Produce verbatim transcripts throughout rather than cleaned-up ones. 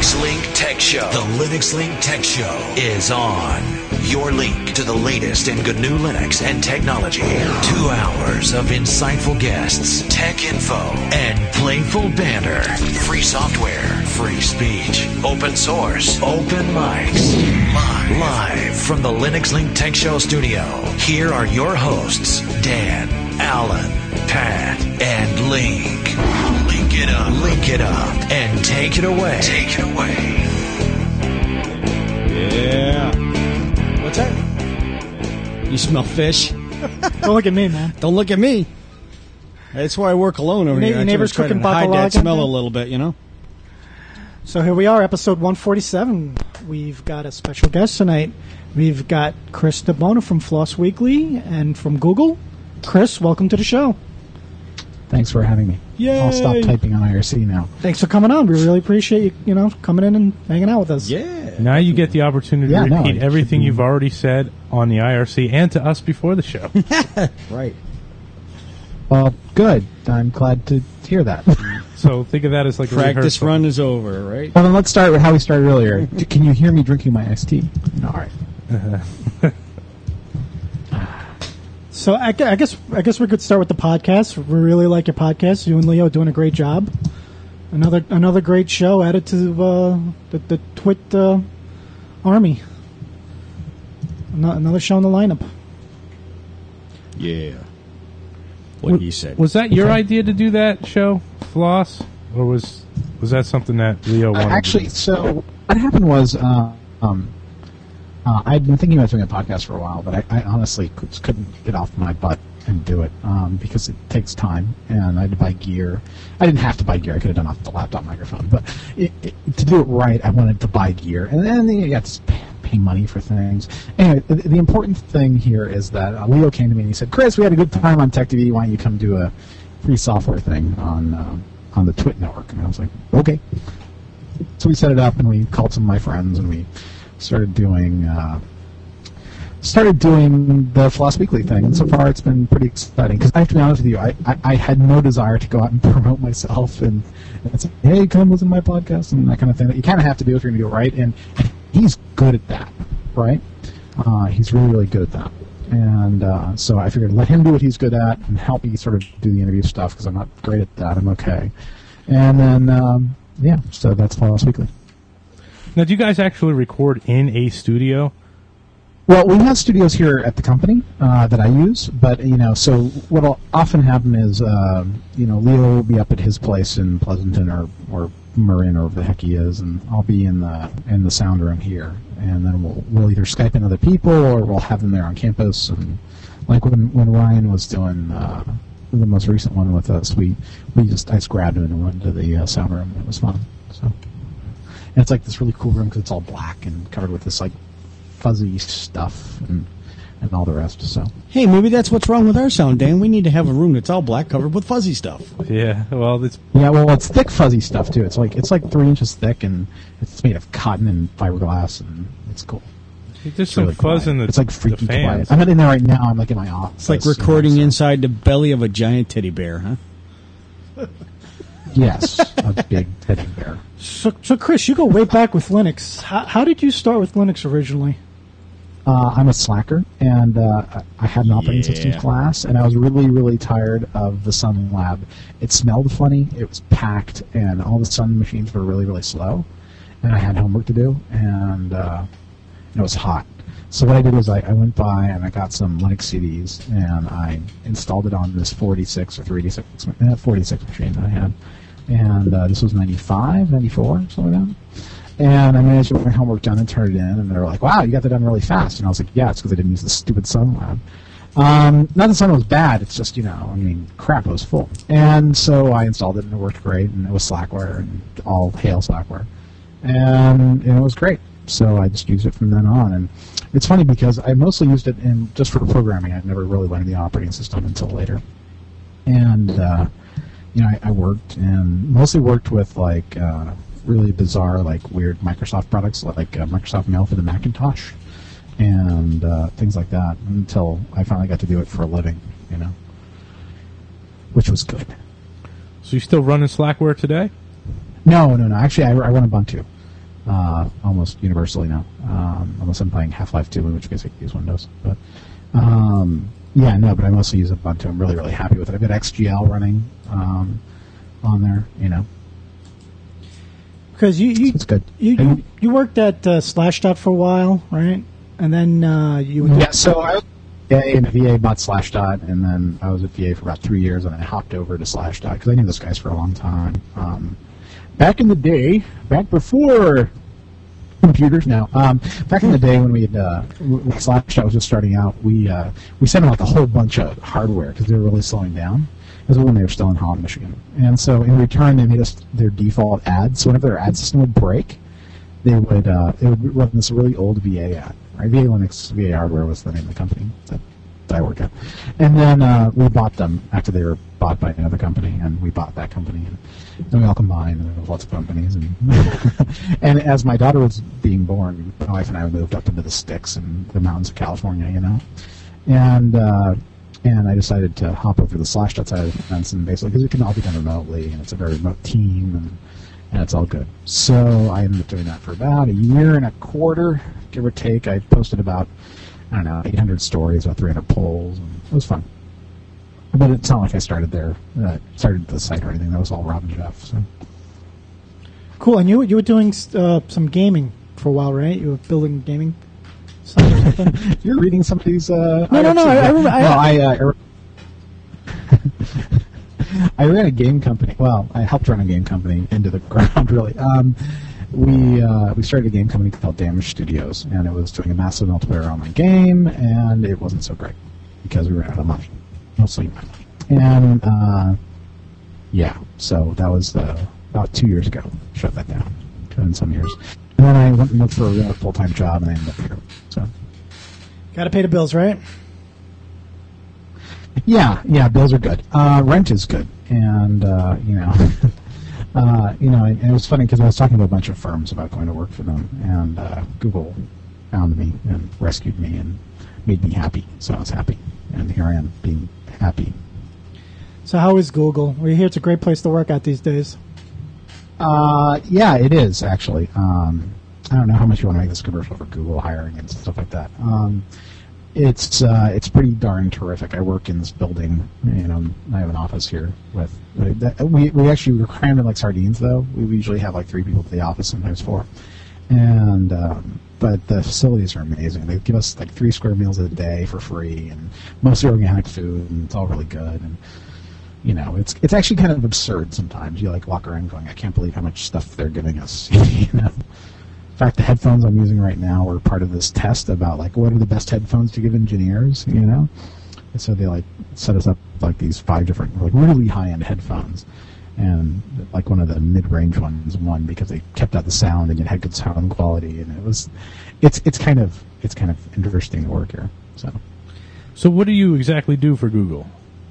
Linux Link Tech Show. The Linux Link Tech Show is on. Your link to the latest in G N U Linux and technology. Two hours of insightful guests, tech info, and playful banter. Free software, free speech, open source, open mics. Live, live from the Linux Link Tech Show studio. Here are your hosts, Dan, Alan, Pat, and Link. Link it up, link it up, and take it away. Take it away. Yeah. What's that? You smell fish? Don't look at me, man. Don't look at me. That's why I work alone over Na- here. your I neighbor's try to cooking hide bacalao that smell again? a little bit, you know? So here we are, episode one forty-seven. We've got a special guest tonight. We've got Chris DeBona from Floss Weekly and from Google. Chris, welcome to the show. Thanks for having me. Yay. I'll stop typing on I R C now. Thanks for coming on. We really appreciate you, you know, coming in and hanging out with us. Yeah. Now you get the opportunity Yeah, to no, repeat it everything should be- you've already said on the I R C and to us before the show. Right. Well, good. I'm glad to hear that. So think of that as like a Practice rehearsal. run is over, right? Well, then let's start with how we started earlier. D- Can you hear me drinking my iced tea? No, all right. So I, gu- I guess I guess we could start with the podcast. We really like your podcast. You and Leo are doing a great job. Another another great show added to uh, the the Twit uh, army. Ano- Another show in the lineup. Yeah. What he said. Was that your Okay. idea to do that show, Floss? Or was was that something that Leo wanted Uh, actually, to do? so what happened was uh, um, uh, I'd been thinking about doing a podcast for a while, but I, I honestly could, couldn't get off my butt and do it um, because it takes time, and I had to buy gear. I didn't have to buy gear; I could have done off the laptop microphone, but it, it, to do it right, I wanted to buy gear, and then you have to pay, pay money for things. Anyway, the, the important thing here is that uh, Leo came to me and he said, "Chris, we had a good time on Tech T V. Why don't you come do a free software thing on uh, on the Twit network?" And I was like, "Okay." So we set it up, and we called some of my friends, and we started doing uh, started doing the Floss Weekly thing. And so far, it's been pretty exciting. Because I have to be honest with you, I, I, I had no desire to go out and promote myself and, and say, "Hey, come listen to my podcast," and that kind of thing. That you kind of have to do if you're going to do it right. And, and he's good at that, right? Uh, he's really, really good at that. And uh, so I figured let him do what he's good at and help me sort of do the interview stuff because I'm not great at that. I'm okay. And then, um, yeah, so that's Floss Weekly. Now, do you guys actually record in a studio? Well, we have studios here at the company uh, that I use, but you know, so what'll often happen is, uh, you know, Leo will be up at his place in Pleasanton or or Marin or wherever the heck he is, and I'll be in the in the sound room here, and then we'll we'll either Skype in other people or we'll have them there on campus. And like when when Ryan was doing uh, the most recent one with us, we we just I just grabbed him and went to the uh, sound room. It was fun. So, and it's like this really cool room because it's all black and covered with this like fuzzy stuff and and all the rest. So Hey, maybe that's what's wrong with our sound, Dan. We need to have a room that's all black covered with fuzzy stuff. Yeah, well, it's yeah, well, it's thick fuzzy stuff too. It's like it's like three inches thick and it's made of cotton and fiberglass and it's cool. there's It's some really fuzz quiet. in the It's like the freaky fans. quiet. I'm not in there right now. I'm like in my office. It's like you know, recording so- inside the belly of a giant teddy bear, huh? Yes, a big teddy bear. So, so Chris, you go way back with Linux. How, how did you start with Linux originally? Uh, I'm a slacker, and uh, I had an operating Yeah. systems class, and I was really, really tired of the Sun Lab. It smelled funny, it was packed, and all the Sun machines were really, really slow, and I had homework to do, and, uh, and it was hot. So what I did was I, I went by and I got some Linux C Ds, and I installed it on this forty-six or three eighty-six, uh, forty-six machine that I had, and uh, this was ninety-five, ninety-four, something like that. And I managed to get my homework done and turn it in, and they were like, "Wow, you got that done really fast." And I was like, "Yeah, it's because I didn't use the stupid Sun Lab." Um, not that Sun was bad; it's just, you know, I mean, crap, it was full. And so I installed it, and it worked great, and it was Slackware, and all hail Slackware, and, and it was great. So I just used it from then on, and it's funny because I mostly used it in just for programming. I never really learned the operating system until later, and uh, you know, I, I worked and mostly worked with like. Uh, really bizarre, like weird Microsoft products like uh, Microsoft Mail for the Macintosh and uh, things like that until I finally got to do it for a living, you know, which was good. So you still running Slackware today? No, no, no. Actually, I, I run Ubuntu. uh, almost universally now, um, unless I'm playing Half-Life two, in which case I can use Windows. But um, yeah, no, but I mostly use Ubuntu. I'm really, really happy with it. I've got X G L running um, on there, you know. Because you, you, So it's good. you, you, you worked at uh, Slashdot for a while, right? And then uh, you... Yeah, so I was at V A, and V A bought Slashdot, and then I was at V A for about three years, and I hopped over to Slashdot, because I knew those guys for a long time. Um, back in the day, back before computers now, um, back in the day when we had, uh, when Slashdot was just starting out, we uh, we sent them like a whole bunch of hardware, because they were really slowing down. This was when they were still in Holland, Michigan. And so in return, they made us their default ads. So whenever their ad system would break, they would uh, it would run this really old V A ad. Right? V A Linux, V A Hardware was the name of the company that, that I worked at. And then uh, we bought them after they were bought by another company, and we bought that company. And then we all combined, and there was lots of companies. And, and as my daughter was being born, my wife and I moved up into the sticks and the mountains of California, you know. And... Uh, And I decided to hop over to the Slashdot side of the fence, and basically, because it can all be done remotely, and it's a very remote team, and, and it's all good. So I ended up doing that for about a year and a quarter, give or take. I posted about, I don't know, eight hundred stories, about three hundred polls, and it was fun. But it's not like I started there, uh, started the site or anything. That was all Rob and Jeff. So. Cool, and you, you were doing uh, some gaming for a while, right? You were building gaming site or something? You're reading somebody's... Uh, no, no, no, I, I, remember, I, no, I, uh, I ran a game company. Well, I helped run a game company into the ground, really. Um, we uh, we started a game company called Damage Studios, and it was doing a massive multiplayer online game, and it wasn't so great because we ran out of money, mostly money. And uh, yeah, so that was uh, about two years ago. Shut that down. In some years, and then I went and looked for a full time job, and I ended up here. So, got to pay the bills, right? Yeah, yeah, bills are good. Uh, rent is good, and uh, you know, uh, you know, and it was funny because I was talking to a bunch of firms about going to work for them, and uh, Google found me and rescued me and made me happy. So I was happy, and here I am being happy. So how is Google? We hear it's a great place to work at these days. Uh, yeah, it is actually. Um, I don't know how much you want to make this commercial for Google hiring and stuff like that. Um, It's uh, it's pretty darn terrific. I work in this building. You know, I have an office here with. We we actually we're crammed in like sardines though. We usually have like three people at the office, sometimes four. And um, but the facilities are amazing. They give us like three square meals a day for free, and mostly organic food, and it's all really good. And you know, it's it's actually kind of absurd sometimes. You like walk around going, I can't believe how much stuff they're giving us. You know. In fact, the headphones I'm using right now were part of this test about like what are the best headphones to give engineers, you know. And so they like set us up like these five different like really high-end headphones, and like one of the mid-range ones won because they kept out the sound and it had good sound quality, and it was it's it's kind of it's kind of interesting to work here. So, so what do you exactly do for Google?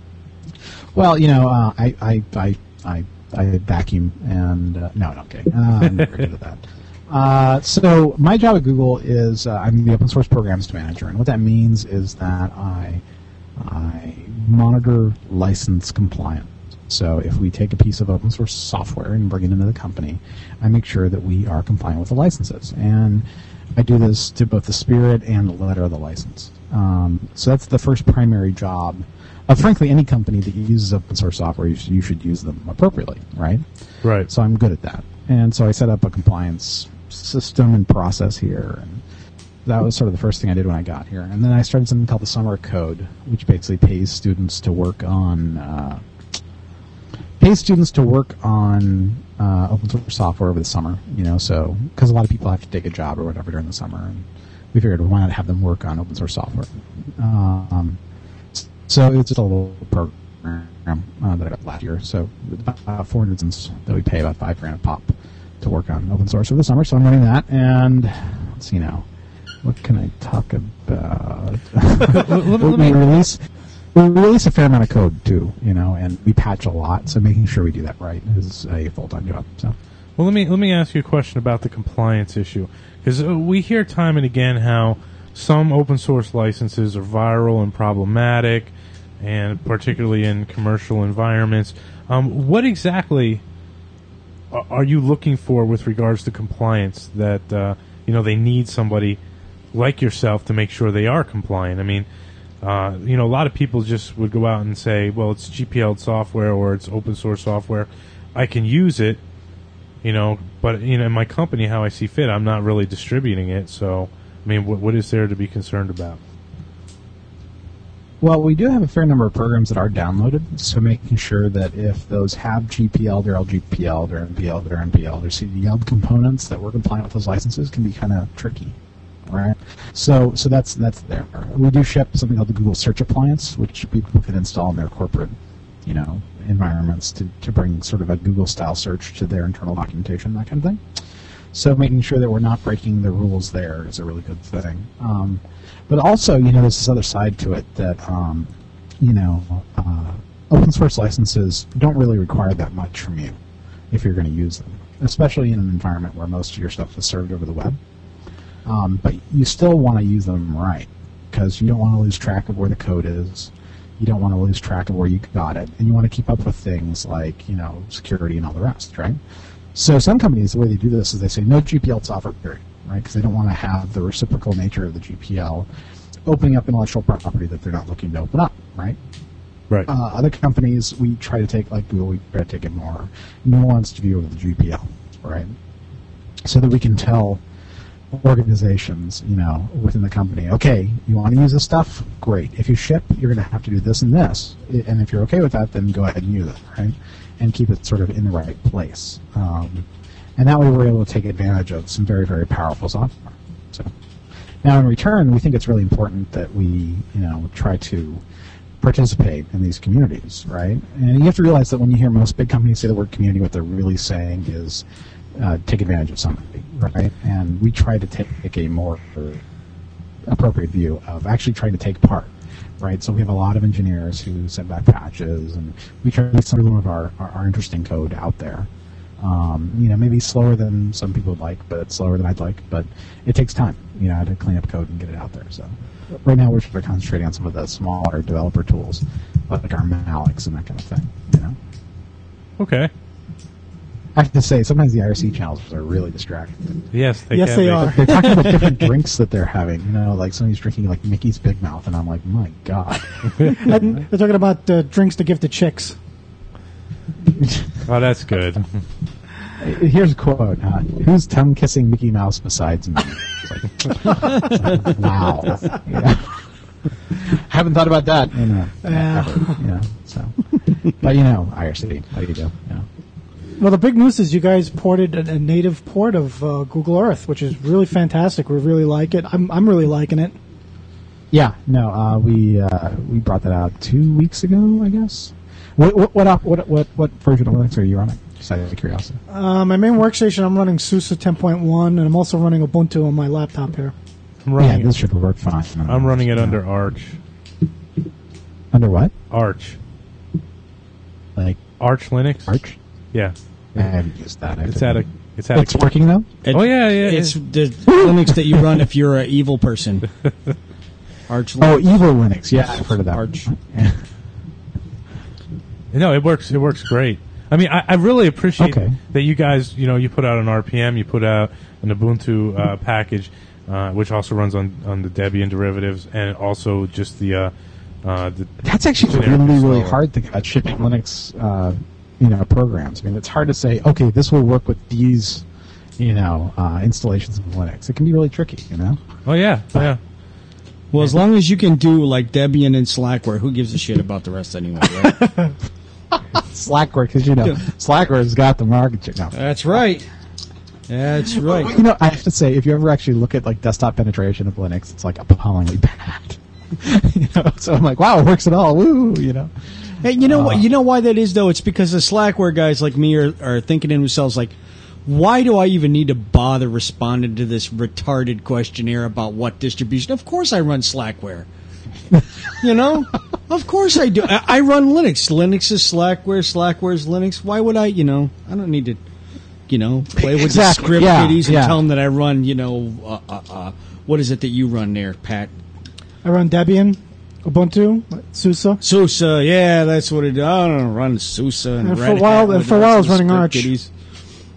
Well, you know, uh, I, I I I I vacuum and uh, no, no, okay, uh, I'm very good at that. Uh, so my job at Google is uh, I'm the open source programs manager, and what that means is that I I monitor license compliance. So if we take a piece of open source software and bring it into the company, I make sure that we are compliant with the licenses, and I do this to both the spirit and the letter of the license. Um, so that's the first primary job. Uh, frankly, any company that uses open source software, you should, you should use them appropriately, right? Right. So I'm good at that, and so I set up a compliance system and process here, and that was sort of the first thing I did when I got here. And then I started something called the Summer Code, which basically pays students to work on uh, pays students to work on uh, open source software over the summer. You know, so because a lot of people have to take a job or whatever during the summer, and we figured why not have them work on open source software. Um, so it's just a little program uh, that I got last year. So about four hundred students that we pay about five grand a pop to work on open source over the summer, so I'm running that, and let's see now, what can I talk about? we release we release a fair amount of code too, you know, and we patch a lot, so making sure we do that right is a full-time job. So, well, let me let me ask you a question about the compliance issue, because we hear time and again how some open source licenses are viral and problematic, and particularly in commercial environments. Um, what exactly a- are you looking for with regards to compliance that uh, you know they need somebody like yourself to make sure they are compliant? I mean, uh, you know, a lot of people just would go out and say, well, it's G P L software or it's open source software. I can use it, you know, but you know, in my company, how I see fit, I'm not really distributing it. So, I mean, what, what is there to be concerned about? Well, we do have a fair number of programs that are downloaded, so making sure that if those have G P L, they're L G P L, they're N P L, they're N P L, they're C D L components that work compliant with those licenses can be kind of tricky, right? So, so that's that's there. We do ship something called the Google Search Appliance, which people can install in their corporate, you know, environments to, to bring sort of a Google-style search to their internal documentation, that kind of thing. So making sure that we're not breaking the rules there is a really good thing. Um, But also, you know, there's this other side to it that, um, you know, uh, open source licenses don't really require that much from you if you're going to use them, especially in an environment where most of your stuff is served over the web. Um, but you still want to use them right, because you don't want to lose track of where the code is. You don't want to lose track of where you got it, and you want to keep up with things like, you know, security and all the rest, right? So some companies, the way they do this is they say no G P L software, period. Right, because they don't want to have the reciprocal nature of the G P L opening up intellectual property that they're not looking to open up, right? Right. Uh, other companies, we try to take, like Google, we try to take a more nuanced view of the G P L, right? So that we can tell organizations, you know, within the company, okay, you want to use this stuff? Great. If you ship, you're going to have to do this and this. And if you're okay with that, then go ahead and use it, right? And keep it sort of in the right place. Um, And that way we're able to take advantage of some very, very powerful software. So now in return, we think it's really important that we, you know, try to participate in these communities, right? And you have to realize that when you hear most big companies say the word community, what they're really saying is uh, take advantage of somebody, right? And we try to take a more appropriate view of actually trying to take part, right? So we have a lot of engineers who send back patches, and we try to get some of our, our, our interesting code out there. Um, you know, maybe slower than some people would like, but it's slower than I'd like. But it takes time, you know, to clean up code and get it out there. So right now we're sort of concentrating on some of the smaller developer tools, like our Malix and that kind of thing, you know. Okay. I have to say, sometimes the I R C channels are really distracting. Yes, they Yes, can they be. are. They're talking about different drinks that they're having. You know, like somebody's drinking like Mickey's Big Mouth, and I'm like, my God. They're talking about uh, drinks to give to chicks. Oh, that's good. Here's a quote. Uh, Who's tongue kissing Mickey Mouse besides me? It's like, it's like, wow. Yeah. Haven't thought about that in a, Yeah. ever, you know, so. But you know, I R C, how do you do? You know. Well, the big news is you guys ported a, a native port of uh, Google Earth, which is really fantastic. We really like it. I'm I'm really liking it. Yeah, no, uh, we uh, we brought that out two weeks ago, I guess. What what what op- what, what, what version of Linux are you running? Just out of curiosity. Uh, my main workstation, I'm running SUSE ten point one, and I'm also running Ubuntu on my laptop here. I'm Yeah, running, this should work fine. I'm running it Yeah. under Arch. Under what? Arch. Like Arch Linux? Arch? Yeah. I haven't used that. I It's haven't- at a. It's at It's a. working though. It- Oh, yeah, yeah, It's the Linux that you run if you're an evil person. Arch Oh, Linux. Evil Linux. Yeah, I've heard of that. Arch. Yeah. No, it works. It works great. I mean, I, I really appreciate Okay. that you guys. You know, you put out an R P M, you put out an Ubuntu uh, package, uh, which also runs on on the Debian derivatives, and also just the. Uh, uh, the That's actually a generic really, really installer. hard thing about shipping Linux, uh, you know, programs. I mean, it's hard to say, okay, this will work with these, you know, uh, installations of Linux. It can be really tricky, you know. Oh yeah, oh, yeah. Well, as long as you can do like Debian and Slackware, who gives a shit about the rest anyway, right? Slackware, because you know, Slackware's got the market. No. That's right. That's right. You know, I have to say, if you ever actually look at like desktop penetration of Linux, it's like appallingly bad. you know, so I'm like, wow, it works at all. Woo, you know. Hey, you know Uh, what? You know why that is though? It's because the Slackware guys like me are, are thinking to themselves like, why do I even need to bother responding to this retarded questionnaire about what distribution? Of course I run Slackware. You know? Of course I do. I, I run Linux. Linux is Slackware. Slackware is Linux. Why would I, you know, I don't need to, you know, play with Exactly. the script Yeah, kiddies and yeah. tell them that I run, you know, uh, uh, uh, what is it that you run there, Pat? I run Debian, Ubuntu, SUSE. SUSE, yeah, that's what it is. I don't know, run SUSE and And for Red a while- Hat and with for a the while I rest was of the running script Arch. kiddies.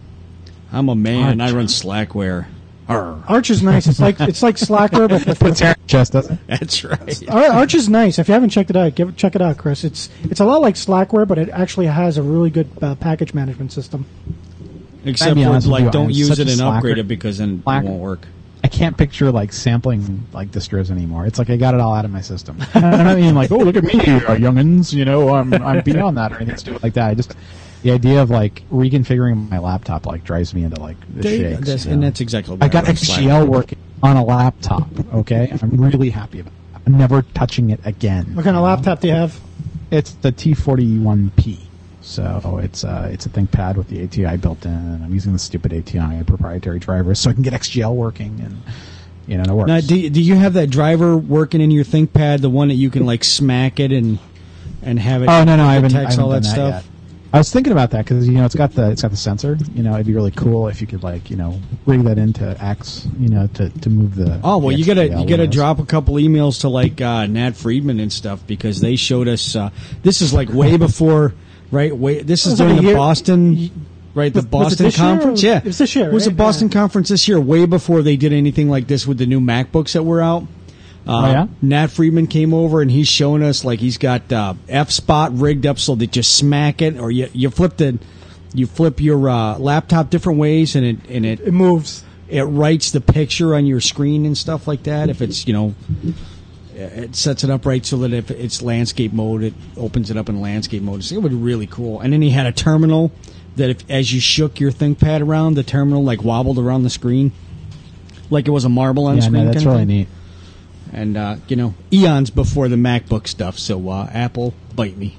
I'm a man. Arch. I run Slackware. Arr. Arch is nice. It's like it's like Slackware, but with Puts hair in your chest, doesn't it? That's right. Ar- Arch is nice. If you haven't checked it out, give it, check it out, Chris. It's it's a lot like Slackware, but it actually has a really good uh, package management system. Except I'd be for, honest with like, you, don't I'm use such it a and slacker. upgrade it because then Slacker. it won't work. I can't picture like sampling like distros anymore. It's like I got it all out of my system. And I'm not even like, oh, look at me, uh, youngins. You know, I'm I'm beyond that or anything stupid like that. I just the idea of like reconfiguring my laptop like drives me into like the They- shakes. that's- you and know? that's exactly what I got run X G L working on a laptop. Okay, I'm really happy about it. I'm never touching it again. What kind of laptop do you have? It's the T forty-one P. So it's uh, it's a ThinkPad with the A T I built in, and I'm using the stupid A T I proprietary drivers so I can get X G L working, and you know, it works. Now, do, do you have that driver working in your ThinkPad, the one that you can like smack it and and have it? Oh no, no, I haven't, I detects haven't all done that that stuff. yet. I was thinking about that because you know it's got the it's got the sensor. You know, it'd be really cool if you could like you know rig that into X. You know, to, to move the. Oh well, the you gotta X G L you gotta windows. drop a couple emails to like uh, Nat Friedman and stuff because they showed us. Uh, this is like way before, right? Way this is Was it during a the year- Boston, right? The Was- was it Boston this year or- conference. Yeah, it was this year, It was right? the Boston Yeah. conference this year, way before they did anything like this with the new MacBooks that were out. Uh, Oh, yeah? Nat Friedman came over and he's showing us like he's got uh, F spot rigged up so that you smack it or you you flip the you flip your uh, laptop different ways and it and it It moves. it writes the picture on your screen and stuff like that. If it's, you know, it sets it up right so that if it's landscape mode, it opens it up in landscape mode. So it would be really cool. And then he had a terminal that if, as you shook your ThinkPad around, the terminal like wobbled around the screen. Like it was a marble on Yeah, screen. no, that's kind of really thing. neat. And, uh, you know, eons before the MacBook stuff. So, uh, Apple, bite me.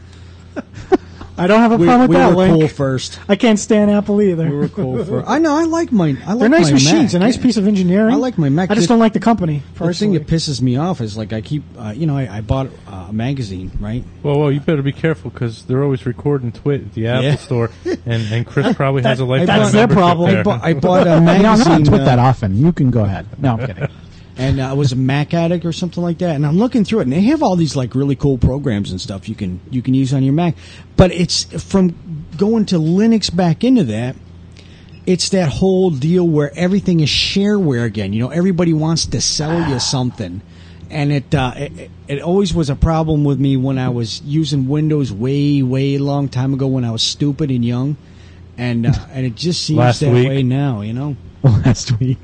I don't have a We, problem with we that, were Link. cool first. I can't stand Apple either. We were cool first. I know, I like mine. I like They're nice my machines. Mac. A nice Yeah. piece of engineering. I like my Mac. I just The- don't like the company. The thing Personally. that pisses me off is like I keep, uh, you know, I, I bought uh, a magazine, right? Well, well, you better be careful because they're always recording Twit at the Apple Yeah. Store, and, and Chris probably has a lifetime that's their membership problem. there. I bought, I bought a You know, I'm not magazine, on Twit that uh, often. You can go ahead. No, I'm kidding. and uh, I was a Mac addict or something like that. And I'm looking through it, and they have all these like really cool programs and stuff you can you can use on your Mac. But it's from going to Linux back into that. It's that whole deal where everything is shareware again. You know, everybody wants to sell you something. And it, uh, it it always was a problem with me when I was using Windows way, way long time ago when I was stupid and young, and uh, and it just seems Last that week. way now. You know, Last week.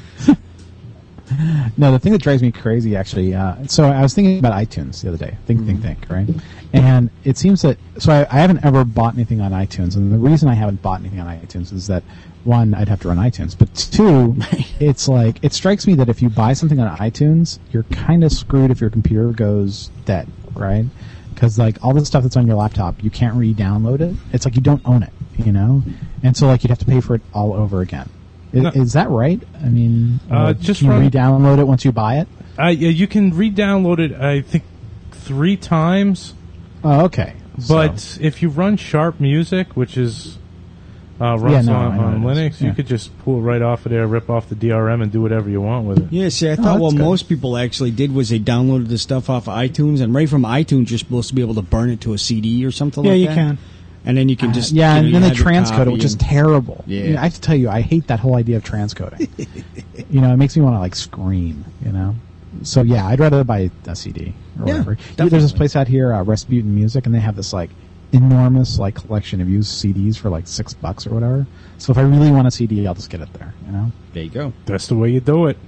No, the thing that drives me crazy, actually. Uh, so I was thinking about iTunes the other day. Think, think, think. Right? And it seems that so I, I haven't ever bought anything on iTunes, and the reason I haven't bought anything on iTunes is that one, I'd have to run iTunes, but two, it's like it strikes me that if you buy something on iTunes, you're kind of screwed if your computer goes dead, right? Because like all the stuff that's on your laptop, you can't re-download it. It's like you don't own it, you know, and so like you'd have to pay for it all over again. Is, No. is that right? I mean, Uh, uh, just can you run- re-download it once you buy it? Uh, yeah, you can re-download it, I think, three times. Oh, okay. But So- if you run Sharp Music, which is uh, runs Yeah, no, on, I know on it is. Linux, you Yeah. could just pull it right off of there, rip off the D R M, and do whatever you want with it. yeah. See, I Oh, thought what that's good. most people actually did was they downloaded the stuff off of iTunes, and right from iTunes, you're supposed to be able to burn it to a C D or something Yeah, like you that. can. And then you can just yeah, you know, and you then they have your transcode it, copy which is and- terrible. Yeah. You know, I have to tell you, I hate that whole idea of transcoding. You know, it makes me want to like scream. You know, so yeah, I'd rather buy a C D or Yeah, whatever. definitely. There's this place out here, uh, Rasputin Music, and they have this like enormous like collection of used C Ds for like six bucks or whatever. So if I really want a C D, I'll just get it there. You know. There you go. That's the way you do it.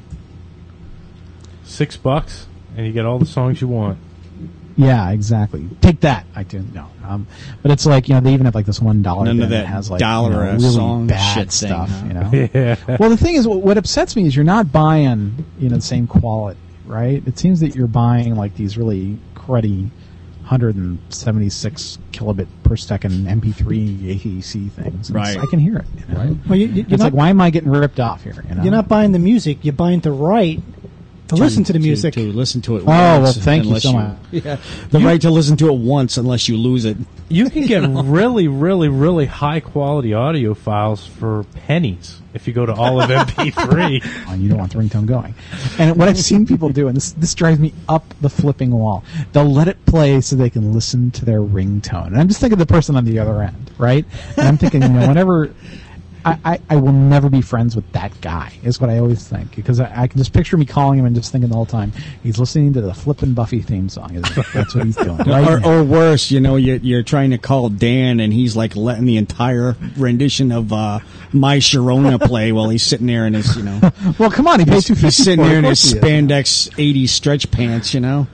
Six bucks, and you get all the songs you want. Yeah, exactly. Take that, iTunes. No, um, but it's like you know they even have like this one dollar None bin of that has like dollar you know, a really song bad shit thing, stuff. huh? You know. Yeah. Well, the thing is, what what upsets me is you're not buying you know the same quality, right? It seems that you're buying like these really cruddy one hundred seventy-six kilobit per second M P three A A C things. And Right. it's- I can hear it. You know? Well, you, you, you're, It's not, like, why am I getting ripped off here? You know? you're not buying the music. You're buying the right to listen to the music. To, listen to it. Oh, well, once, thank you unless so much. Yeah, the right to listen to it once, unless you lose it. You can get really, really, really high quality audio files for pennies if you go to all of M P three. And you don't want the ringtone going. And what I've seen people do, and this this drives me up the flipping wall, they'll let it play so they can listen to their ringtone. And I'm just thinking of the person on the other end, right? And I'm thinking, you know, whenever I, I, I will never be friends with that guy, is what I always think. Because I, I can just picture me calling him and just thinking the whole time, he's listening to the Flippin' Buffy theme song. That's what he's doing. Right or, now. or worse, you know, you're, you're trying to call Dan and he's like letting the entire rendition of uh, My Sharona play while he's sitting there in his, you know. Well, come on, he paid two fifty. He's sitting there in his Of course he is. spandex eighties stretch pants, you know.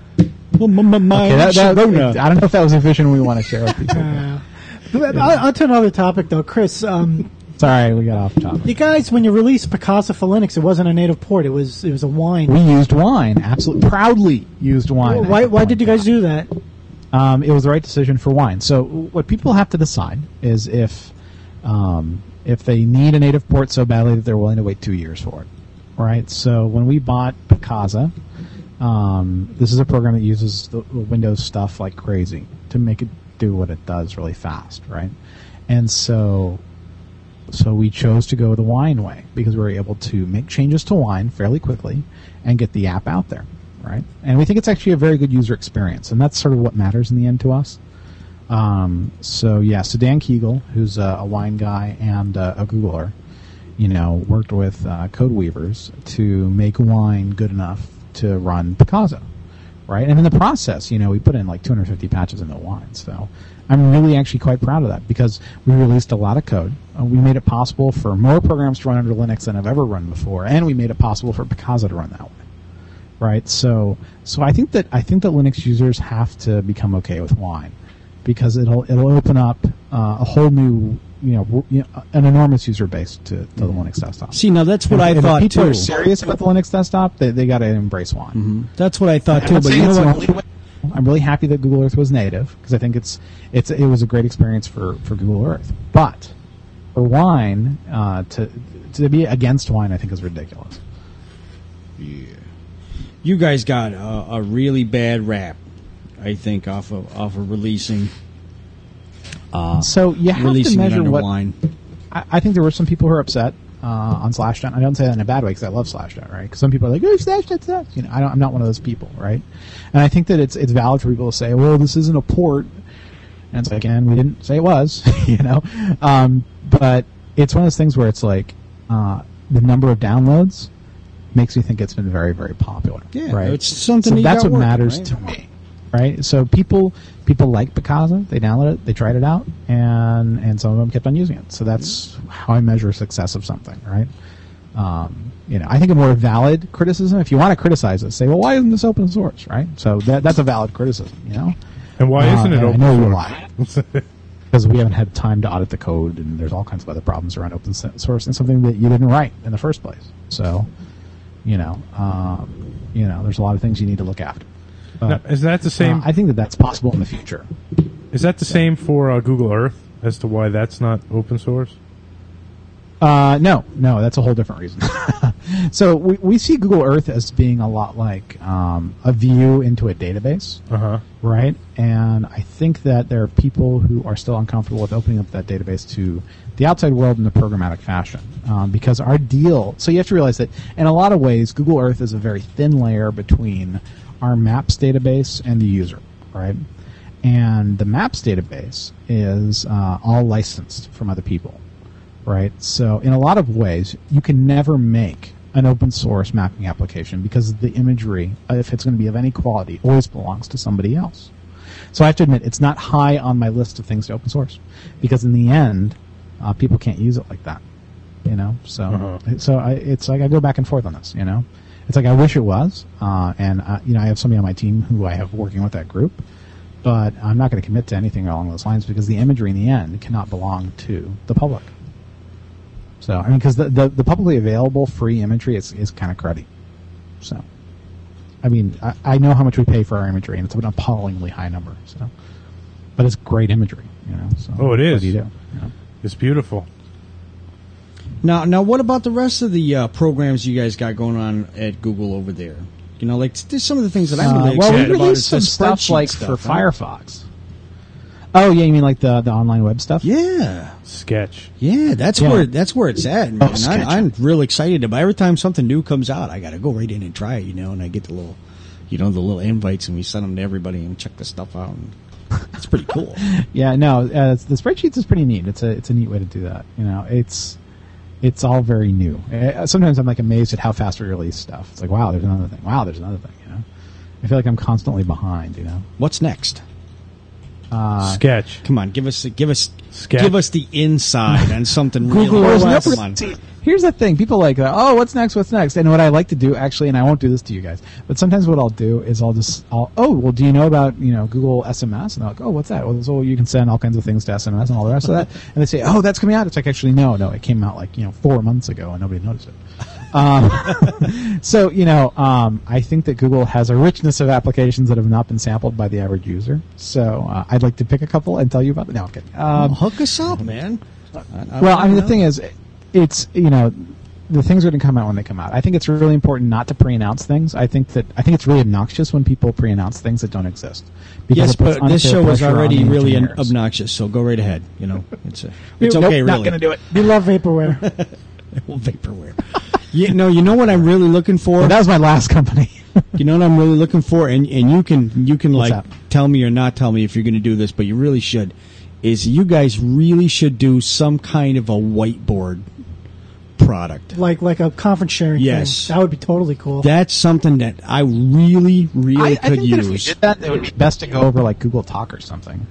My Okay, that, that, Sharona. I don't know if that was a vision we want to share with people. Uh, but on on to another topic, though, Chris. Um, Sorry, we got off topic. you guys, when you released Picasa for Linux, it wasn't a native port. It was it was a wine. We used wine, absolutely proudly used wine. why why did you guys do that? Um, it was the right decision for wine. So what people have to decide is if um, if they need a native port so badly that they're willing to wait two years for it. All right. So when we bought Picasa, um, this is a program that uses the Windows stuff like crazy to make it do what it does really fast, right? And so so we chose to go the wine way because we were able to make changes to wine fairly quickly and get the app out there. Right, and we think it's actually a very good user experience, and that's sort of what matters in the end to us. Um, so yeah, so Dan Kegel, who's a, a wine guy and uh, a Googler, you know, worked with uh, Codeweavers to make wine good enough to run Picasa, right? And in the process, you know, we put in like two hundred fifty patches into wine. So I'm really actually quite proud of that because we released a lot of code. Uh, we made it possible for more programs to run under Linux than I've ever run before, and we made it possible for Picasa to run that way. Right, so so I think that I think that Linux users have to become okay with wine because it'll it'll open up uh, a whole new you know, w- you know an enormous user base to, to the Linux desktop. See, now that's what And I if thought people too. are serious about the Linux desktop, they they got to embrace wine. Mm-hmm. That's what I thought I'm too. not But saying you know it's the what? only way. I'm really happy that Google Earth was native because I think it's it's it was a great experience for, for Google Earth. But for wine, uh, to to be against wine, I think is ridiculous. You guys got a, a really bad rap, I think, off of off of releasing. Uh, So you have to releasing it measure under what. wine. I, I think there were some people who are upset uh, on Slashdot. I don't say that in a bad way because I love Slashdot, right? Because some people are like, "Oh, Slashdot sucks." You know, I don't, I'm not one of those people, right? And I think that it's it's valid for people to say, "Well, this isn't a port," and it's like, "And we didn't say it was," you know. Um, but it's one of those things where it's like uh, the number of downloads makes me think it's been very, very popular. Yeah, right. it's something So that you that's got what working, matters right? to me. Right, so people people like Picasa. They downloaded it, they tried it out, and and some of them kept on using it. So that's how I measure success of something, right? Um, you know, I think a more valid criticism, if you want to criticize it, say, well, why isn't this open source, right? So that that's a valid criticism, you know. And why Uh, isn't it and open I know source? why. Because we haven't had time to audit the code, and there's all kinds of other problems around open source and something that you didn't write in the first place. So, you know, um, you know, there's a lot of things you need to look after. Now, But, is that the same? uh, I think that that's possible in the future. is that the same for uh, Google Earth as to why that's not open source? Uh, no, no, that's a whole different reason. So we we see Google Earth as being a lot like um, a view into a database. Uh huh. Right, and I think that there are people who are still uncomfortable with opening up that database to the outside world in a programmatic fashion, um, because our deal. So you have to realize that in a lot of ways, Google Earth is a very thin layer between our Maps database and the user, right? And the Maps database is uh, all licensed from other people, right? So in a lot of ways, you can never make an open source mapping application because the imagery, if it's going to be of any quality, always belongs to somebody else. So I have to admit, it's not high on my list of things to open source because in the end, uh, people can't use it like that, you know. So, Uh-huh. so I, it's like I go back and forth on this, you know. It's like I wish it was, uh, and uh, you know, I have somebody on my team who I have working with that group, but I'm not going to commit to anything along those lines because the imagery in the end cannot belong to the public. So, I mean, because the, the, the publicly available free imagery is, is kind of cruddy. So, I mean, I, I know how much we pay for our imagery, and it's an appallingly high number. So, but it's great imagery, you know. So Oh, it is. What do you do? You know? It's beautiful. Now, now, what about the rest of the uh, programs you guys got going on at Google over there? You know, like there's some of the things that I'm really Uh, well, we excited about. released Is some the stuff spreadsheet like stuff, for huh? Firefox. Oh, yeah, you mean like the the online web stuff? Yeah, Sketch. yeah, that's Yeah. where that's where it's at, man. Oh, Sketch. I, I'm real excited about every time something new comes out. I got to go right in and try it, you know, and I get the little, you know, the little invites, and we send them to everybody and check the stuff out. And it's pretty cool. Yeah, no, uh, the spreadsheets is pretty neat. It's a it's a neat way to do that. You know, it's it's all very new. Uh, Sometimes I'm like amazed at how fast we release stuff. It's like, wow, there's another thing. Wow, there's another thing. You know, I feel like I'm constantly behind. You know, What's next? uh, Sketch. Come on, give us give us Sketch. give us the inside on something Google really. O S. Come on. See, here's the thing. People like, oh, what's next? What's next? And what I like to do, actually, and I won't do this to you guys, but sometimes what I'll do is I'll just, I'll, oh, well, do you know about, you know, Google S M S? And they're like, oh, what's that? Well, so you can send all kinds of things to S M S and all the rest of that. And they say, oh, that's coming out. It's like, actually, no, no, it came out like, you know, four months ago and nobody noticed it. Um, so, you know, um, I think that Google has a richness of applications that have not been sampled by the average user. So uh, I'd like to pick a couple and tell you about them. No, I'm kidding. Um, Oh, hook us up, man. I, I well, I mean, the know. thing is, it's, you know, the things are going to come out when they come out. I think it's really important not to pre-announce things. I think that I think it's really obnoxious when people pre-announce things that don't exist. Because Yes, it puts but this unfair show is pressure on already the really an- engineers. obnoxious. So go right ahead. You know, it's a, it's Nope, okay. not Really, going to do it. We love vaporware. Well, vaporware. You know, you know what I'm really looking for. Well, that was my last company. You know what I'm really looking for, and and you can you can What's like that? tell me or not tell me if you're going to do this, but you really should. Is you guys really should do some kind of a whiteboard product. like like a conference sharing Yes. thing. That would be totally cool. That's something that I really really I, I could think that if we use. did that, it would be best to go over like Google Talk or something.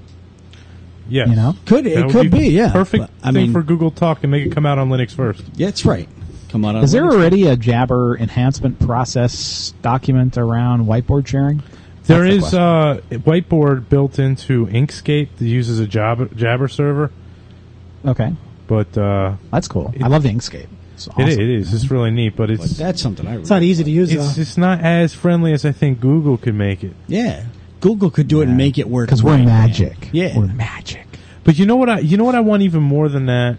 Yes. You know? Could it That would could be, yeah. Perfect But, I thing mean, for Google Talk and make it come out on Linux first. yeah, that's right. Come on, Is there Linux. already a Jabber enhancement process document around whiteboard sharing? There That's is the uh, a whiteboard built into Inkscape that uses a Jabber, Jabber server, Okay, but uh, that's cool. It- I love the Inkscape. It's awesome. it, is, it is. It's really neat, but Like, it's that's something I. It's not easy to use it's though. it's not as friendly as I think Google could make it. Yeah, Google could do it and make it work because we're right, man. magic. Yeah, we're magic. But you know what? I you know what I want even more than that.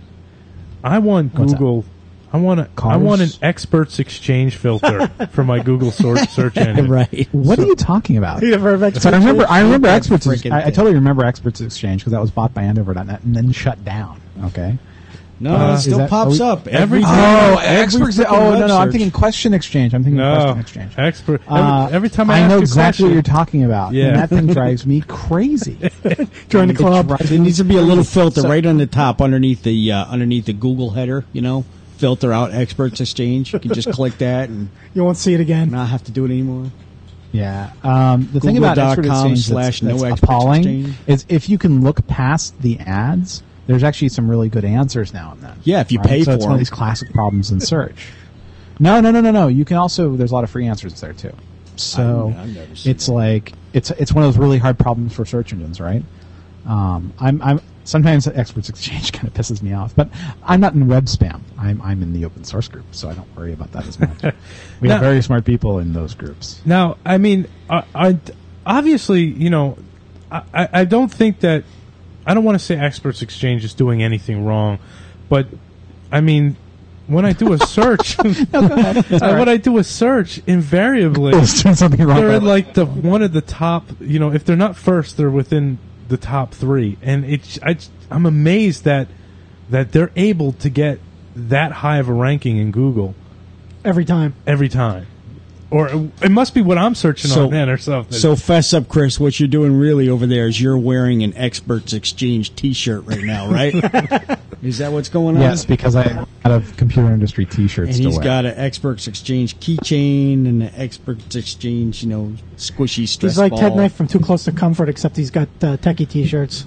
I want What's that? Google. I want a, I Cars? want an experts exchange filter for my Google search search engine. right. What are you talking about? You ever have So I remember, I remember That Experts. frickin' I, I thing. totally remember Experts Exchange because that was bought by Andover dot net and then shut down. Okay. No, Uh, it is still that- pops are we- up every every time- time. Oh, every Experts. frickin' Oh, no, web no. I'm search. thinking Question Exchange. I'm thinking No, Question Exchange. expert. Every, Uh, every time I, I ask know a exactly question, what you're talking about. Yeah. And that thing drives me crazy. Join the It club. drives There me needs to be a little filter So- right on the top, underneath the uh, underneath the Google header. You know, filter out Experts Exchange. You can just click that and You won't see it again. not have to do it anymore. Yeah. Um, the thing about Expert Google.com Exchange slash that's, no that's Experts appalling Exchange. is if you can look past the ads, there's actually some really good answers now and then. Yeah, if you Right? pay so for it's one of them. these classic problems in search. No, no, no, no, no. You can also there's a lot of free answers there too. So I've- I've never seen it's like it's it's one of those really hard problems for search engines, right? Um, I'm I'm sometimes Experts Exchange kind of pisses me off, but I'm not in web spam. I'm I'm in the open source group, so I don't worry about that as much. We have Now- very smart people in those groups. Now, I mean, I, I obviously, you know, I, I I don't think that I don't want to say Experts Exchange is doing anything wrong, but I mean, when I do a search, when I do a search, invariably It's doing something wrong. they're with in like the one of the top. You know, if they're not first, they're within the top three, and it's I, I'm amazed that that they're able to get that high of a ranking in Google Every time. every time. Or it must be what I'm searching So- on then or something. So fess up, Chris. What you're doing really over there is you're wearing an Experts Exchange T-shirt right now, right? Is that what's going on? Yes, because I have a lot of computer industry T-shirts And to he's wear. got an Experts Exchange keychain and an Experts Exchange, you know, squishy stress He's like ball. Ted Knife from Too Close to Comfort, except he's got uh, techie T-shirts.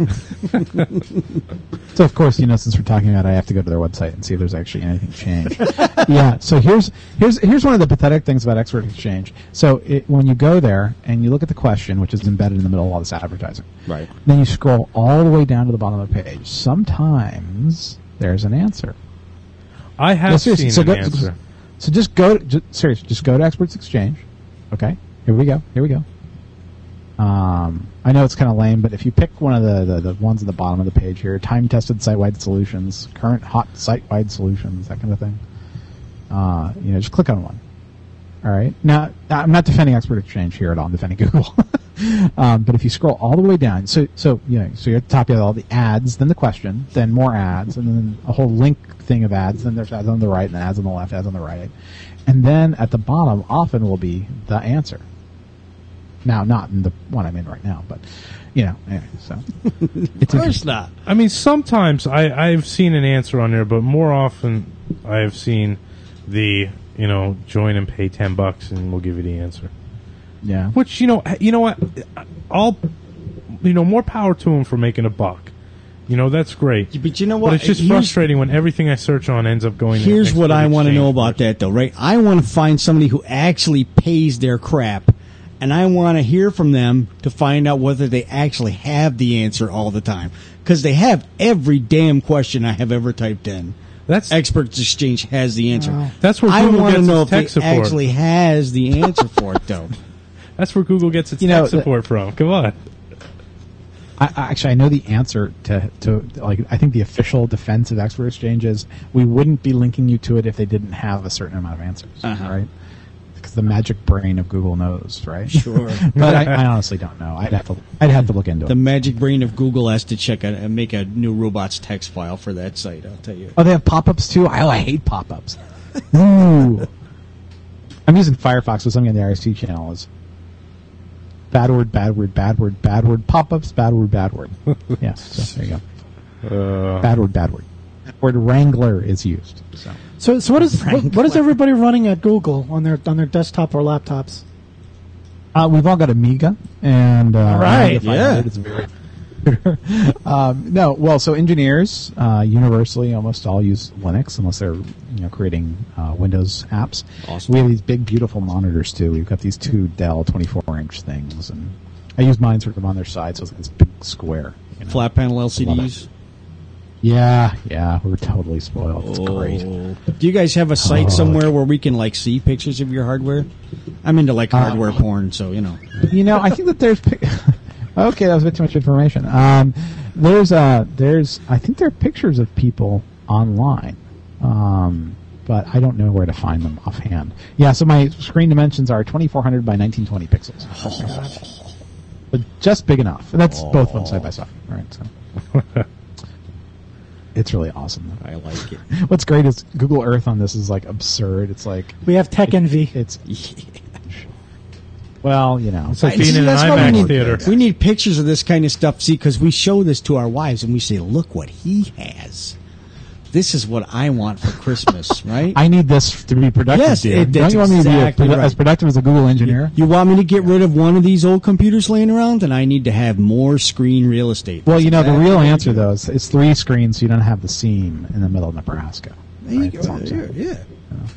So of course, you know, since we're talking about it, I have to go to their website and see if there's actually anything changed. Yeah. So here's here's here's one of the pathetic things about Expert Exchange. So it, when you go there and you look at the question, which is embedded in the middle of all this advertising, Right. then you scroll all the way down to the bottom of the page. Sometimes there's an answer. I have No, seriously, seen so an go- answer. So just go. Just, seriously, just go to Experts Exchange. Okay. Here we go. Here we go. Um, I know it's kind of lame, but if you pick one of the, the, the ones at the bottom of the page here, time-tested site-wide solutions, current hot site-wide solutions, that kind of thing, uh, you know, just click on one. All right. Now, I'm not defending Expert Exchange here at all. I'm defending Google. um, but if you scroll all the way down, so so you know, so you're at the top, you have all the ads, then the question, then more ads, and then a whole link thing of ads. Then there's ads on the right, and ads on the left, ads on the right, and then at the bottom often will be the answer. Now, not in the one I'm in right now, but you know, anyway, so Of course not. I mean, sometimes I, I've seen an answer on there, but more often I have seen the, you know, join and pay ten bucks and we'll give you the answer. Yeah. Which, you know, you know what? All, you know, more power to them for making a buck. You know, that's great. But you know what? But it's just Here's- frustrating when everything I search on ends up going. Here's to what I want to know exchange. about that, though, right? I want to find somebody who actually pays their crap, and I want to hear from them to find out whether they actually have the answer all the time. Because they have every damn question I have ever typed in. That's Experts Exchange has the answer. Wow. That's where I Google want to gets know its if tech they support. actually has the answer for it, though. That's where Google gets its You know, tech support from. Come on. I, I actually I know the answer to to like I think the official defense of Expert Exchange is we wouldn't be linking you to it if they didn't have a certain amount of answers, Uh-huh. right? Because the magic brain of Google knows, right? Sure. But I, I honestly don't know. I'd have to I'd have to look into The it. magic brain of Google has to check a, make a new robots text file for that site, I'll tell you. Oh, they have pop-ups too. I, oh, I hate pop-ups. Ooh. I'm using Firefox, so something on the R S T channel is bad word, bad word, bad word, bad word, pop-ups, bad word, bad word. Yeah, so there you go. Uh, Bad word, bad word. Word Wrangler is used. So. So, so what is what, what is everybody running at Google on their on their desktop or laptops? Uh, we've all got Amiga, and uh, All right, Amiga five hundred yeah. is very um, no, well, so engineers uh, universally almost all use Linux unless they're you know creating uh, Windows apps. Awesome. We have these big, beautiful monitors too. We've got these two Dell twenty-four inch things, and I use mine sort of on their side, so it's like this big square. You know? Flat panel L C Love Ds. it. Yeah, yeah, we're totally spoiled. It's great. Do you guys have a site Oh. somewhere where we can like see pictures of your hardware? I'm into like Uh, hardware porn, so you know. You know, I think that there's. pic- Okay, that was a bit too much information. Um, there's, uh, there's, I think there are pictures of people online, um, but I don't know where to find them offhand. Yeah, so my screen dimensions are twenty-four hundred by nineteen twenty pixels, but just big enough. And that's both of them side by side. All right, so it's really awesome. I like it. What's great is Google Earth on this is like absurd. It's like We have Tech Envy. it's. Well, you know, It's like I- being see, in an that's why we IMAX need, theater. We need pictures of this kind of stuff, see, because we show this to our wives and we say, "Look what he has. This is what I want for Christmas," right? I need this to be productive. Yes, dear. it- Don't that's you want me to be a exactly produ- right. as productive as a Google engineer? You want me to get rid of one of these old computers laying around, then I need to have more screen real estate. Well, you know, the Exactly real what I answer, do. though, is it's three screens, so you don't have the seam in the middle of Nebraska. There you Right? go. That's all I'm saying. Yeah, yeah.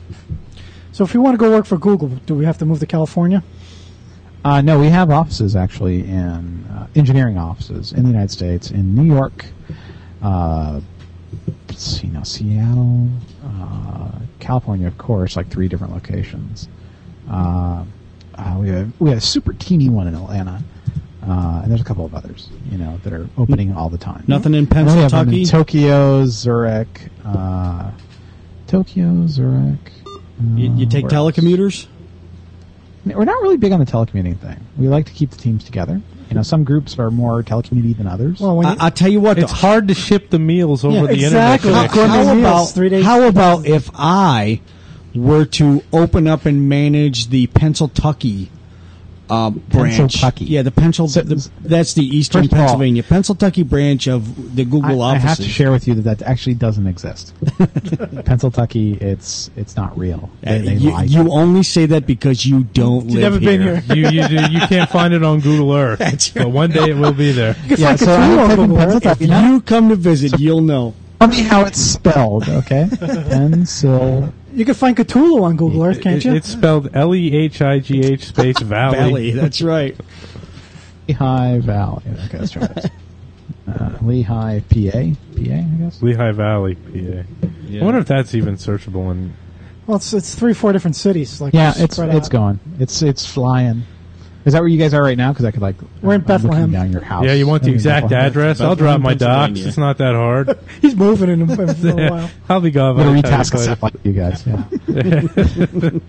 So if we want to go work for Google, do we have to move to California? Uh, no, we have offices, actually, in uh, engineering offices in the United States, in New York, uh, let's see now, Seattle, uh, California, of course, like three different locations. Uh, uh, we have we have a super teeny one in Atlanta, uh, and there's a couple of others, you know, that are opening all the time. Nothing in And we have them in Pennsylvania. Tokyo, Zurich, uh, Tokyo, Zurich. You, you uh, take where else? telecommuters. We're not really big on the telecommuting thing. We like to keep the teams together. You know, some groups are more telecommuting than others. Well, when I, you, I'll tell you what. It's though. hard to ship the meals over Yeah, the exactly. internet. How- connection. how how many about meals? Three days- how about if I were to open up and manage the Pennsylvania uh, branch? Pennsylvania. Yeah, the Pencil. So- the, that's the Eastern First of all- Pennsylvania, Pennsylvania branch of the I, Google I offices. have to share with you that that actually doesn't exist. Pennsylvania, it's it's not real. Uh, They, they you, lie. you only say that because you don't You've live never been here. you, you, do- you can't find it on Google Earth. That's But one day it will be there. you can yeah, find so Cthulhu I on type in Google Earth. If Pennsylvania. you come to visit, you'll know. Tell me how it's spelled, okay? Pencil. You can find Cthulhu on Google Earth, can't It- you? It's spelled L E H I G H space Valley. Valley, that's right. Lehigh Valley. Okay, let's try this. Uh, Lehigh, P A? P A, I guess? Lehigh Valley, P A. I wonder if that's even searchable in. Well, it's it's three, four different cities. Like Yeah, it's spread it's out. going. It's it's flying. Is that where you guys are right now? Because I could like. We're in I'm looking Bethlehem. Down your house. Yeah, you want the I'm in exact Bethlehem. address? I'll drop my Bethlehem, docs. It's not that hard. He's moving in a, in a while. I'll be gone. I'm by gonna the time retask a you set find like you guys. Yeah. it.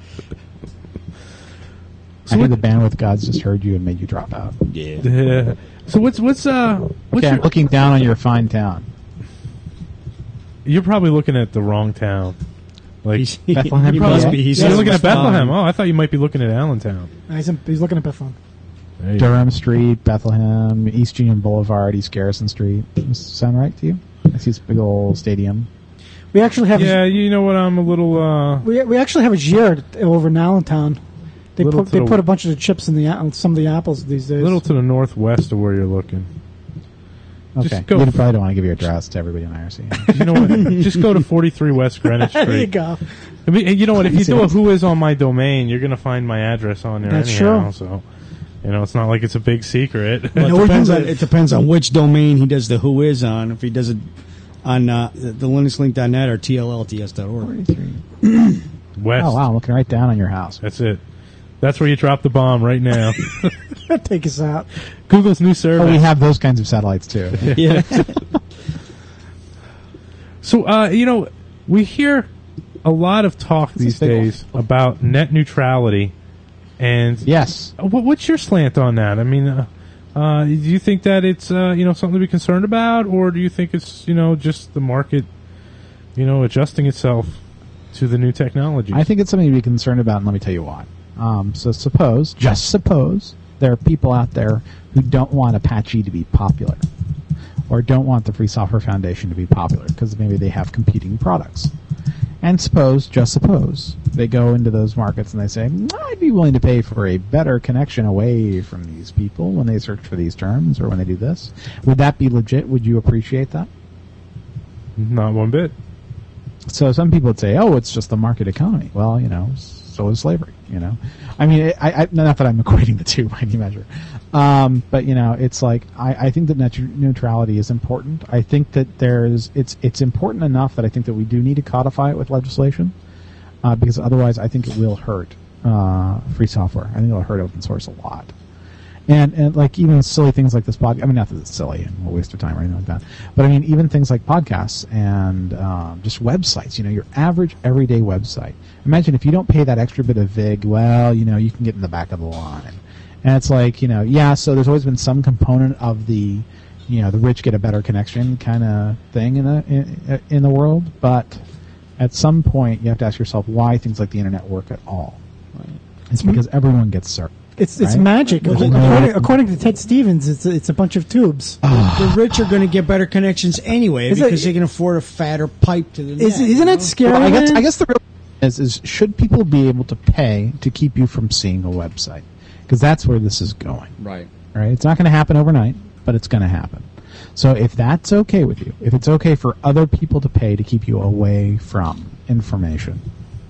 I hear the bandwidth gods just heard you and made you drop out. Yeah. Yeah. So what's what's uh what's Okay, I'm your, looking down on your fine town. you're probably looking at the wrong town. Like He's, Bethlehem, he must P A? be. He's you're Yeah, looking at fine. Bethlehem. Oh, I thought you might be looking at Allentown. No, he's, in, he's looking at Bethlehem. There you go. Durham Street, Bethlehem, East Union Boulevard, East Garrison Street. Does this sound right to you? I see this big old stadium. We actually have Yeah, a, you know what? I'm a little. Uh, we we actually have a Gier over in Allentown. They Little put to they the- put a bunch of the chips in the a- some of the apples these days. a little to the northwest of where you're looking. Okay. Just go You f- probably don't want to give your address to everybody in I R C. You know what? Just go to forty-three West Greenwich Street. There you go. I mean, you know what? If you See, do a that's- who is on my domain, you're going to find my address on there That's anyhow. true. So, you know, it's not like it's a big secret. Well, know it, where depends you on, live. it depends on which domain he does the who is on. If he does it on uh, the Linux Link dot net or T L L T S dot org. West. Oh, wow. I'm looking right down on your house. That's it. That's where you drop the bomb right now. Take us out. Google's new service. Oh, we have those kinds of satellites, too. Yeah. So, uh, you know, we hear a lot of talk these big one. days about net neutrality. And Yes. what, what's your slant on that? I mean, uh, uh, do you think that it's, uh, you know, something to be concerned about? Or do you think it's, you know, just the market, you know, adjusting itself to the new technologies? I think it's something to be concerned about, and let me tell you why. Um, so suppose, just suppose, there are people out there who don't want Apache to be popular, or don't want the Free Software Foundation to be popular, because maybe they have competing products. And suppose, just suppose, they go into those markets and they say, I'd be willing to pay for a better connection away from these people when they search for these terms, or when they do this. Would that be legit? Would you appreciate that? Not one bit. So some people would say, "Oh, it's just the market economy." Well, you know, so is slavery. You know, I mean, I, I, not that I'm equating the two by any measure, um, but you know, it's like I, I think that net neutrality is important. I think that there's it's it's important enough that I think that we do need to codify it with legislation, uh, because otherwise, I think it will hurt uh, free software. I think it'll hurt open source a lot. And, and like even silly things like this podcast, I mean, not that it's silly and a waste of time or anything like that, but I mean, even things like podcasts and um, just websites, you know, your average everyday website. Imagine if you don't pay that extra bit of vig, well, you know, you can get in the back of the line. And it's like, you know, yeah, so there's always been some component of the, you know, the rich get a better connection kind of thing in the, in, in the world, but at some point you have to ask yourself why things like the internet work at all. It's because everyone gets served. It's it's Right? magic. Well, according, the- according to Ted Stevens, it's a, it's a bunch of tubes. The rich are going to get better connections anyway Is because it- they can afford a fatter pipe to the net. Is, you isn't know? it scary? Well, I guess man? I guess the real is is should people be able to pay to keep you from seeing a website? Because that's where this is going. Right. Right? It's not going to happen overnight, but it's going to happen. So if that's okay with you, if it's okay for other people to pay to keep you away from information,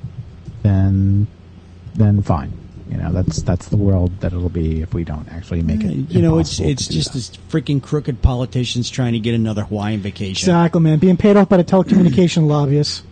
then then fine. You know, that's that's the world that it'll be if we don't actually make it. You know, it's impossible it's to do just that. this freaking crooked politicians trying to get another Hawaiian vacation. Exactly, man. Being paid off by the telecommunication lobbyists.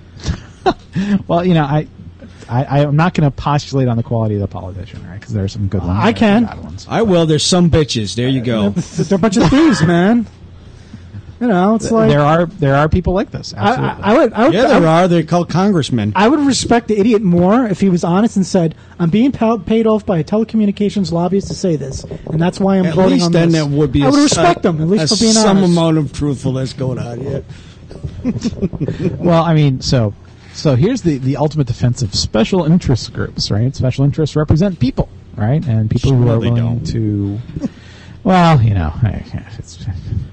Well, you know, I, I, I'm not going to postulate on the quality of the politician, right? Because there are some good ones. I and can. some bad ones. I will. There's some bitches. There you go. They're a bunch of thieves, man. You know, it's like there are there are people like this. I, Absolutely. I, I would. I would Yeah, I there would- are. They're called congressmen. I would respect the idiot more if he was honest and said, "I'm being pa- paid off by a telecommunications lobbyist to say this, and that's why I'm At voting least on then this." there would be. I a would s- respect them at least a for being some honest. amount of truthfulness going on. Yeah. Well, I mean, so so here's the the ultimate defense of special interest groups, right? Special interests represent people, right? And people who Sure, are they willing don't. to. Well, you know, I, it's,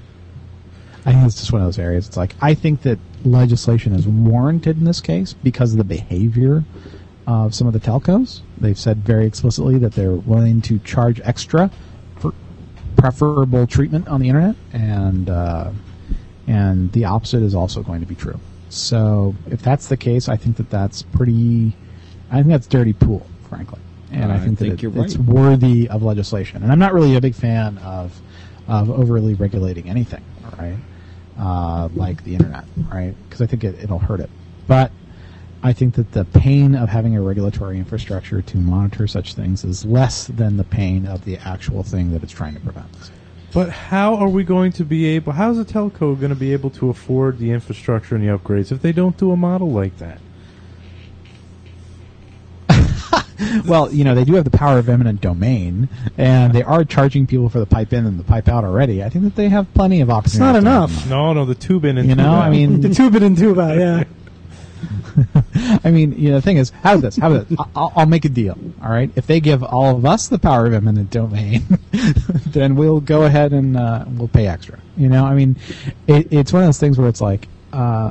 I think it's just one of those areas. It's like I think that legislation is warranted in this case because of the behavior of some of the telcos. They've said very explicitly that they're willing to charge extra for preferable treatment on the internet, and uh, and the opposite is also going to be true. So if that's the case, I think that that's pretty. I think that's dirty pool, frankly, and I I think that think it, you're it's right. worthy of legislation. And I'm not really a big fan of of overly regulating anything, right? Uh, like the internet, right? Because I think it, it'll hurt it. But I think that the pain of having a regulatory infrastructure to monitor such things is less than the pain of the actual thing that it's trying to prevent. But how are we going to be able, how's a telco going to be able to afford the infrastructure and the upgrades if they don't do a model like that? Well, you know, they do have the power of eminent domain, and they are charging people for the pipe in and the pipe out already. I think that they have plenty of It's opportunities. not to enough. make No, no, the tube in and You tube know, out. I mean, The tube it and tube out, yeah. I mean, you know, the thing is, how about this? How about this? I'll, I'll make a deal. All right, if they give all of us the power of eminent domain, then we'll go ahead and uh, we'll pay extra. You know, I mean, it, it's one of those things where it's like, uh,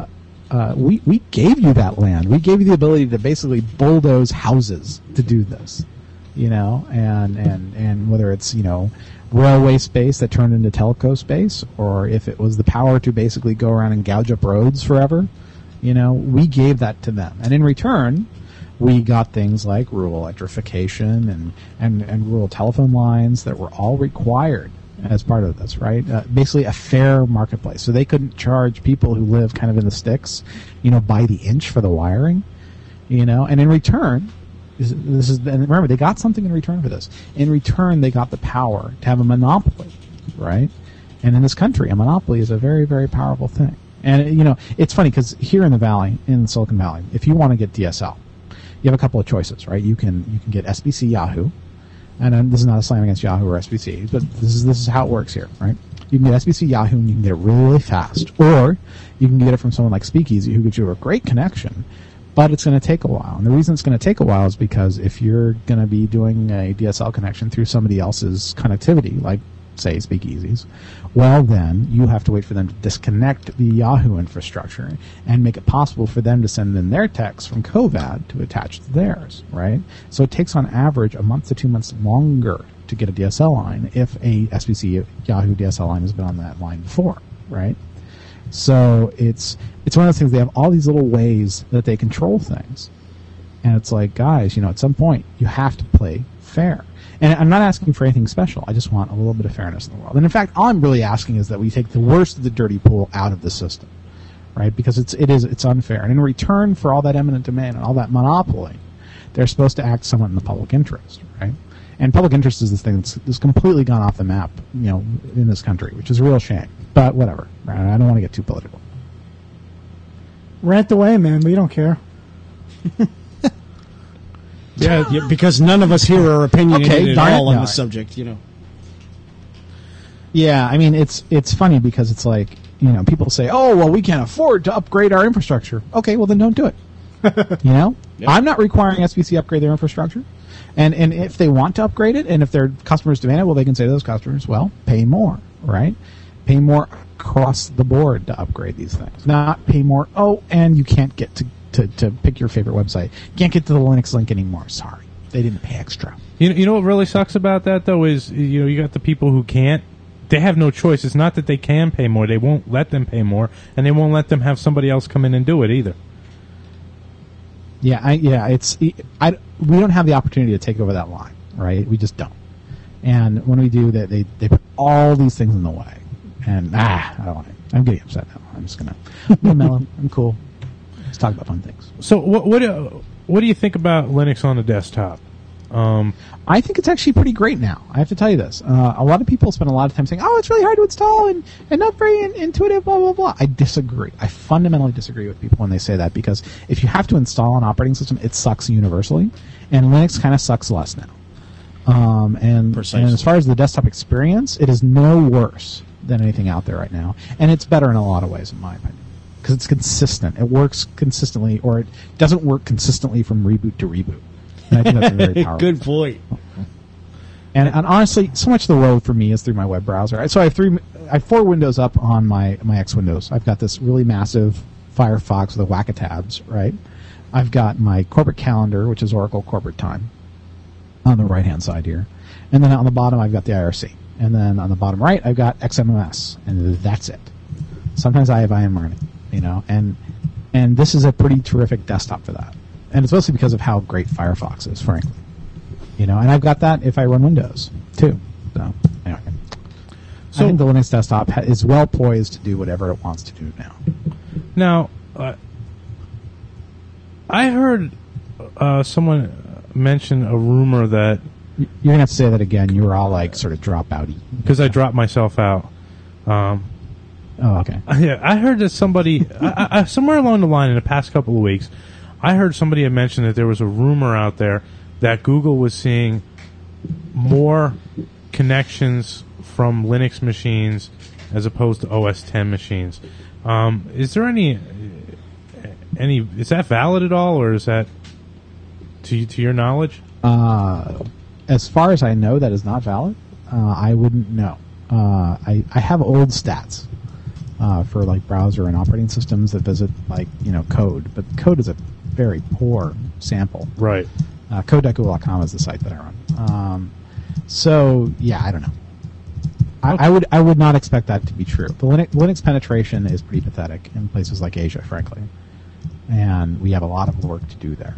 uh, we we gave you that land. We gave you the ability to basically bulldoze houses to do this, you know, and and and whether it's you know railway space that turned into telco space, or if it was the power to basically go around and gouge up roads forever, you know, we gave that to them, and in return, we got things like rural electrification and and and rural telephone lines that were all required as part of this, right? Uh, basically a fair marketplace. So they couldn't charge people who live kind of in the sticks, you know, by the inch for the wiring, you know, and in return, this, this is, and remember, they got something in return for this. In return, they got the power to have a monopoly, right? And in this country, a monopoly is a very, very powerful thing. And, you know, it's funny because here in the Valley, in Silicon Valley, if you want to get D S L, you have a couple of choices, right? You can, you can get S B C Yahoo. And uh, this is not a slam against Yahoo or S B C, but this is this is how it works here, right? You can get S B C Yahoo and you can get it really, really fast, or you can get it from someone like Speakeasy who gives you a great connection, but it's going to take a while. And the reason it's going to take a while is because if you're going to be doing a D S L connection through somebody else's connectivity, like say Speakeasy's, well then you have to wait for them to disconnect the Yahoo infrastructure and make it possible for them to send in their text from Covad to attach to theirs, right? So it takes on average a month to two months longer to get a D S L line if a S B C Yahoo D S L line has been on that line before, right? So it's it's one of those things, they have all these little ways that they control things. And it's like, guys, you know, at some point you have to play fair. And I'm not asking for anything special. I just want a little bit of fairness in the world. And in fact, all I'm really asking is that we take the worst of the dirty pool out of the system, right? Because it's it is it's unfair. And in return for all that eminent domain and all that monopoly, they're supposed to act somewhat in the public interest, right? And public interest is this thing that's, that's completely gone off the map, you know, in this country, which is a real shame. But whatever, right? I don't want to get too political. Rant away, man. We don't care. Yeah, yeah, because none of us here are opinionated Okay, at darn it, all on no. the subject, you know. Yeah, I mean, it's it's funny because it's like, you know, people say, oh, well, we can't afford to upgrade our infrastructure. Okay, well, then don't do it. You know? Yep. I'm not requiring S B C upgrade their infrastructure. And and if they want to upgrade it, and if their customers demand it, well, they can say to those customers, well, pay more, right? Pay more across the board to upgrade these things. Not pay more, oh, and you can't get to, to, to pick your favorite website. You can't get to the Linux link anymore. Sorry. They didn't pay extra. You know, you know what really sucks about that, though, is, you know, you got the people who can't. They have no choice. It's not that they can pay more. They won't let them pay more, and they won't let them have somebody else come in and do it either. Yeah, I, yeah, it's I, we don't have the opportunity to take over that line, right? We just don't. And when we do, that, they they put all these things in the way, and ah, I don't want it. I'm getting upset now. I'm just gonna, I'm mellow. I'm cool. Let's talk about fun things. So, what what do, what do you think about Linux on the desktop? Um, I think it's actually pretty great now. I have to tell you this. Uh, a lot of people spend a lot of time saying, oh, it's really hard to install and, and not very in, intuitive, blah, blah, blah. I disagree. I fundamentally disagree with people when they say that, because if you have to install an operating system, it sucks universally, and Linux kind of sucks less now. Um, and, and as far as the desktop experience, it is no worse than anything out there right now, and it's better in a lot of ways, in my opinion, because it's consistent. It works consistently, or it doesn't work consistently from reboot to reboot. And I think that's a very powerful Good point. And, and honestly, so much of the road for me is through my web browser. So I have three, I have four windows up on my, my X Windows. I've got this really massive Firefox with a whack of tabs, right? I've got my corporate calendar, which is Oracle Corporate Time, on the right-hand side here. And then on the bottom, I've got the I R C. And then on the bottom right, I've got X M M S. And that's it. Sometimes I have I M Learning, you know, and and this is a pretty terrific desktop for that. And it's mostly because of how great Firefox is, frankly. You know, and I've got that if I run Windows, too. So, anyway. So I think the Linux desktop ha- is well poised to do whatever it wants to do now. Now, uh, I heard uh, someone mention a rumor that... You're going to have to say that again. You were all, like, sort of drop-outy. Because I dropped myself out. Um, oh, okay. Yeah, I heard that somebody... I, I, somewhere along the line in the past couple of weeks, I heard somebody had mentioned that there was a rumor out there that Google was seeing more connections from Linux machines as opposed to O S ten machines. Um, is there any any is that valid at all, or is that to to your knowledge? Uh, as far as I know, that is not valid. Uh, I wouldn't know. Uh, I I have old stats uh, for like browser and operating systems that visit like you know code, but code is a very poor sample. Right. Uh, code dot google dot com is the site that I run. Um, so yeah, I don't know. I, Okay. I would I would not expect that to be true. The Linux, Linux penetration is pretty pathetic in places like Asia, frankly, and we have a lot of work to do there.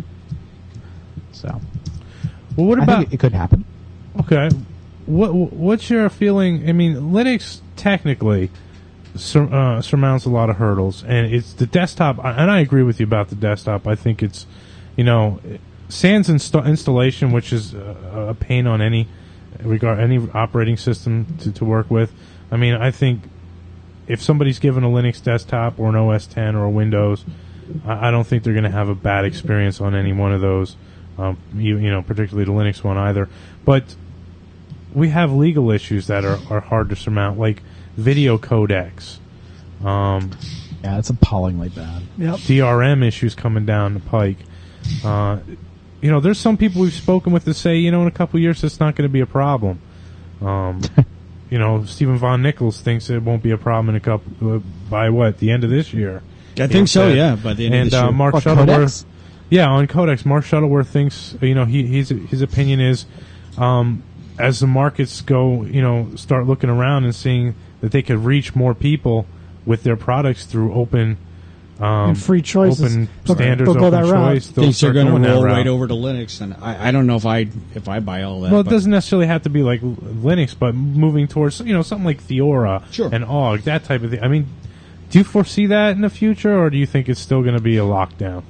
So, Well, what I about think it, it could happen. okay? What what's your feeling? I mean, Linux technically sur- uh, surmounts a lot of hurdles, and it's the desktop. And I agree with you about the desktop. I think it's, you know, sans insta- installation, which is a, a pain on any regard any operating system to, to work with. I mean, I think if somebody's given a Linux desktop or an O S ten or a Windows, I, I don't think they're going to have a bad experience on any one of those. Um, you, you know, particularly the Linux one either. But we have legal issues that are, are hard to surmount, like video codecs, um, Yeah, it's appallingly bad. Yep. D R M issues coming down the pike. Uh, you know, there's some people we've spoken with that say, you know, in a couple of years it's not going to be a problem. Um, you know, Stephen Von Nichols thinks it won't be a problem in a couple uh, by what the end of this year. I think so. said. Yeah, by the end and of this uh, year. Mark What, Shuttleworth. codecs? Yeah, on Codex, Mark Shuttleworth thinks, you know, he he's, his opinion is, um, as the markets go, you know, start looking around and seeing that they could reach more people with their products through open, um, And free choices. open They'll- standards, they'll go open that route. choice. They'll Thinks they're start going to going that roll route. right over to Linux, and I, I don't know if I if I buy all that. Well, it but- doesn't necessarily have to be like Linux, but moving towards, you know, something like Theora Sure. and O G, that type of thing. I mean, do you foresee that in the future, or do you think it's still going to be a lockdown?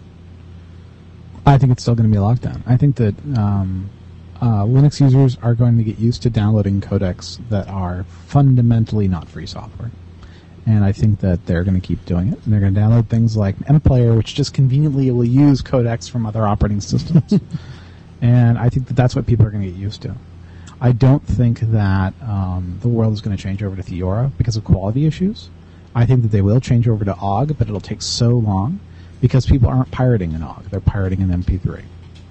I think it's still going to be a lockdown. I think that um, uh, Linux users are going to get used to downloading codecs that are fundamentally not free software. And I think that they're going to keep doing it. And they're going to download things like MPlayer, which just conveniently will use codecs from other operating systems. And I think that that's what people are going to get used to. I don't think that um, the world is going to change over to Theora because of quality issues. I think that they will change over to O G, but it'll take so long because people aren't pirating an O G. They're pirating an M P three.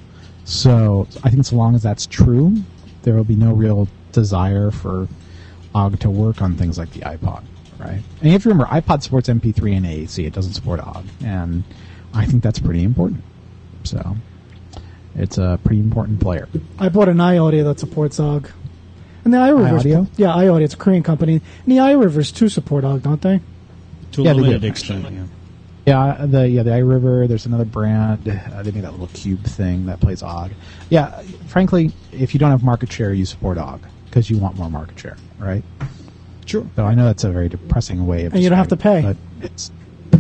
So I think so long as that's true, there will be no real desire for O G to work on things like the iPod, right? And you have to remember, iPod supports M P three and A A C. It doesn't support O G. And I think that's pretty important. So it's a pretty important player. I bought an iAudio that supports O G. And the iRivers, iAudio? yeah, iAudio. It's a Korean company. And the iRivers too support O G, don't they? to a Yeah, they limited do. extent. Yeah. Yeah, the yeah the iRiver. There's another brand. Uh, they made that little cube thing that plays O G. Yeah, frankly, if you don't have market share, you support O G because you want more market share, right? Sure. So I know that's a very depressing way of. And you don't have to describing it, but it's.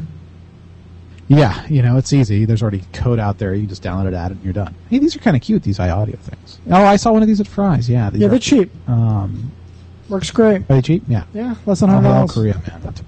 Yeah, you know, it's easy. There's already code out there. You just download it, add it, and you're done. Hey, these are kind of cute, these iAudio things. Oh, I saw one of these at Fry's. Yeah, these Yeah, are, they're cheap. Um, Works great. are they cheap? Yeah. Yeah, less than Oh, one hundred they're all dollars. Korea, man. That's-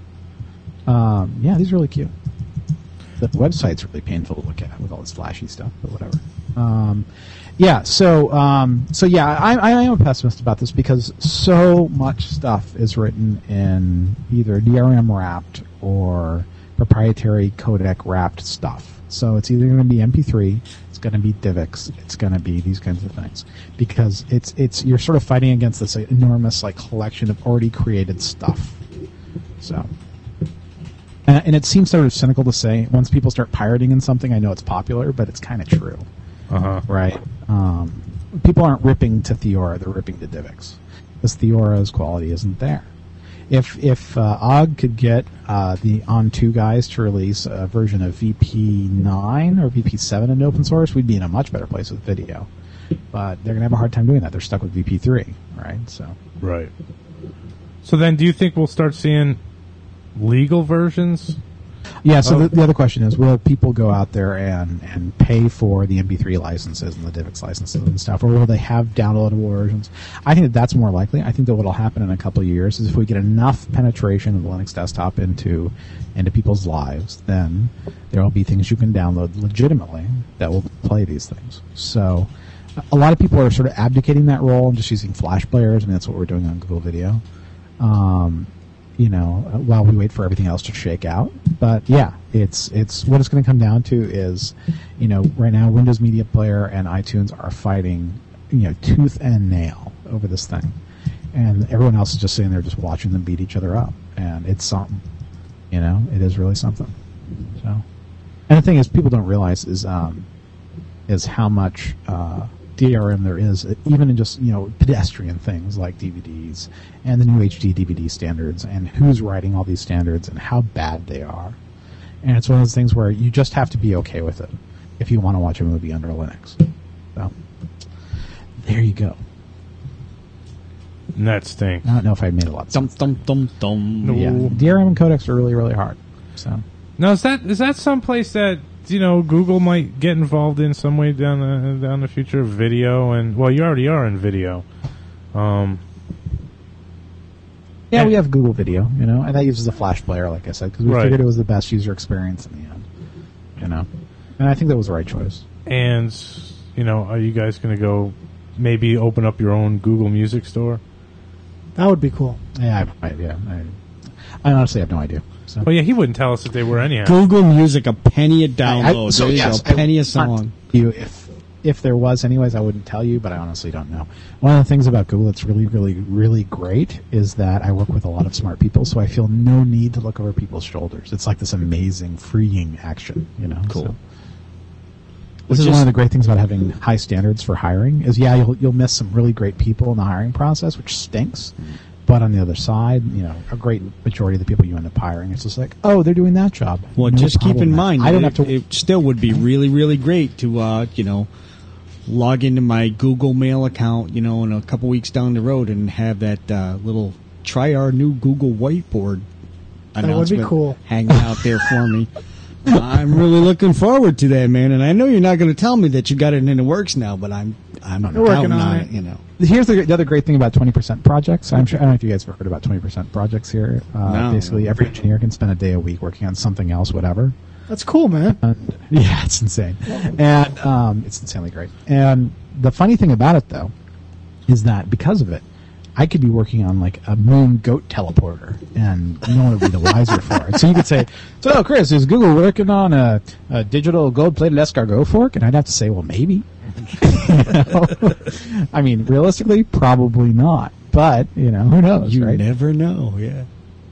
Um, yeah, these are really cute. The website's really painful to look at with all this flashy stuff, but whatever. Um, yeah, so um, so yeah, I, I am a pessimist about this because so much stuff is written in either D R M wrapped or proprietary codec wrapped stuff. So it's either going to be M P three, it's going to be DivX, it's going to be these kinds of things because it's it's you're sort of fighting against this enormous like collection of already created stuff. So. Uh, and it seems sort of cynical to say, once people start pirating in something, I know it's popular, but it's kind of true, Uh-huh. right? Um, people aren't ripping to Theora, they're ripping to DivX. Because Theora's quality isn't there. If if uh, O G could get uh, the On two guys to release a version of V P nine or V P seven in open source, we'd be in a much better place with video. But they're going to have a hard time doing that. They're stuck with V P three, right? So Right. So then, do you think we'll start seeing legal versions? Yeah, so Oh. the, the other question is, will people go out there and, and pay for the M P three licenses and the DivX licenses and stuff, or will they have downloadable versions? I think that that's more likely. I think that what will happen in a couple of years is if we get enough penetration of the Linux desktop into into people's lives, then there will be things you can download legitimately that will play these things. So a lot of people are sort of abdicating that role and just using Flash players. I mean, that's what we're doing on Google Video. Um, you know, while we wait for everything else to shake out. But yeah, it's it's what it's going to come down to is, you know, right now Windows Media Player and iTunes are fighting, you know, tooth and nail over this thing, and everyone else is just sitting there just watching them beat each other up. and it's something. You know, it is really something. So, and the thing is, people don't realize is um, is how much uh, D R M there is, even in just, you know, pedestrian things like D V Ds and the new H D D V D standards, and who's writing all these standards and how bad they are. And it's one of those things where you just have to be okay with it if you want to watch a movie under Linux. So, there you go. And that stinks. I don't know if I made a lot of Dum sense. dum dum dum. No. Yeah, D R M and codecs are really, really hard. So, Now, is that is that someplace that, you know, Google might get involved in some way down the down the future of video? And well, you already are in video. Um, yeah, And- we have Google Video, you know, and that uses a Flash player, like I said, because we Right. figured it was the best user experience in the end, you know. And I think that was the right choice. and you know, are you guys going to go maybe open up your own Google Music store? That would be cool. Yeah, I have no idea. I, I honestly have no idea. So. Well, yeah, he wouldn't tell us if they were anyhow. Google Music, a penny a download. I- I- so, there you yes, go, a penny I- a song. You, if if there was, anyways, I wouldn't tell you, but I honestly don't know. One of the things about Google that's really, really, really great is that I work with a lot of smart people, so I feel no need to look over people's shoulders. It's like this amazing, freeing action, you know. Cool. So. This is Which one is- of the great things about having high standards for hiring. Is yeah, you'll you'll miss some really great people in the hiring process, which stinks. But on the other side, you know, a great majority of the people you end up hiring, it's just like, oh, they're doing that job. Well, No just keep problem in there. mind, I don't it, have to. it still would be really, really great to, uh, you know, log into my Google Mail account, you know, in a couple weeks down the road and have that uh, little try our new Google whiteboard That would be announcement cool. hanging out there for me. I'm really looking forward to that, man. And I know you're not going to tell me that you got it in the works now, but I'm I'm You're working counting on on it. it, you know. Here's the, the other great thing about twenty percent projects. I'm sure I don't know if you guys have heard about twenty percent projects here. Uh, No. Basically, every engineer can spend a day a week working on something else, whatever. That's cool, man. And, yeah, it's insane, and um, it's insanely great. And the funny thing about it, though, is that because of it, I could be working on like a moon goat teleporter, and no one would be the wiser for it. So you could say, "So, Chris, is Google working on a, a digital gold-plated escargot fork?" And I'd have to say, "Well, maybe." You know? I mean, realistically, probably not. But you know, who knows, You right? never know, yeah.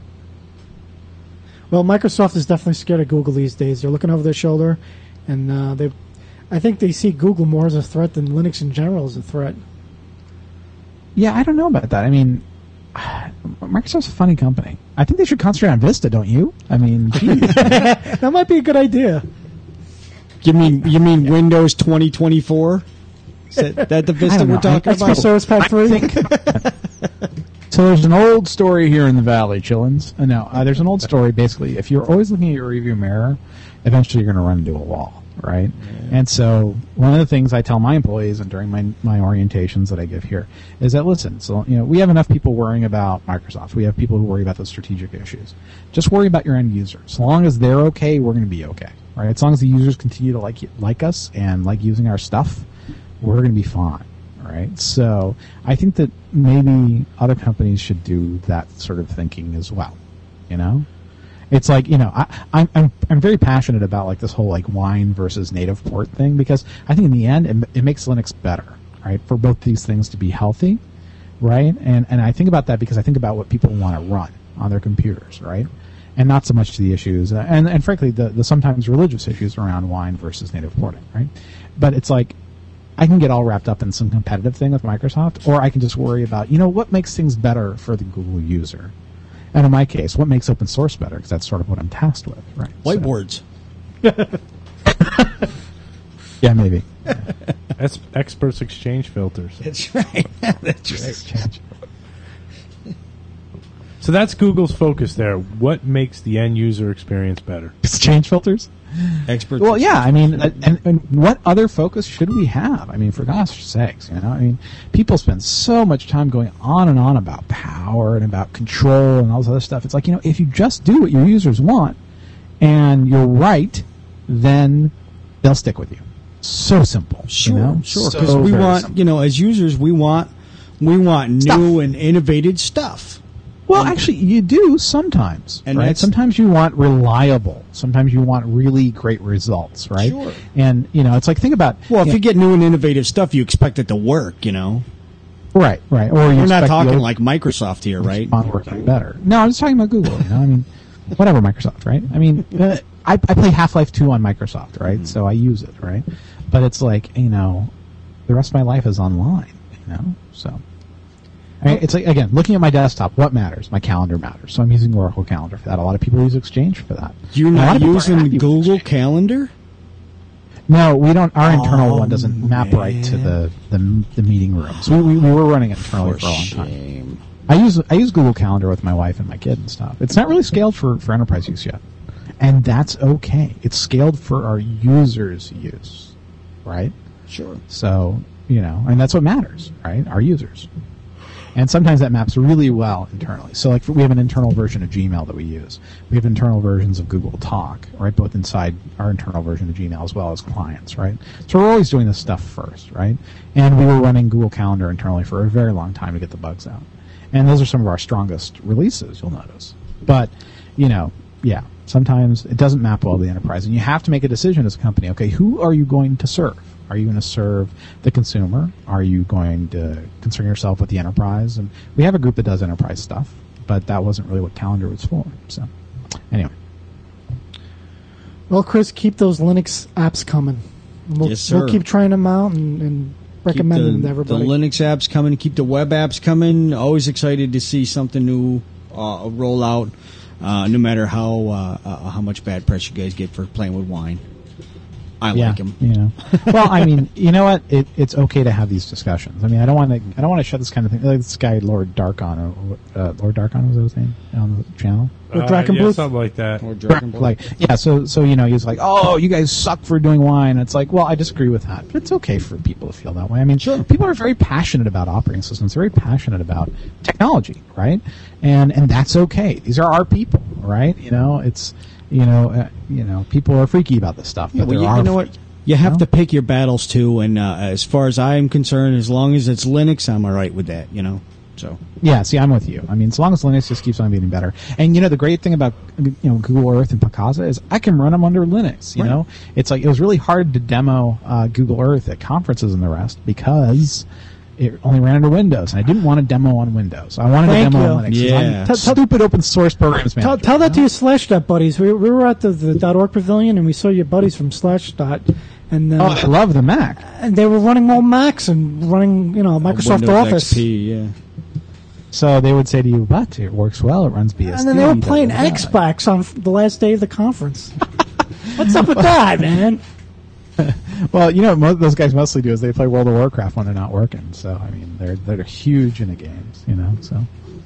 Well, Microsoft is definitely scared of Google these days. They're looking over their shoulder, and uh, they, I think they see Google more as a threat than Linux in general as a threat. Yeah, I don't know about that. I mean, Microsoft's a funny company. I think they should concentrate on Vista, don't you? I mean, geez. That might be a good idea. You mean you mean Windows twenty twenty-four? Is that, that the I Vista don't we're know. talking X P about? Service Pack three. So there's an old story here in the Valley, Chillins. Uh, no, uh, there's an old story. Basically, if you're always looking at your rearview mirror, eventually you're going to run into a wall, right? Yeah. And so one of the things I tell my employees and during my my orientations that I give here is that listen, so you know we have enough people worrying about Microsoft. We have people who worry about those strategic issues. Just worry about your end users. As long as they're okay, we're going to be okay, right? As long as the users continue to like like us and like using our stuff, we're going to be fine. Right, so I think that maybe other companies should do that sort of thinking as well. You know, it's like you know I, I'm I'm I'm very passionate about like this whole like wine versus native port thing because I think in the end it, it makes Linux better, right? For both these things to be healthy, right? And and I think about that because I think about what people want to run on their computers, right? And not so much to the issues uh, and and frankly the the sometimes religious issues around wine versus native porting, right? But it's like. I can get all wrapped up in some competitive thing with Microsoft, or I can just worry about, you know, what makes things better for the Google user. And in my case, what makes open source better, because that's sort of what I'm tasked with, right? Whiteboards. So. Yeah, maybe. That's experts exchange filters. That's right. That's right. So that's Google's focus there. What makes the end user experience better? Exchange filters? Experts. Well, yeah, I mean, and, and what other focus should we have? I mean, for gosh sakes, you know, I mean, people spend so much time going on and on about power and about control and all this other stuff. It's like, you know, if you just do what your users want and you're right, then they'll stick with you. So simple. Sure, you know? sure. So Because we very want, simple. you know, as users, we want, we want Stuff. new and innovative stuff. Well, actually, you do sometimes, And right? that's- Sometimes you want reliable. Sometimes you want really great results, right? Sure. And, you know, it's like, think about... Well, if you you know, get new and innovative stuff, you expect it to work, you know. Right, right. Or you We're not expect the talking old like Microsoft here, right? on working better. No, I'm just talking about Google. You know, I mean, whatever Microsoft, right? I mean, uh, I, I play Half-Life two on Microsoft, right? Mm-hmm. So I use it, right? But it's like, you know, the rest of my life is online, you know? So, I mean, it's like, again, looking at my desktop, what matters? My calendar matters. So I'm using Oracle Calendar for that. A lot of people use Exchange for that. You're not using Google Calendar? No, we don't. Our internal oh, one doesn't map man. right to the, the, the meeting rooms. We, we, we were running it internally for, for a long time. Shame. I use I use Google Calendar with my wife and my kid and stuff. It's not really scaled for, for enterprise use yet. And that's okay. It's scaled for our users' use, right? Sure. So, you know, and that's what matters, right? Our users. And sometimes that maps really well internally. So, like, we have an internal version of Gmail that we use. We have internal versions of Google Talk, right? Both inside our internal version of Gmail as well as clients, right? So we're always doing this stuff first, right? And we were running Google Calendar internally for a very long time to get the bugs out. And those are some of our strongest releases, you'll notice. But, you know, yeah, sometimes it doesn't map well to the enterprise. And you have to make a decision as a company. Okay, who are you going to serve? Are you going to serve the consumer? Are you going to concern yourself with the enterprise? And we have a group that does enterprise stuff, but that wasn't really what Calendar was for. So, anyway. Well, Chris, keep those Linux apps coming. We'll, Yes, sir. We'll keep trying them out and, and recommend the, them to everybody. The Linux apps coming, keep the web apps coming. Always excited to see something new uh, roll out, uh, no matter how uh, uh, how much bad press you guys get for playing with wine. I yeah, like them. You know. Well, I mean, you know what? It, it's okay to have these discussions. I mean, I don't want to. I don't want to shut this kind of thing. Like this guy, Lord Darkon, or uh, Lord Darkon was that his name on the channel? With Uh, Draken yeah, Booth? something like that. Or Dragon Ball. Like, yeah. So, so you know, he's like, "Oh, you guys suck for doing wine." It's like, well, I disagree with that, but it's okay for people to feel that way. I mean, Sure. people are very passionate about operating systems, very passionate about technology, right? And and that's okay. These are our people, right? You know, it's you know, uh, you know, people are freaky about this stuff, Yeah, but well, there you, are you know what? freaks. You have No? to pick your battles too, and uh, as far as I'm concerned, as long as it's Linux, I'm all right with that. You know, so Yeah, see, I'm with you. I mean, as long as Linux just keeps on getting better. And, you know, the great thing about, you know, Google Earth and Picasa is I can run them under Linux, you Right. know? It's like, it was really hard to demo uh, Google Earth at conferences and the rest because it only ran under Windows, and I didn't want to demo on Windows. I wanted Thank to demo you. on Linux. Yeah. I'm Tell- tell- stupid open source programs Tell, manager. tell that to you know? your Slashdot buddies. We, we were at the, the .org Pavilion, and we saw your buddies from Slashdot, and Oh, uh, I love the Mac. and they were running all Macs and running, you know, Microsoft Windows Office. X P, yeah. So they would say to you, but it works well, it runs B S D. And then they were da, playing da, da. Xbox on f- the last day of the conference. What's up with that, man? Well, you know, what those guys mostly do is they play World of Warcraft when they're not working. So, I mean, they're they're huge into games, you know, so.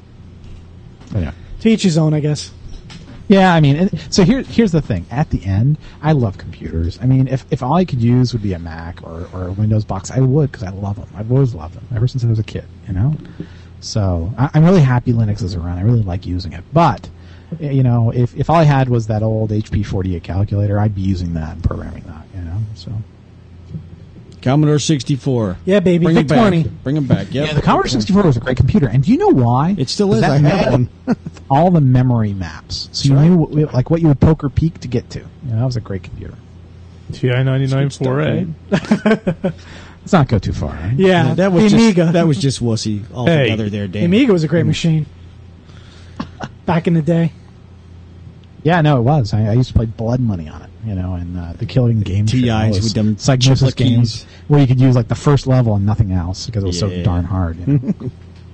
But yeah. To each his own, I guess. Yeah, I mean, and, so here, here's the thing. At the end, I love computers. I mean, if, if all I could use would be a Mac or, or a Windows box, I would because I love them. I've always loved them ever since I was a kid, you know? So I, I'm really happy Linux is around. I really like using it. But, you know, if, if all I had was that old H P forty-eight calculator, I'd be using that and programming that, you know? So. Commodore sixty-four. Yeah, baby. Bring VIC it back. twenty. Bring it back. Yep. Yeah, the Commodore sixty-four was a great computer. And do you know why? It still is. That I have had one. all the memory maps. So you right. knew what, like what you would poke or peek to get to. You know, that was a great computer. T I ninety-nine four A. Let's not go too far. Right? Yeah, that was the just, Amiga. that was just wussy altogether Hey. there, the Dan. Amiga was a great machine. Back in the day. Yeah, no, it was. I, I used to play Blood Money on it, you know, and uh, the Killing Game T Is Show was with them Psygnosis chiplet games keys. where you could use like the first level and nothing else because it was so Yeah. darn hard. You know?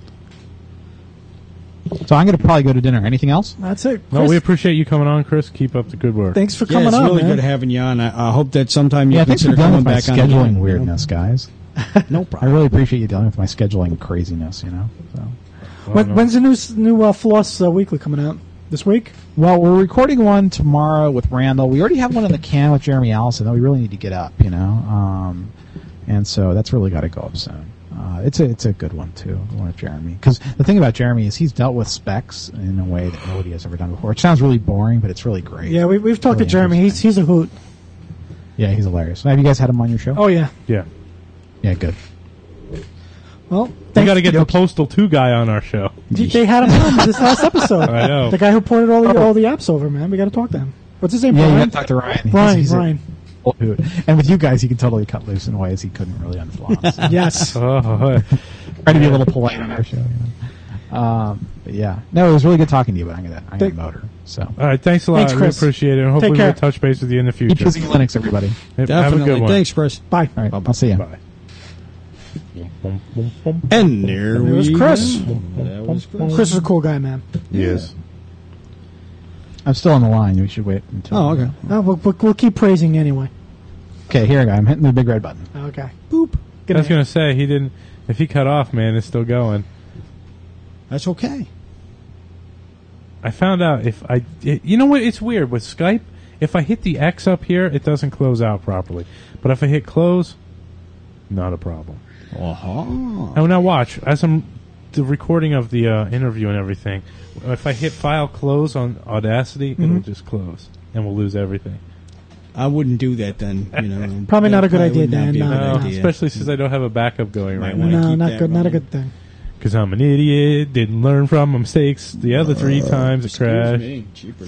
So I'm going to probably go to dinner. Anything else? That's it. No, Chris, we appreciate you coming on, Chris. Keep up the good work. thanks for Yeah, coming it's on, really man. good having you on. I, I hope that sometime you Yeah, thanks for consider dealing coming with my back on scheduling again, you weirdness, guys. know? No I problem. really appreciate you dealing with my scheduling craziness, you know. So. Well, When, no. when's the new s- new uh, Floss uh, Weekly coming out? This week? Well, we're recording one tomorrow with Randall. We already have one in the can with Jeremy Allison that we really need to get up, you know. Um, and so that's really got to go up soon. Uh, it's a it's a good one too, the one with Jeremy. Because the thing about Jeremy is he's dealt with specs in a way that nobody has ever done before. It sounds really boring, but it's really great. Yeah, we, we've talked Really to Jeremy. He's he's a hoot. Yeah, he's hilarious. Have you guys had him on your show? Oh yeah. Yeah. Yeah, good. Well, We thanks- got to get the Postal two guy on our show. They they had him on this last episode. I know. The guy who ported all the all the apps over, man. We got to talk to him. What's his name? Yeah, you Brian. got to talk to Ryan. He's- Brian. he's a Brian. old hoot. And with you guys, he can totally cut loose in ways he couldn't really unflaunt. So. Yes. Oh, Trying to be a little polite on our show. You know? um, but yeah, no, it was really good talking to you. But I'm gonna, I'm gonna motor. So, all right, thanks a lot. Thanks, Chris. We appreciate it. And hopefully we'll touch base with you in the future. Keep using Linux, everybody. Have Definitely. a good one. Thanks, Chris. Bye. All right, I'll see you. Bye. And there It was we Chris. go. That was Chris. Chris is a cool guy, man. Yes. I'm still on the line. We should wait until. Oh, okay. Oh, we'll, we'll, we'll keep praising you anyway. Okay, here I go. I'm hitting the big red button. Okay. Boop. Good I was night. going to say, he didn't. If he cut off, man, it's still going. That's okay. I found out if I. It, you know what? It's weird. With Skype, if I hit the X up here, it doesn't close out properly. But if I hit close, not a problem. Uh-huh. And now watch, as I'm the recording of the uh, interview and everything, if I hit file close on Audacity, Mm-hmm. it'll just close. And we'll lose everything. I wouldn't do that then. You know, Probably not a good That idea, would not Dan. be a No, good No, idea. especially since I don't have a backup going right Might now. wanna No, keep not that good. Not a running. good thing. Because I'm an idiot, didn't learn from my mistakes. The other three times it Excuse crashed. me. Jeepers.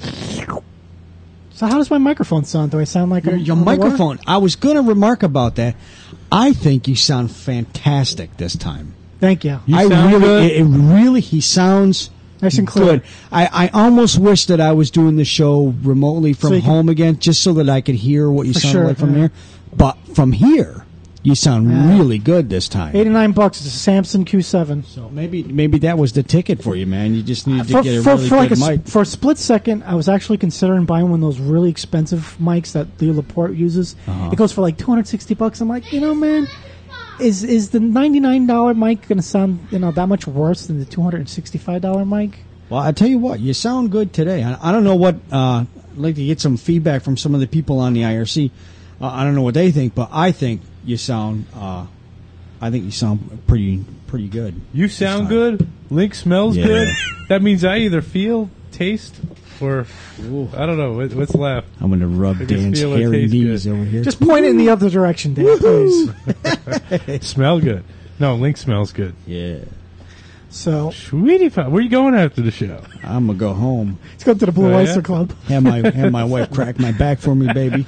So how does my microphone sound? Do I sound like Your, I'm your underwater? microphone. I was going to remark about that. I think you sound fantastic this time. Thank you. You I sound really, good? It, it really, he sounds Nice and clear. good. I, I almost wish that I was doing the show remotely from So you can- home again, just so that I could hear what you For sound sure, like from yeah. there. But from here, you sound Yeah. really good this time. eighty-nine bucks. It's a Samsung Q seven. So maybe maybe that was the ticket for you, man. You just needed to For, get a for, really for, like good a, s- mic. for a split second, I was actually considering buying one of those really expensive mics that Leo Laporte uses. Uh-huh. It goes for like two hundred sixty bucks. I'm like, you know, man, is is the ninety-nine dollar mic going to sound, you know, that much worse than the two hundred sixty-five dollar mic? Well, I tell you what, you sound good today. I, I don't know what. Uh, I'd like to get some feedback from some of the people on the I R C. Uh, I don't know what they think, but I think you sound. Uh, I think you sound pretty pretty good. You sound time. good. Link smells Yeah. good. That means I either feel, taste, or I don't know. What, what's left? I'm going to rub I just Dan's feel it hairy tastes knees good. over here. Just point it in the other direction, Dan, please. Smell good. No, Link smells good. yeah. So Sweetie pie, where you going after the show? I'm gonna go home. let's go to the Blue Oh, yeah? Oyster Club. Have my have my wife crack my back for me, baby.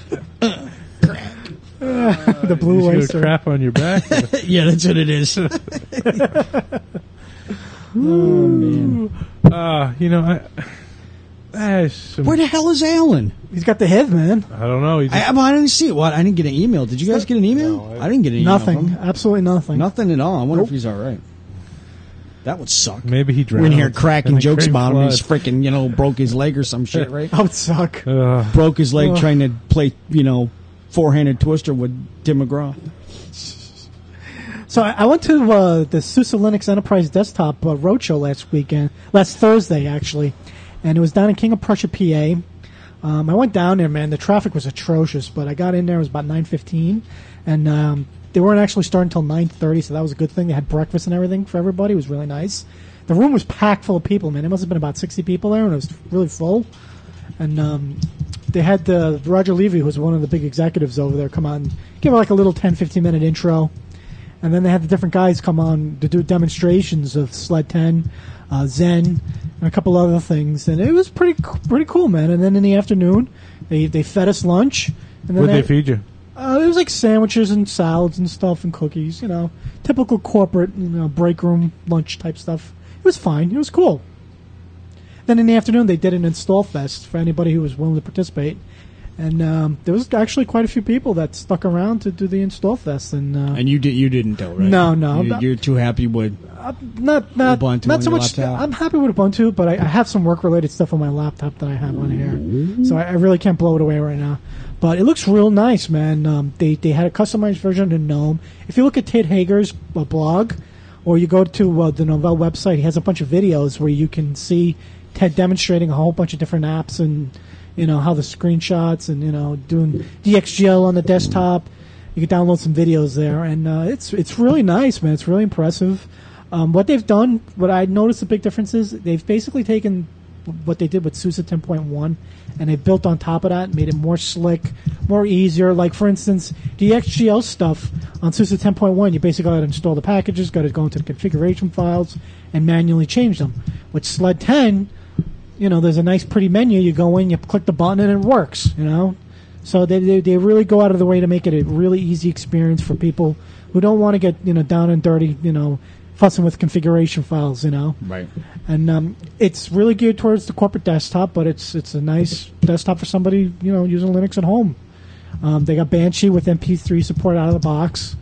The Blue You just Oyster. gonna crap on your back? Yeah, that's what it is. oh man, uh, you know, I. That's some, where the hell is Alan? He's got the head, man. I don't know. He just, I, I didn't see it. What? I didn't get an email. Did you guys get an email? No, I- I didn't get an email. Nothing. from him. Absolutely nothing. Nothing at all. I wonder Nope. if he's all right. That would suck. maybe he drowned. We're in here in cracking the jokes great about him. He's flood. freaking, you know, broke his leg or some shit, right? That would suck. Uh, Broke his leg Ugh. trying to play, you know, four-handed twister with Tim McGraw. So I, I went to uh, the SUSE Linux Enterprise Desktop uh, Roadshow last weekend, last Thursday actually, and it was down in King of Prussia, P A. Um, I went down there, man. The traffic was atrocious, but I got in there. It was about nine fifteen, and um, they weren't actually starting until nine thirty, so that was a good thing. They had breakfast and everything for everybody. It was really nice. The room was packed full of people, man. There must have been about sixty people there, and it was really full. And um, they had uh, Roger Levy, who was one of the big executives over there, come on, give like a little ten, fifteen minute intro. And then they had the different guys come on to do demonstrations of Sled ten, uh, Zen, and a couple other things. And it was pretty pretty cool, man. And then in the afternoon, they, they fed us lunch. And then what'd they feed you? Uh, it was like sandwiches and salads and stuff and cookies, you know. Typical corporate, you know, break room lunch type stuff. It was fine. It was cool. Then in the afternoon, they did an install fest for anybody who was willing to participate. And um, there was actually quite a few people that stuck around to do the install fest. And, uh, And you did you didn't though, right? No, no. You, you're too happy with. not not Ubuntu not on so your much. laptop? I'm happy with Ubuntu, but I, I have some work related stuff on my laptop that I have on here, so I, I really can't blow it away right now. But it looks real nice, man. Um, they they had a customized version of GNOME. If you look at Ted Hager's uh, blog, or you go to uh, the Novell website, he has a bunch of videos where you can see Ted demonstrating a whole bunch of different apps and you know how the screenshots and you know doing D X G L on the desktop. You can download some videos there, and uh, it's it's really nice, man. It's really impressive. Um, what they've done, what I noticed the big difference is, they've basically taken what they did with SUSE ten point one, and they built on top of that, made it more slick, more easier. Like, for instance, the X G L stuff on SUSE ten point one, you basically got to install the packages, got to go into the configuration files, and manually change them. With Sled ten, you know, there's a nice pretty menu. You go in, you click the button, and it works, you know? So they, they they really go out of the way to make it a really easy experience for people who don't want to get, you know, down and dirty, you know, fussing with configuration files, you know. Right. And um, it's really geared towards the corporate desktop, but it's it's a nice desktop for somebody, you know, using Linux at home. Um, they got Banshee with M P three support out of the box.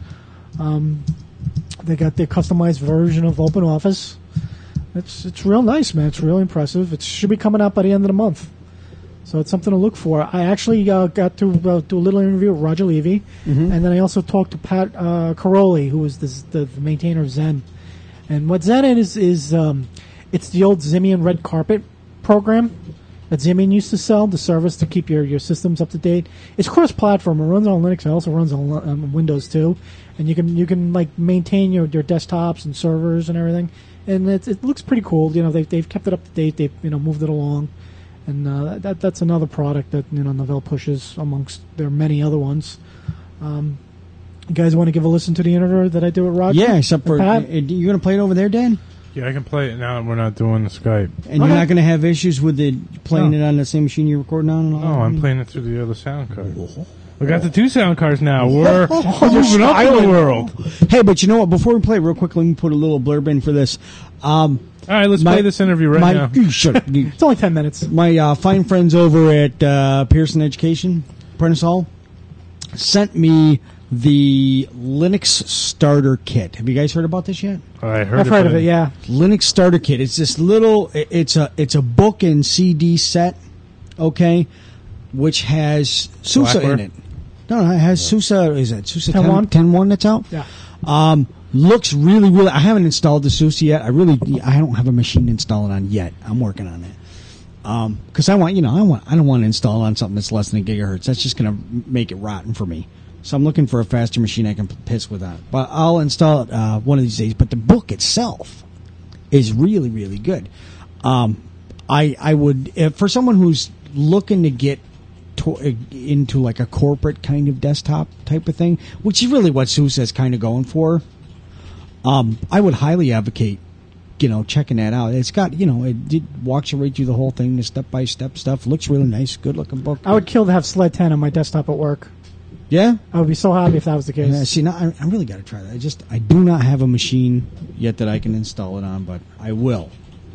Um, they got their customized version of OpenOffice. It's it's real nice, man. It's really impressive. It should be coming out by the end of the month. So it's something to look for. I actually uh, got to uh, do a little interview with Roger Levy, mm-hmm. and then I also talked to Pat uh, Caroli, who is this, the, the maintainer of Zen. And what Zen is, is um, it's the old Zymian Red Carpet program that Zymian used to sell, the service to keep your, your systems up to date. It's cross-platform. It runs on Linux. It also runs on, on Windows too. And you can you can like maintain your, your desktops and servers and everything. And it, it looks pretty cool. You know, they've they've kept it up to date. They've you know moved it along. And uh, that that's another product that you know Novell pushes amongst their many other ones. Um, you guys want to give a listen to the interview that I did with Roger? Yeah, except for Pat? uh, you going to play it over there, Dan? Yeah, I can play it now. We're not doing the Skype. And you're not going to have issues with it playing No. it on the same machine you're recording on? And all No, that? I'm playing it through the other sound card. We got the two sound cards now. We're moving up in the world. Hey, but you know what? Before we play it real quick, let me put a little blurb in for this. Um, All right, let's my- play this interview right my, now. You shut up. You- It's only ten minutes. My uh, fine friends over at uh, Pearson Education, Prentice Hall, sent me the Linux Starter Kit. Have you guys heard about this yet? I heard I've it, heard but of it. Yeah. Linux Starter Kit. It's this little. it- It's a. It's a book and C D set. Okay, which has SUSE Blackware? in it. No, no, it has SUSE. Is that SUSE ten one? ten one that's out? Yeah. Um, looks really, really. I haven't installed the SUSE yet. I really. I don't have a machine to install it on yet. I'm working on it. Um, because I want, you know, I want. I don't want to install it on something that's less than a gigahertz. That's just going to make it rotten for me. So I'm looking for a faster machine I can piss with that. But I'll install it uh, one of these days. But the book itself is really, really good. Um, I I would if, for someone who's looking to get to, into like a corporate kind of desktop type of thing, which is really what SUSE is kind of going for. Um, I would highly advocate, you know, checking that out. It's got, you know, it, it walks you right through the whole thing, the step by step stuff. Looks really nice, good looking book. I would kill to have Sled ten on my desktop at work. Yeah. I would be so happy if that was the case. Yeah, see, now I, I really got to try that. I just, I do not have a machine yet that I can install it on, but I will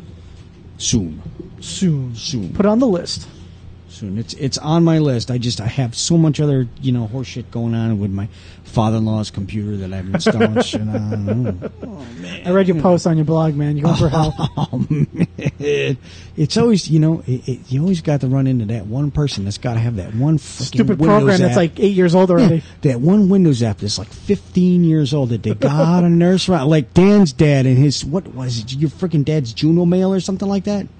soon. Soon. Soon. Put it on the list. Soon. It's it's on my list. I just I have so much other you know horse shit going on with my father-in-law's computer that I've installed shit on. Oh man! I read your post on your blog, man. You're going for help. Oh man! It's always you know it, it, you always got to run into that one person that's got to have that one freaking Stupid Windows program app. that's like eight years old already. Yeah, that one Windows app that's like fifteen years old that they got a nurse around, like Dan's dad and his what was it? Your freaking dad's Juno mail or something like that.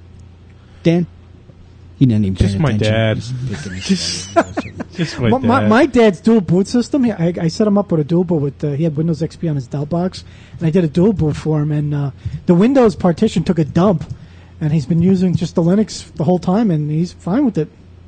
Dan. He didn't even Just pay my attention. dad. Just, Just my My, dad. my, my dad's dual boot system. He, I, I set him up with a dual boot. With uh, he had Windows X P on his Dell box, and I did a dual boot for him. And uh, the Windows partition took a dump, and he's been using just the Linux the whole time, and he's fine with it.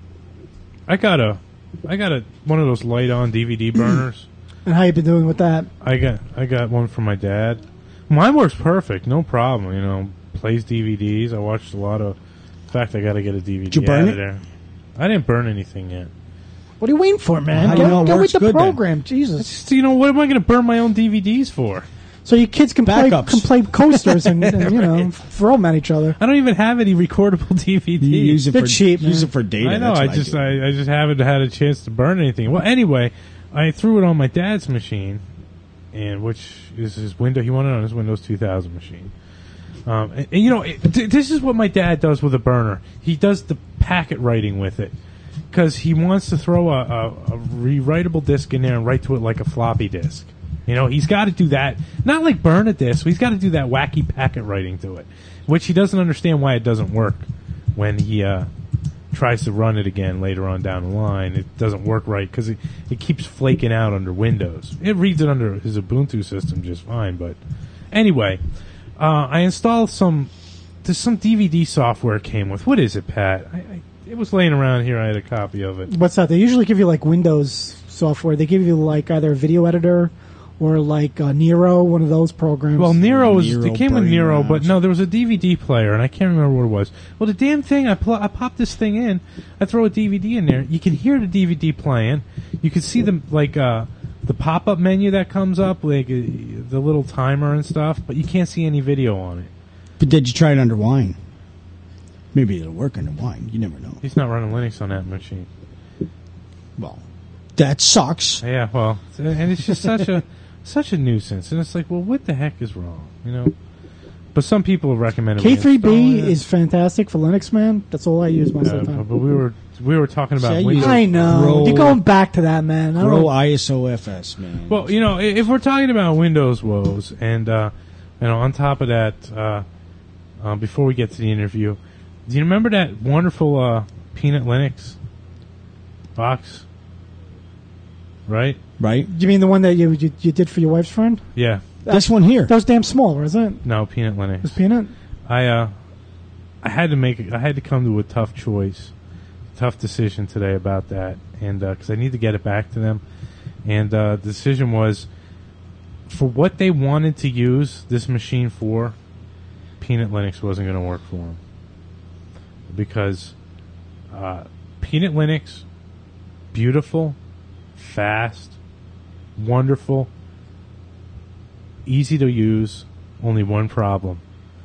I got a, I got a one of those light-on D V D burners. And how you been doing with that? I got, I got one from my dad. Mine works perfect, no problem. You know, plays D V Ds. I watched a lot of. In fact, I got to get a D V D Did you burn out it? of there. I didn't burn anything yet. What are you waiting for, man? How do you get know it get works with the good, then? program, Jesus. Just, you know, what am I going to burn my own D V Ds for? So your kids can play Backups. can play coasters and, and you know throw them at each other. I don't even have any recordable D V Ds. you use it They're for cheap, use man. it for data. I know. That's I what just, do. I, I just haven't had a chance to burn anything. Well, anyway, I threw it on my dad's machine, and which is his window. He wanted it on his Windows two thousand machine. Um, and, and, you know, it, th- this is what my dad does with a burner. He does the packet writing with it because he wants to throw a, a, a rewritable disk in there and write to it like a floppy disk. You know, he's got to do that. Not like burn a disk. He's got to do that wacky packet writing to it, which he doesn't understand why it doesn't work when he uh, tries to run it again later on down the line. It doesn't work right because it, it keeps flaking out under Windows. It reads it under his Ubuntu system just fine, but anyway, uh, I installed some. There's some D V D software it came with. What is it, Pat? I, I, it was laying around here. I had a copy of it. What's that? They usually give you like Windows software. They give you like either a video editor or like uh, Nero, one of those programs. Well, Nero was. Nero They came with Brain Nero, Labs. but no, there was a D V D player, and I can't remember what it was. Well, the damn thing, I, pl- I pop this thing in, I throw a D V D in there. You can hear the D V D playing. You can see the like uh, the pop up menu that comes up, like uh, the little timer and stuff, but you can't see any video on it. But did you try it under wine? Maybe it'll work under wine. You never know. He's not running Linux on that machine. Well, that sucks. Yeah, well, and it's just such a such a nuisance, and it's like, well, what the heck is wrong, you know? But some people have recommended K three B reinstalling it. is fantastic for Linux, man. That's all I use most Uh, of the time. but we were we were talking about See, I use Windows. I know. Grow- You're going back to that, man. I don't Grow I S O F S, man. Well, you know, i- if we're talking about Windows woes, and uh, you know, on top of that, uh, uh, before we get to the interview, do you remember that wonderful uh, Peanut Linux box? Right? right? You mean the one that you, you you did for your wife's friend? Yeah. This one here. That was damn small, wasn't it? No, Peanut Linux. Was Peanut? I uh, I had to make I had to come to a tough choice, tough decision today about that, and because I need to get it back to them, and uh, the decision was for what they wanted to use this machine for. Peanut Linux wasn't going to work for them because uh, Peanut Linux, beautiful, fast, wonderful, easy to use. Only one problem.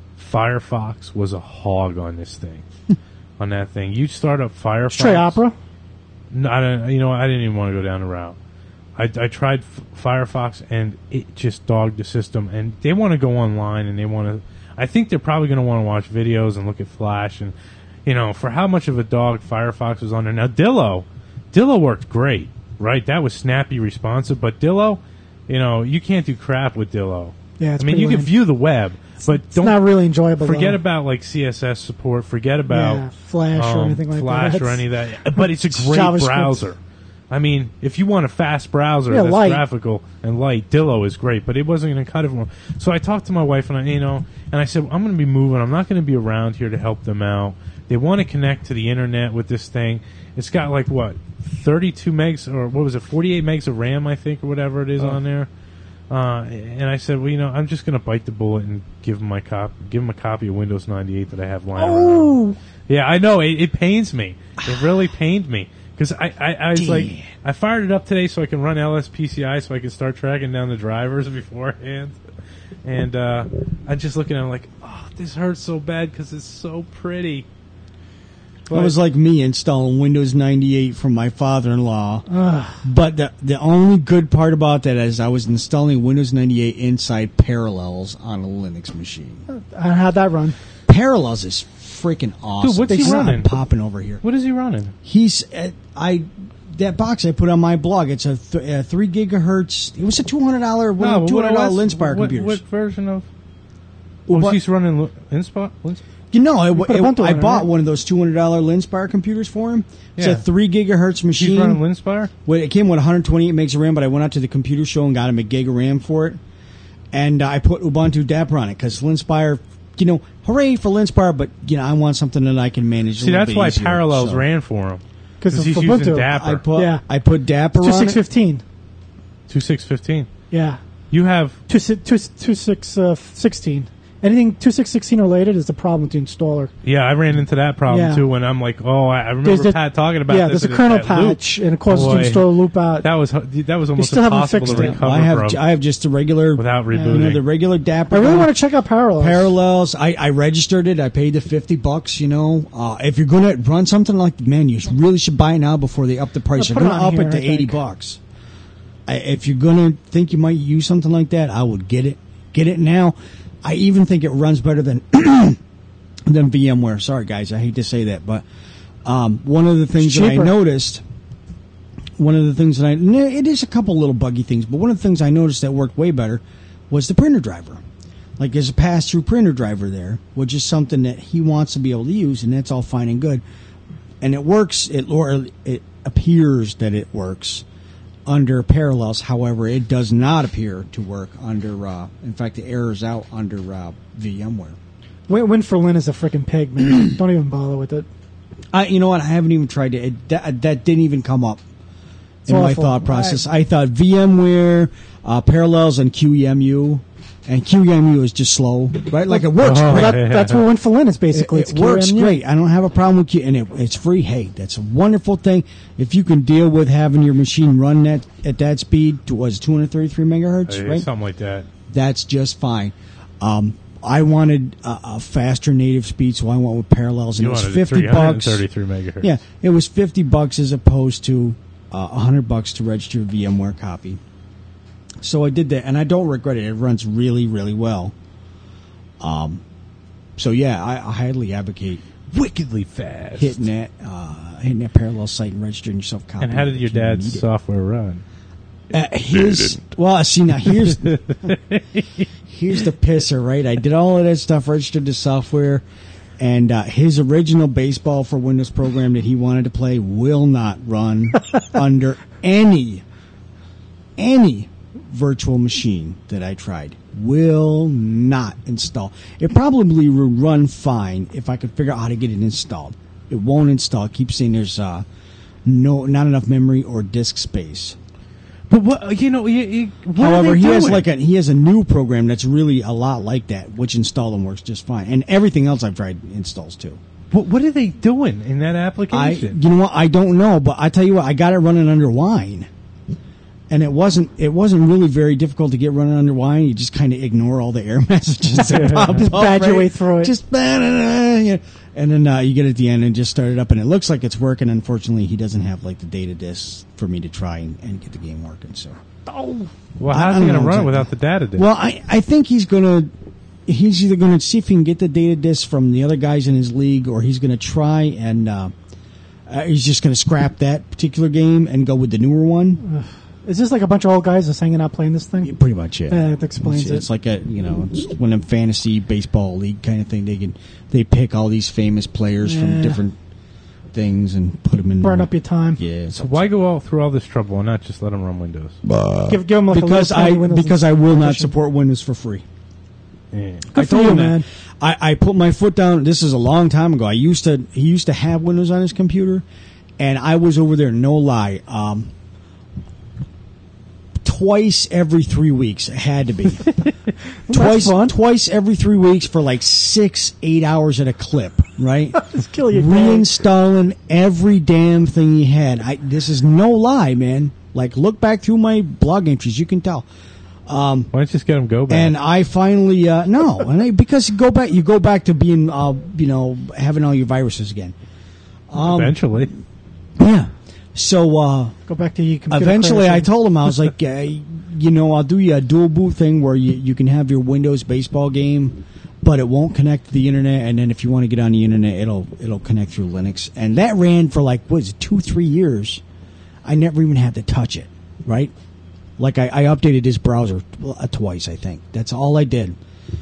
Firefox was a hog on this thing. on that thing. You start up Firefox. Try Opera. No, I don't, you know, I didn't even want to go down the route. I, I tried F- Firefox and it just dogged the system. And they want to go online and they want to. I think they're probably going to want to watch videos and look at Flash and, you know, for how much of a dog Firefox was on there. Now Dillo, Dillo worked great, right? That was snappy, responsive. But Dillo, you know, you can't do crap with Dillo. Yeah, it's I mean, pretty you can lame. view the web, but It's don't not really enjoyable. forget though. about like C S S support. Forget about Yeah, Flash or um, anything like Flash that. or any of that. But it's a great JavaScript. browser. I mean, if you want a fast browser Yeah, that's light. graphical and light, Dillo is great. But it wasn't going to cut it for them. So I talked to my wife and I, you know, and I said, I'm going to be moving. I'm not going to be around here to help them out. They want to connect to the internet with this thing. It's got like what, thirty-two megs or what was it, forty-eight megs of RAM, I think, or whatever it is Oh. on there. Uh, and I said, well, you know, I'm just going to bite the bullet and give them my cop, give them a copy of Windows ninety-eight that I have lying around. Oh, Yeah, I know. It, it pains me. It really pained me because I, I, I was like, Damn. I fired it up today so I can run L S P C I so I can start tracking down the drivers beforehand. And uh, I'm just looking at it like, oh, this hurts so bad because it's so pretty. It was like me installing Windows ninety-eight from my father-in-law. Ugh. But the the only good part about that is I was installing Windows ninety-eight inside Parallels on a Linux machine. And how'd that run? Parallels is freaking awesome. Dude, what's he It's not running? popping over here. What is he running? He's uh, I that box I put on my blog. It's a, th- a three gigahertz. It was a two hundred dollar one No, two hundred dollar what- Linspire what, computers. What version of? Well, Oh, what- he's running Lu- Inspire? Lins- You know, I, put a it- bundle I in it, bought right? one of those two hundred dollar Linspire computers for him. It's Yeah. a three gigahertz machine. He's running Linspire? Well, it came with one hundred twenty-eight megs of RAM, but I went out to the computer show and got him a gig of RAM for it. And uh, I put Ubuntu Dapper on it because Linspire, you know, hooray for Linspire, but, you know, I want something that I can manage a See, little that's bit why easier, Parallels so. ran for him. Because of he's using Ubuntu. Dapper. I put, Yeah. I put Dapper Two on six it. fifteen. two six fifteen. Yeah. You have Two si- two two six uh, sixteen. Anything two six sixteen related is the problem with the installer. Yeah, I ran into that problem Yeah. too when I'm like, oh, I, I remember There's the- Pat talking about yeah, this. there's a and kernel that loop. patch, and it causes you Boy, to install a loop out. That was that was almost still haven't impossible fixed to it. recover I have from I have just a regular without Yeah. rebooting. you know, the regular Dapper. I really gun. want to check out Parallels. Parallels. I, I registered it. I paid the fifty bucks. You know, uh, if you're going to run something like, man, you really should buy it now before they up the price. I'll They're put it going to on up here, it to I eighty think. bucks. I, if you're going to think you might use something like that, I would get it. Get it now. I even think it runs better than than VMware. Sorry, guys, I hate to say that, but um, one of the things that I cheaper. noticed. One of the things that I, no, it is a couple little buggy things, but one of the things I noticed that worked way better was the printer driver. Like there's a pass-through printer driver there, which is something that he wants to be able to use, and that's all fine and good. And it works, it, or it appears that it works under Parallels. However, it does not appear to work under, uh, in fact, it errors out under uh, VMware. Win, Win for Lin is a freaking pig, man. Don't even bother with it. I, you know what? I haven't even tried it. it that, that didn't even come up in my awful. thought process. I, thought VMware, uh, Parallels, and Q E M U, and Q E M U is just slow, right? Like it works Oh, great. Well, that, that's what Win for Lin is basically. It, it's it works Q M U. great. I don't have a problem with Q, and it, it's free. Hey, that's a wonderful thing. If you can deal with having your machine run that at that speed, to was two hundred thirty-three megahertz, Uh, right? something like that. That's just fine. Um, I wanted a, a faster native speed, so I went with Parallels, and You it was wanted fifty bucks. thirty-three megahertz. Yeah, it was fifty bucks as opposed to uh, a hundred bucks to register a VMware copy. So I did that, and I don't regret it. It runs really, really well. Um, so yeah, I, I highly advocate Wickedly fast. hitting that, uh, hitting that parallel site and registering yourself. Copy And how did your if you dad's need it. software run? Uh, his well, see now here's here's the pisser, right? I did all of that stuff, registered the software, and uh, his original baseball for Windows program that he wanted to play will not run under any any virtual machine that I tried. Will not install. It probably would run fine if I could figure out how to get it installed. It won't install. It keeps saying there's uh, no not enough memory or disk space. But what you know? You, you, what However, are they he has doing? like a he has a new program that's really a lot like that, which installed and works just fine. And everything else I've tried installs too. What, what are they doing in that I application? you know what I don't know, but I tell you what, I got it running under Wine, and it wasn't it wasn't really very difficult to get running under Wine. You just kind of ignore all the error messages that pop Just up, badge your right? way through it. Just you know, and then uh, you get at the end and just start it up, and it looks like it's working. Unfortunately, he doesn't have like the data disk for me to try and, and get the game working. So. Oh, well, I how's don't he going to know run it exactly. without the data disk? Well, I, I think he's gonna he's either gonna see if he can get the data disk from the other guys in his league, or he's gonna try and uh, uh, he's just gonna scrap that particular game and go with the newer one. is this like a bunch of old guys just hanging out playing this thing? Pretty much it. Yeah, that explains it's, it. It's like a you know it's one of them fantasy baseball league kind of thing. They can they pick all these famous players from Yeah. different things and put them in. Burn up your time. Yeah. so why go all through all this trouble and not just let him run Windows? Give, give them like because a little I tiny Windows because I will not edition. support Windows for free. Yeah. I Good for told you, him that. man. I, I put my foot down. This is a long time ago. I used to. He used to have Windows on his computer, and I was over there. No lie. Um, twice every three weeks. It had to be. twice. fun. Twice every three weeks for like six, eight hours at a clip. Right. Just kill your day. Reinstalling every damn thing he had. I. This is no lie, man. Like look back through my blog entries. You can tell. Why don't you just get him go back? And I finally uh, no, and I, because you go back, you go back to being, uh, you know, having all your viruses again. Um, Eventually. Yeah. So uh, Go back to your computer. eventually, I crashing. told him I was like, uh, you know, I'll do you a dual boot thing where you you can have your Windows baseball game, but it won't connect to the internet. And then if you want to get on the internet, it'll it'll connect through Linux. And that ran for like what is it, two three years. I never even had to touch it. Right. Like I, I updated his browser uh, twice, I think. That's all I did.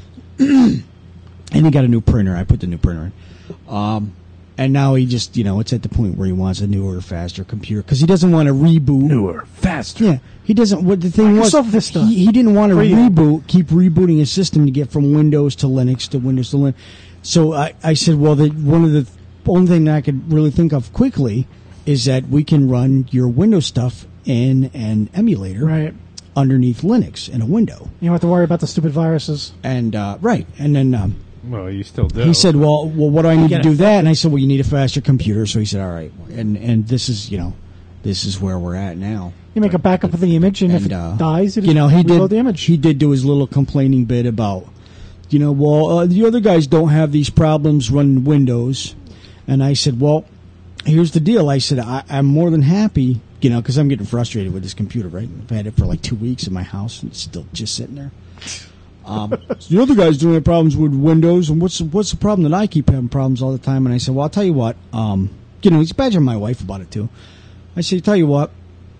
And he got a new printer. I put the new printer in. Um, and now he just, you know, it's at the point where he wants a newer, faster computer because he doesn't want to reboot. Newer, faster. Yeah, he doesn't. What the thing was, Microsoft Vista. he, he didn't want to For you. reboot, keep rebooting his system to get from Windows to Linux to Windows to Linux. So I, I said, well, the, one of the only thing that I could really think of quickly is that we can run your Windows stuff in an emulator Right. underneath Linux in a window. You don't have to worry about the stupid viruses. And uh, right, and then um, Well, you still do. he said, "Well, well, what do I need get to do it. that?" And I said, "Well, you need a faster computer." So he said, "All right." And and this is you know, this is where we're at now. You make a backup of the image, and, if And it uh, dies, it you know, he reload did the image. he did do his little complaining bit about, you know, well, uh, the other guys don't have these problems running Windows, and I said, "Well, here's the deal." I said, I, "I'm more than happy." You know, because I'm getting frustrated with this computer, right? I've had it for like two weeks in my house, and it's still just sitting there. Um, so the other guys don't have problems with Windows, and what's what's the problem that I keep having problems all the time? And I said, well, I'll tell you what. Um, you know, he's badgering my wife about it too. I said, tell you what.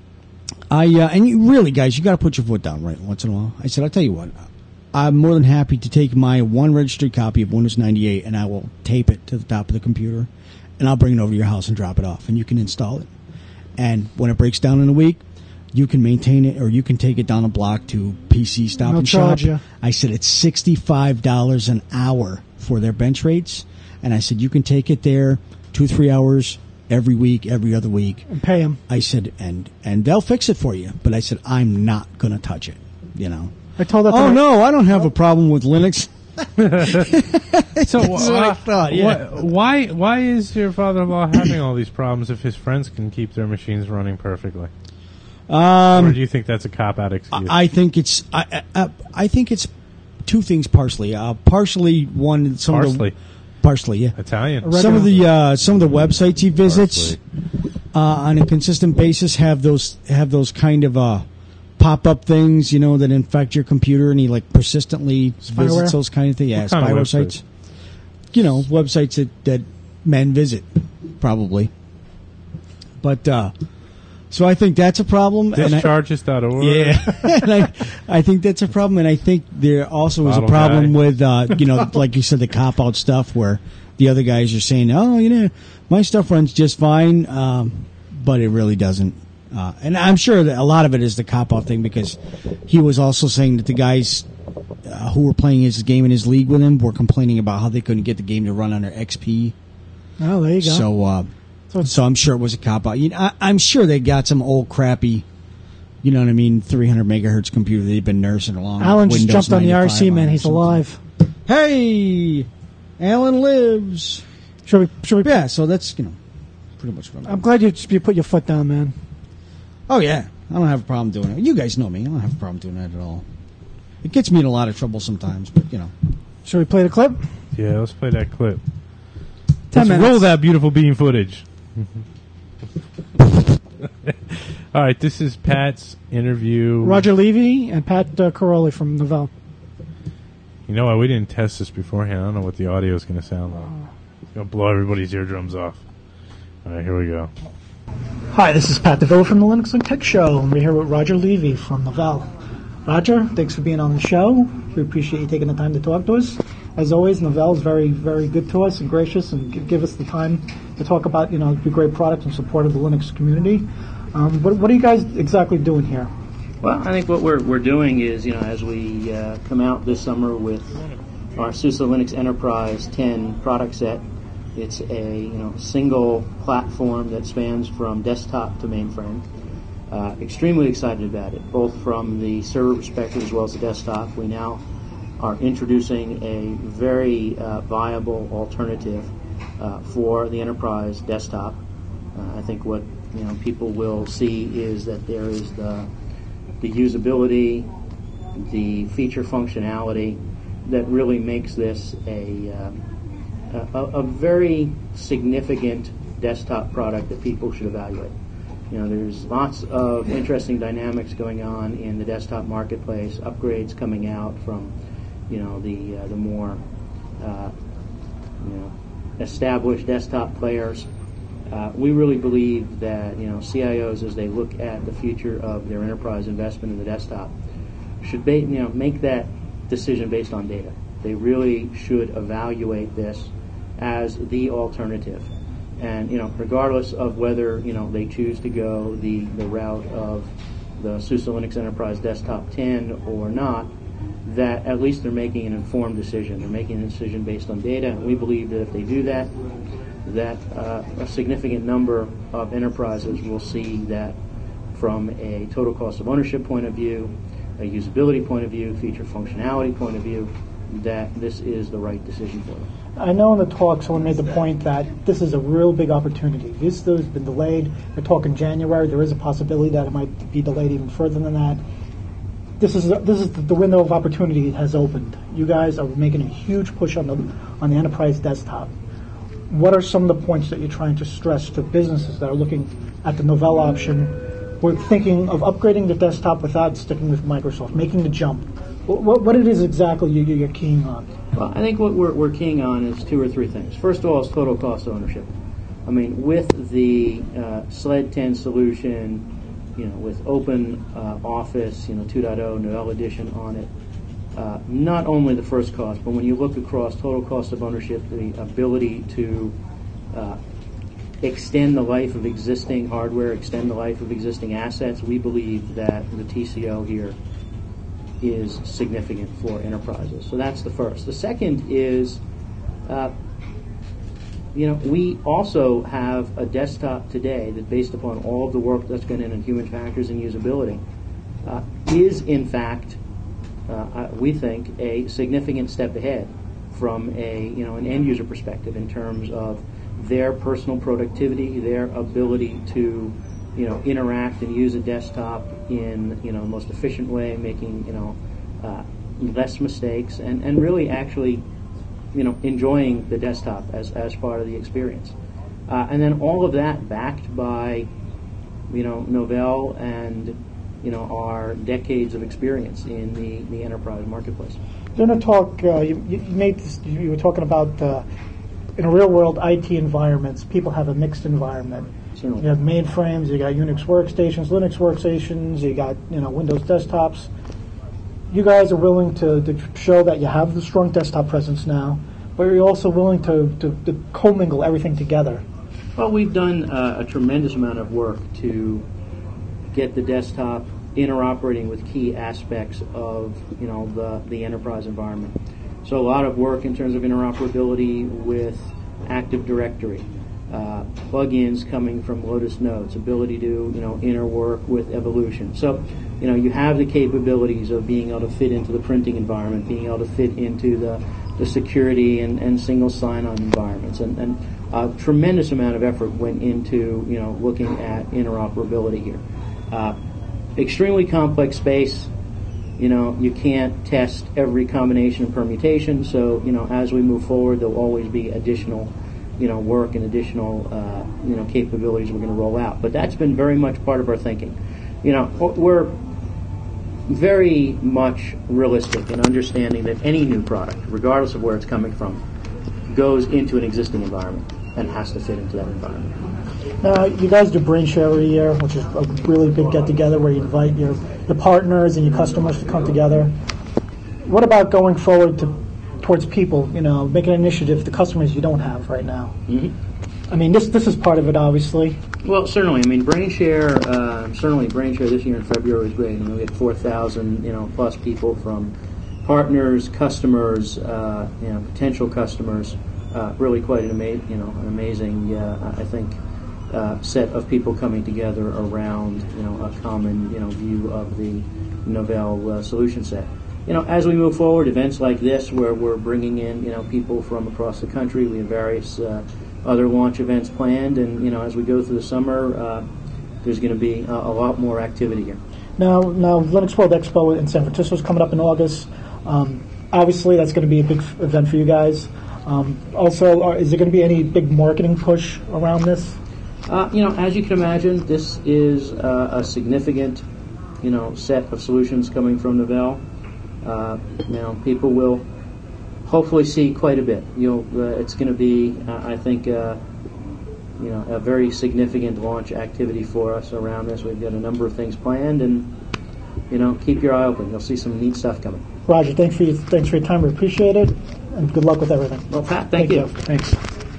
I uh, and you really, guys, you got to put your foot down right once in a while. I said, I'll tell you what. I'm more than happy to take my one registered copy of Windows ninety-eight, and I will tape it to the top of the computer, and I'll bring it over to your house and drop it off, and you can install it. And when it breaks down in a week, you can maintain it, or you can take it down a block to P C Stop They'll and Shop. charge you. I said it's sixty-five dollars an hour for their bench rates, and I said you can take it there two, three hours every week, every other week. And pay them. I said, and and they'll fix it for you. But I said I'm not going to touch it. You know. I told that. to Oh my- no, I don't have a problem with Linux. So That's what I uh, thought, yeah. wh- why why is your father-in-law having all these problems if his friends can keep their machines running perfectly? Um, or do you think that's a cop-out excuse? I think it's I, I, I think it's two things partially. Uh, partially one some Parsley. of the partially yeah Italian. some of the uh, some of the websites he visits uh, on a consistent basis have those have those kind of uh, pop up things, you know, that infect your computer, and he like persistently Spyware? visits those kind of things. Yeah, What kind of spyware websites? sites. You know, websites that, that men visit, probably. But uh, so I think that's a problem. and I- Discharges dot org. Yeah, and I, I think that's a problem, and I think there also is a Bottle problem guy. with, uh, you know, like you said, the cop-out stuff where the other guys are saying, oh, you know, my stuff runs just fine, um, but it really doesn't. Uh, and I'm sure that a lot of it is the cop-out thing, because he was also saying that the guys uh, who were playing his game in his league with him were complaining about how they couldn't get the game to run on their X P. Oh, there you go. So, uh, So so, it's- I'm sure it was a cop out. You know, I, I'm sure they got some old crappy, you know what I mean, three hundred megahertz computer they've been nursing along. Alan with just Windows jumped on the R C, ninety-five man. on He's or something. alive. Hey, Alan lives. Should we? Should we? Yeah, so that's, you know, pretty much what I'm. I'm glad you you put your foot down, man. Oh yeah, I don't have a problem doing it. You guys know me. I don't have a problem doing that at all. It gets me in a lot of trouble sometimes, but you know. Should we play the clip? Yeah, let's play that clip. Ten let's minutes. roll that beautiful bean footage. All right, this is Pat's interview. Roger Levy and Pat uh, Caroli from Novell. You know what? We didn't test this beforehand. I don't know what the audio is going to sound like. It's going to blow everybody's eardrums off. All right, here we go. Hi, this is Pat DeVille from the Linux Link Tech Show, and we're here with Roger Levy from Novell. Roger, thanks for being on the show. We appreciate you taking the time to talk to us. As always, Novell is very, very good to us and gracious, and g- give us the time to talk about, you know, the great product and support of the Linux community. Um, what, what are you guys exactly doing here? Well, I think what we're we're doing is, you know, as we uh, come out this summer with our SUSE Linux Enterprise ten product set, it's a you know single platform that spans from desktop to mainframe. Uh, extremely excited about it, both from the server perspective as well as the desktop. We now are introducing a very uh, viable alternative uh, for the enterprise desktop. Uh, I think what you know people will see is that there is the the usability, the feature functionality that really makes this a uh, a, a very significant desktop product that people should evaluate. You know, there's lots of interesting dynamics going on in the desktop marketplace. Upgrades coming out from, you know, the uh, the more uh, you know established desktop players. Uh, we really believe that you know C I Os, as they look at the future of their enterprise investment in the desktop, should ba- you know make that decision based on data. They really should evaluate this as the alternative. And you know, regardless of whether you know they choose to go the, the route of the SUSE Linux Enterprise Desktop ten or not, that at least they're making an informed decision. They're making a decision based on data, and we believe that if they do that, that uh, a significant number of enterprises will see that from a total cost of ownership point of view, a usability point of view, feature functionality point of view, that this is the right decision for them. I know in the talk someone made the point that this is a real big opportunity. This has been delayed. We're talking January. There is a possibility that it might be delayed even further than that. This is this is the window of opportunity has opened. You guys are making a huge push on the on the enterprise desktop. What are some of the points that you're trying to stress to businesses that are looking at the Novell option? We're thinking of upgrading the desktop without sticking with Microsoft, making the jump. What, what it is exactly you, you're keying on? Well, I think what we're, we're keying on is two or three things. First of all, is total cost of ownership. I mean, with the uh, SLED ten solution, you know, with Open uh, Office, you know, two point oh Novell Edition on it, uh, not only the first cost, but when you look across total cost of ownership, the ability to uh, extend the life of existing hardware, extend the life of existing assets, we believe that the T C O here is significant for enterprises. So that's the first. The second is, uh, you know, we also have a desktop today that, based upon all of the work that's gone in on human factors and usability, uh, is in fact, uh, we think, a significant step ahead from a you know an end user perspective in terms of their personal productivity, their ability to you know, interact and use a desktop in, you know, the most efficient way, making, you know, uh, less mistakes, and, and really actually, you know, enjoying the desktop as, as part of the experience. Uh, and then all of that backed by, you know, Novell and, you know, our decades of experience in the, the enterprise marketplace. During a talk, uh, you, you made this, you were talking about uh, in a real world I T environments, people have a mixed environment. Certainly. You have mainframes, you got Unix workstations, Linux workstations, you got, you know, Windows desktops. You guys are willing to, to show that you have the strong desktop presence now, but you're also willing to, to, to commingle everything together. Well, we've done uh, a tremendous amount of work to get the desktop interoperating with key aspects of, you know, the, the enterprise environment. So a lot of work in terms of interoperability with Active Directory, uh, plugins coming from Lotus Notes, ability to, you know, interwork with Evolution. So, you know, you have the capabilities of being able to fit into the printing environment, being able to fit into the, the security and, and single sign-on environments, and, and a tremendous amount of effort went into, you know, looking at interoperability here. Uh, extremely complex space. You know, you can't test every combination and permutation, so, you know, as we move forward, there'll always be additional, you know, work and additional, uh, you know, capabilities we're going to roll out. But that's been very much part of our thinking. You know, we're very much realistic in understanding that any new product, regardless of where it's coming from, goes into an existing environment and has to fit into that environment. Now, you guys do BrainShare every year, which is a really big get-together where you invite your, your partners and your customers to come together. What about going forward to towards people, you know, making an initiative to customers you don't have right now? Mm-hmm. I mean, this this is part of it, obviously. Well, certainly. I mean, BrainShare, uh, certainly BrainShare this year in February was great. I mean, we had four thousand, you know, plus people from partners, customers, uh, you know, potential customers. Uh, really quite an, ama- you know, an amazing, uh, I think, uh, set of people coming together around, you know, a common, you know, view of the Novell uh, solution set. You know, as we move forward, events like this where we're bringing in, you know, people from across the country, we have various uh, other launch events planned, and, you know, as we go through the summer, uh, there's going to be a, a lot more activity here. Now, now Linux World Expo in San Francisco is coming up in August. Um, obviously, that's going to be a big f- event for you guys. Um, also, are, is there going to be any big marketing push around this? Uh, you know, as you can imagine, this is uh, a significant, you know, set of solutions coming from Novell. Uh, you know, people will hopefully see quite a bit. You'll, uh, it's going to be, uh, I think, uh, you know, a very significant launch activity for us around this. We've got a number of things planned, and, you know, keep your eye open. You'll see some neat stuff coming. Roger, thanks for your, thanks for your time. We appreciate it, and good luck with everything. Well, Pat, thank, thank you. you. Thanks.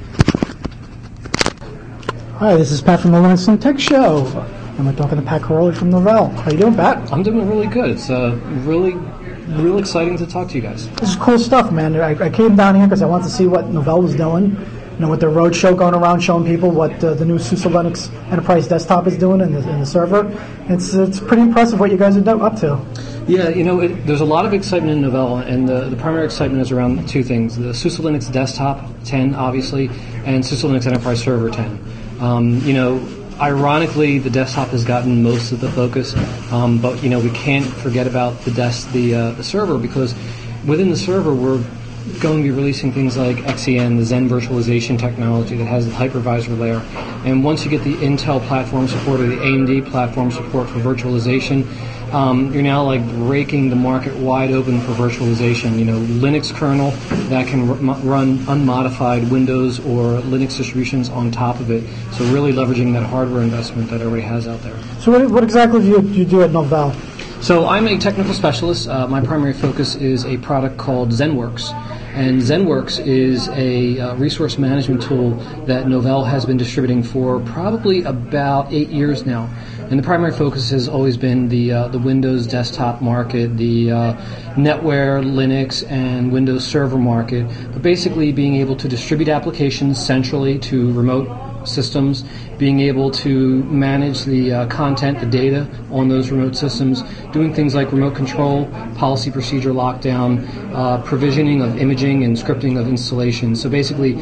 Hi, this is Pat from the Linux Link Tech Show, and we're talking to Pat Caroli from Novell. How you doing, Pat? I'm doing really good. It's uh, really, real exciting to talk to you guys. This is cool stuff, man. I, I came down here because I wanted to see what Novell was doing. You know, with their roadshow going around showing people what uh, the new SUSE Linux Enterprise Desktop is doing in the, in the server. It's it's pretty impressive what you guys are do- up to. Yeah, you know, it, there's a lot of excitement in Novell, and the, the primary excitement is around two things: the SUSE Linux Desktop ten, obviously, and SUSE Linux Enterprise Server ten. Um, you know, ironically, the desktop has gotten most of the focus, um, but you know, we can't forget about the desk, the uh, the server, because within the server we're going to be releasing things like X E N, the Xen virtualization technology that has the hypervisor layer. And once you get the Intel platform support or the A M D platform support for virtualization, um, you're now like breaking the market wide open for virtualization. You know, Linux kernel that can r- run unmodified Windows or Linux distributions on top of it. So really leveraging that hardware investment that everybody has out there. So what, what exactly do you, do you do at Novell? So I'm a technical specialist. Uh, my primary focus is a product called ZenWorks. And ZenWorks is a uh, resource management tool that Novell has been distributing for probably about eight years now. And the primary focus has always been the uh, the Windows desktop market, the uh, NetWare, Linux, and Windows Server market. But basically being able to distribute applications centrally to remote systems, being able to manage the uh, content, the data on those remote systems, doing things like remote control, policy procedure lockdown, uh, provisioning of imaging and scripting of installation. So basically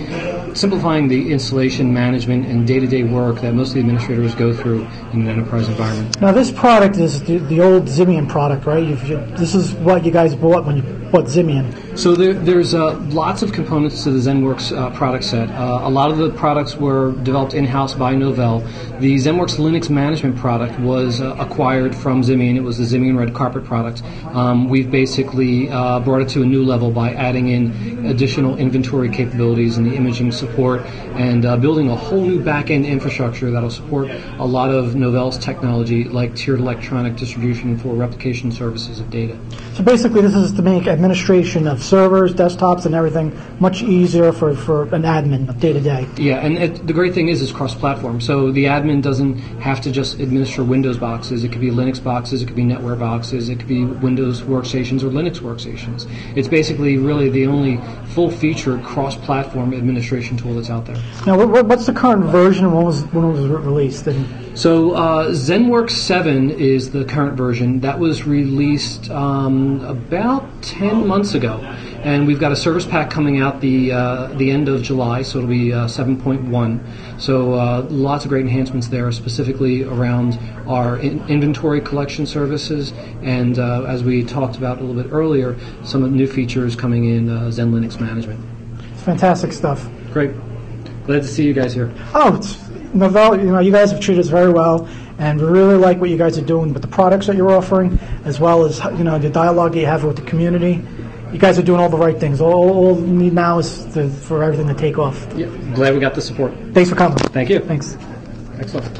simplifying the installation, management, and day-to-day work that most of the administrators go through in an enterprise environment. Now, this product is the, the old Zimian product, right? You've, you, this is what you guys bought when you bought Zimian. So there, there's uh, lots of components to the ZenWorks uh, product set. Uh, a lot of the products were developed in-house by Novell. The ZenWorks Linux management product was uh, acquired from Zimian. It was the Zimian Red Carpet product. Um, we've basically uh, brought it to a new level by adding in additional inventory capabilities and the imaging support and uh, building a whole new back-end infrastructure that will support a lot of Novell's technology like tiered electronic distribution for replication services of data. So basically this is to make administration of servers, desktops, and everything much easier for, for an admin day-to-day. Yeah, and it, the great thing is it's cross-platform. So the admin doesn't have to just administer Windows boxes. It could be Linux boxes, it could be NetWare boxes, it could be Windows workstations or Linux workstations. It's basically really the only full-featured cross-platform administration tool that's out there. Now, what, what's the current version and when was, when was it released? And So uh, ZenWorks seven is the current version. That was released um, about ten months ago. And we've got a service pack coming out the uh, the end of July, so it'll be uh, seven point one. So uh, lots of great enhancements there, specifically around our in- inventory collection services. And uh, as we talked about a little bit earlier, some of the new features coming in uh, Zen Linux management. it's fantastic stuff. Great. Glad to see you guys here. Oh, it's Novell, you know, you guys have treated us very well, and we really like what you guys are doing with the products that you're offering, as well as, you know, the dialogue that you have with the community. You guys are doing all the right things. All, all we need now is to, for everything to take off. Yeah, glad we got the support. Thanks for coming. Thank you. Thanks. Excellent.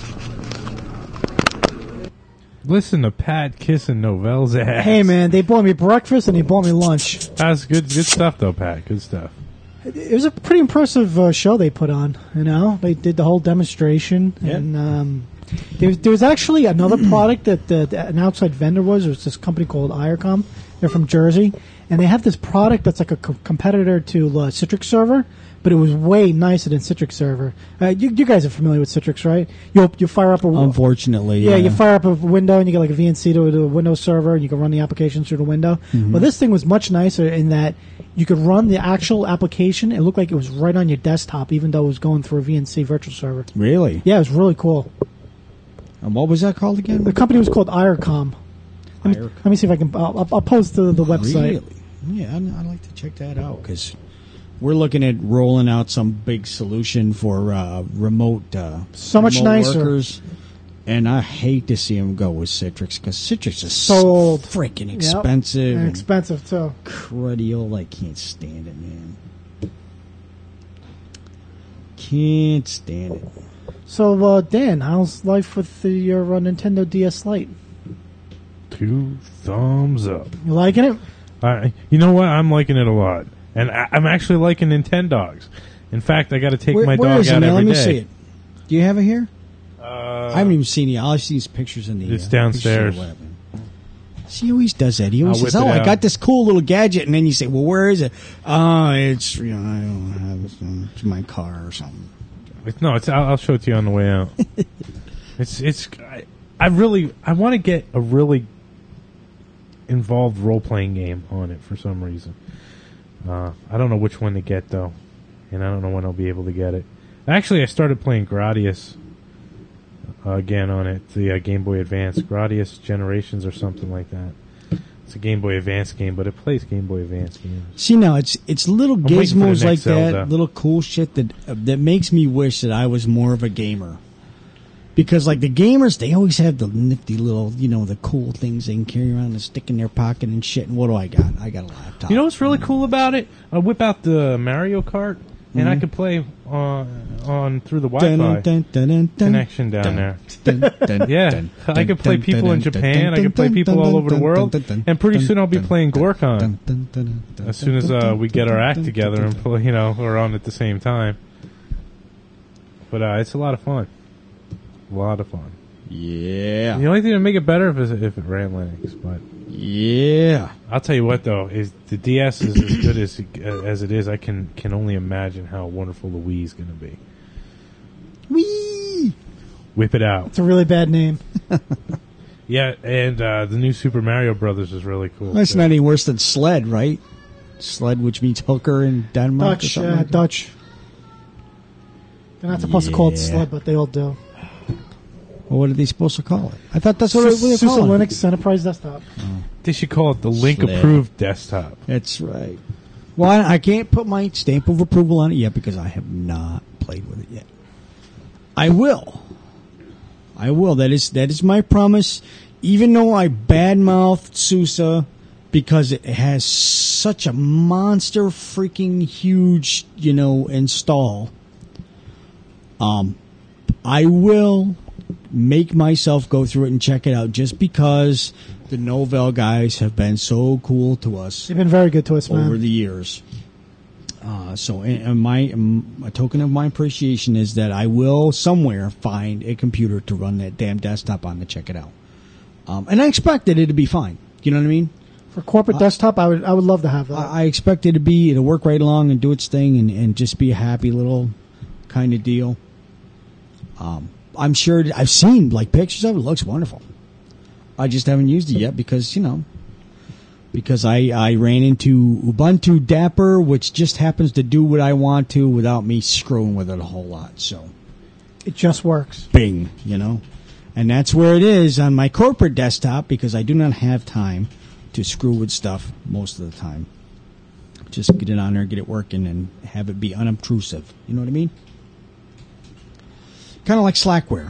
Listen to Pat kissing Novell's ass. Hey, man, they bought me breakfast and they bought me lunch. That's good, good stuff, though, Pat. Good stuff. It was a pretty impressive uh, show they put on. You know, they did the whole demonstration, Yeah. and um, there, was, there was actually another product that the, the, an outside vendor was. It was this company called IRCOM. They're from Jersey, and they have this product that's like a co- competitor to uh, Citrix Server, but it was way nicer than Citrix Server. Uh, you, you guys are familiar with Citrix, right? You you fire up a Unfortunately, yeah, yeah. you fire up a window and you get like a V N C to, to a Windows server, and you can run the application through the window. Mm-hmm. Well, this thing was much nicer in that you could run the actual application. It looked like it was right on your desktop, even though it was going through a V N C virtual server. Really? Yeah, it was really cool. And what was that called again? The company was called IRCOM. Let me, IRCOM. let me see if I can. I'll, I'll- I'll post the, the website. Really? Yeah, I'd, I'd like to check that out because we're looking at rolling out some big solution for uh, remote. Uh, So much remote nicer. Workers, and I hate to see them go with Citrix because Citrix is So so old. freaking Yep. expensive And and expensive too. cruddy. I can't stand it, man. Can't stand it. So, uh, Dan, how's life with the, your uh, Nintendo D S Lite? Two thumbs up. You liking it? I, you know what? I'm liking it a lot, and I, I'm actually liking Nintendogs. In fact, I got to take Where, my where dog is it, out man? every Let me day. see it. Do you have it here? Uh, I haven't even seen it. All I've seen is pictures in the. It's uh, downstairs. pictures of the web. See, he always does that. He always I'll says, whip "Oh, it I out. got this cool little gadget," and then you say, "Well, where is it?" Oh, it's you know, I don't have it. uh, It's in my car or something. It's, no, it's. I'll, I'll show it to you on the way out. it's. It's. I, I really. I want to get a really involved role playing game on it for some reason. Uh, I don't know which one to get though, and I don't know when I'll be able to get it. Actually, I started playing Gradius uh, again on it, the uh, Game Boy Advance, Gradius Generations or something like that. It's a Game Boy Advance game, but it plays Game Boy Advance games. See, now it's it's little waiting for the gizmos next like Zelda. that, little cool shit that uh, that makes me wish that I was more of a gamer. Because like the gamers, they always have the nifty little, you know, the cool things they can carry around and stick in their pocket and shit. And what do I got? I got a laptop. You know what's really cool about it? I whip out the Mario Kart, and I Mhm. could play on on through the Wi-Fi connection down there. Yeah, I could play people in Japan. I could play people all over the world, and pretty soon I'll be playing Gorkon. As soon as uh, we get our act together and play, you know, we're on at the same time. But uh, it's a lot of fun. A lot of fun. Yeah. The only thing to make it better if it, if it ran Linux, but Yeah. I'll tell you what though, is the D S is as good as as it is. I can can only imagine how wonderful the Wii is going to be. Wee. Whip it out. It's a really bad name. Yeah, and uh, the new Super Mario Brothers is really cool. That's too. not any worse than sled, right? Sled, which means hooker in Denmark. or Dutch, something uh, like that? Dutch. They're not supposed to call it Yeah. sled, but they all do. Well, what are they supposed to call it? I thought that's what it was SUSE called. Linux Enterprise Desktop. They should call it the Link Sled. Approved Desktop. That's right. Well, I, I can't put my stamp of approval on it yet because I have not played with it yet. I will. I will. That is that is my promise. Even though I badmouthed SUSE because it has such a monster freaking huge, you know, install. Um, I will make myself go through it and check it out just because the Novell guys have been so cool to us They've been very good to us, man. over the years. Uh, so, and, and my um, a token of my appreciation is that I will somewhere find a computer to run that damn desktop on to check it out. Um, and I expected it to be fine. You know what I mean? For corporate desktop, I would I would love to have that. I, I expect it to be to work right along and do its thing and, and just be a happy little kind of deal. Um, I'm sure I've seen like pictures of it. It looks wonderful. I just haven't used it yet because you know because I, I ran into Ubuntu Dapper, which just happens to do what I want to without me screwing with it a whole lot. So It just works. bing, you know, and that's where it is on my corporate desktop because I do not have time to screw with stuff most of the time. Just get it on there, get it working, and have it be unobtrusive. You know what I mean? Kind of like Slackware.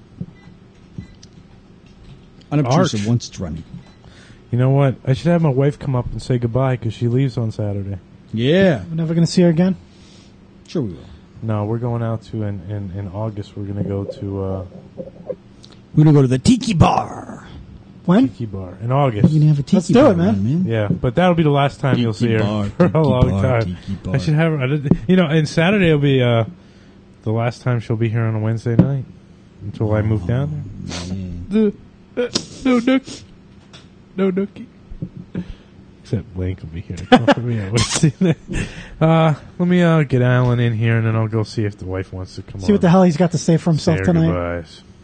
Unobtrusive Arch. once it's running. You know what? I should have my wife come up and say goodbye because she leaves on Saturday. Yeah. We're never going to see her again. Sure we will. No, we're going out to in in, in August. We're going to go to uh, We're going to go to the Tiki Bar. When? Tiki Bar in August. We're going to have a Tiki Let's do Bar it, man. on, man. Yeah, but that'll be the last time Tiki you'll see her bar, for tiki a long bar, time. tiki bar. I should have her. I did, you know, and Saturday will be uh, the last time she'll be here on a Wednesday night until I move down there. The, uh, no nookie, no nookie. Except Blake will be here. Come for me on Wednesday night. Uh, let me uh, get Alan in here, and then I'll go see if the wife wants to come on. See what the hell he's got to say for Say himself her tonight.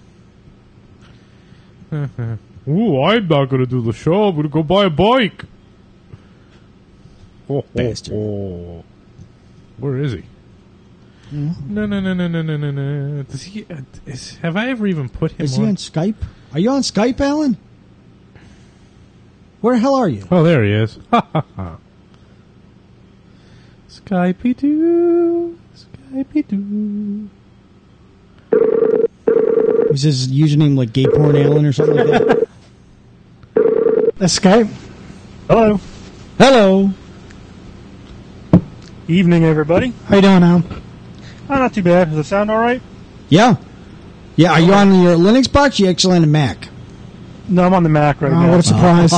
goodbyes. Ooh, I'm not going to do the show. I'm going to go buy a bike. Oh, Bastard. Oh, oh. Where is he? No, no, no, no, no, no, no, no. Does he? Uh, is, have I ever even put him Is on? he on Skype? Are you on Skype, Alan? Where the hell are you? Oh, there he is. Ha ha ha. Skypey doo, Skypey doo. Is his username like gay porn Alan or something like that? That's Skype. Hello. Hello. Evening, everybody. How you doing, Al? Oh, not too bad. Does it sound all right? Yeah. Yeah, are you on your Linux box or you actually on a Mac? No, I'm on the Mac right Oh, now. what a surprise.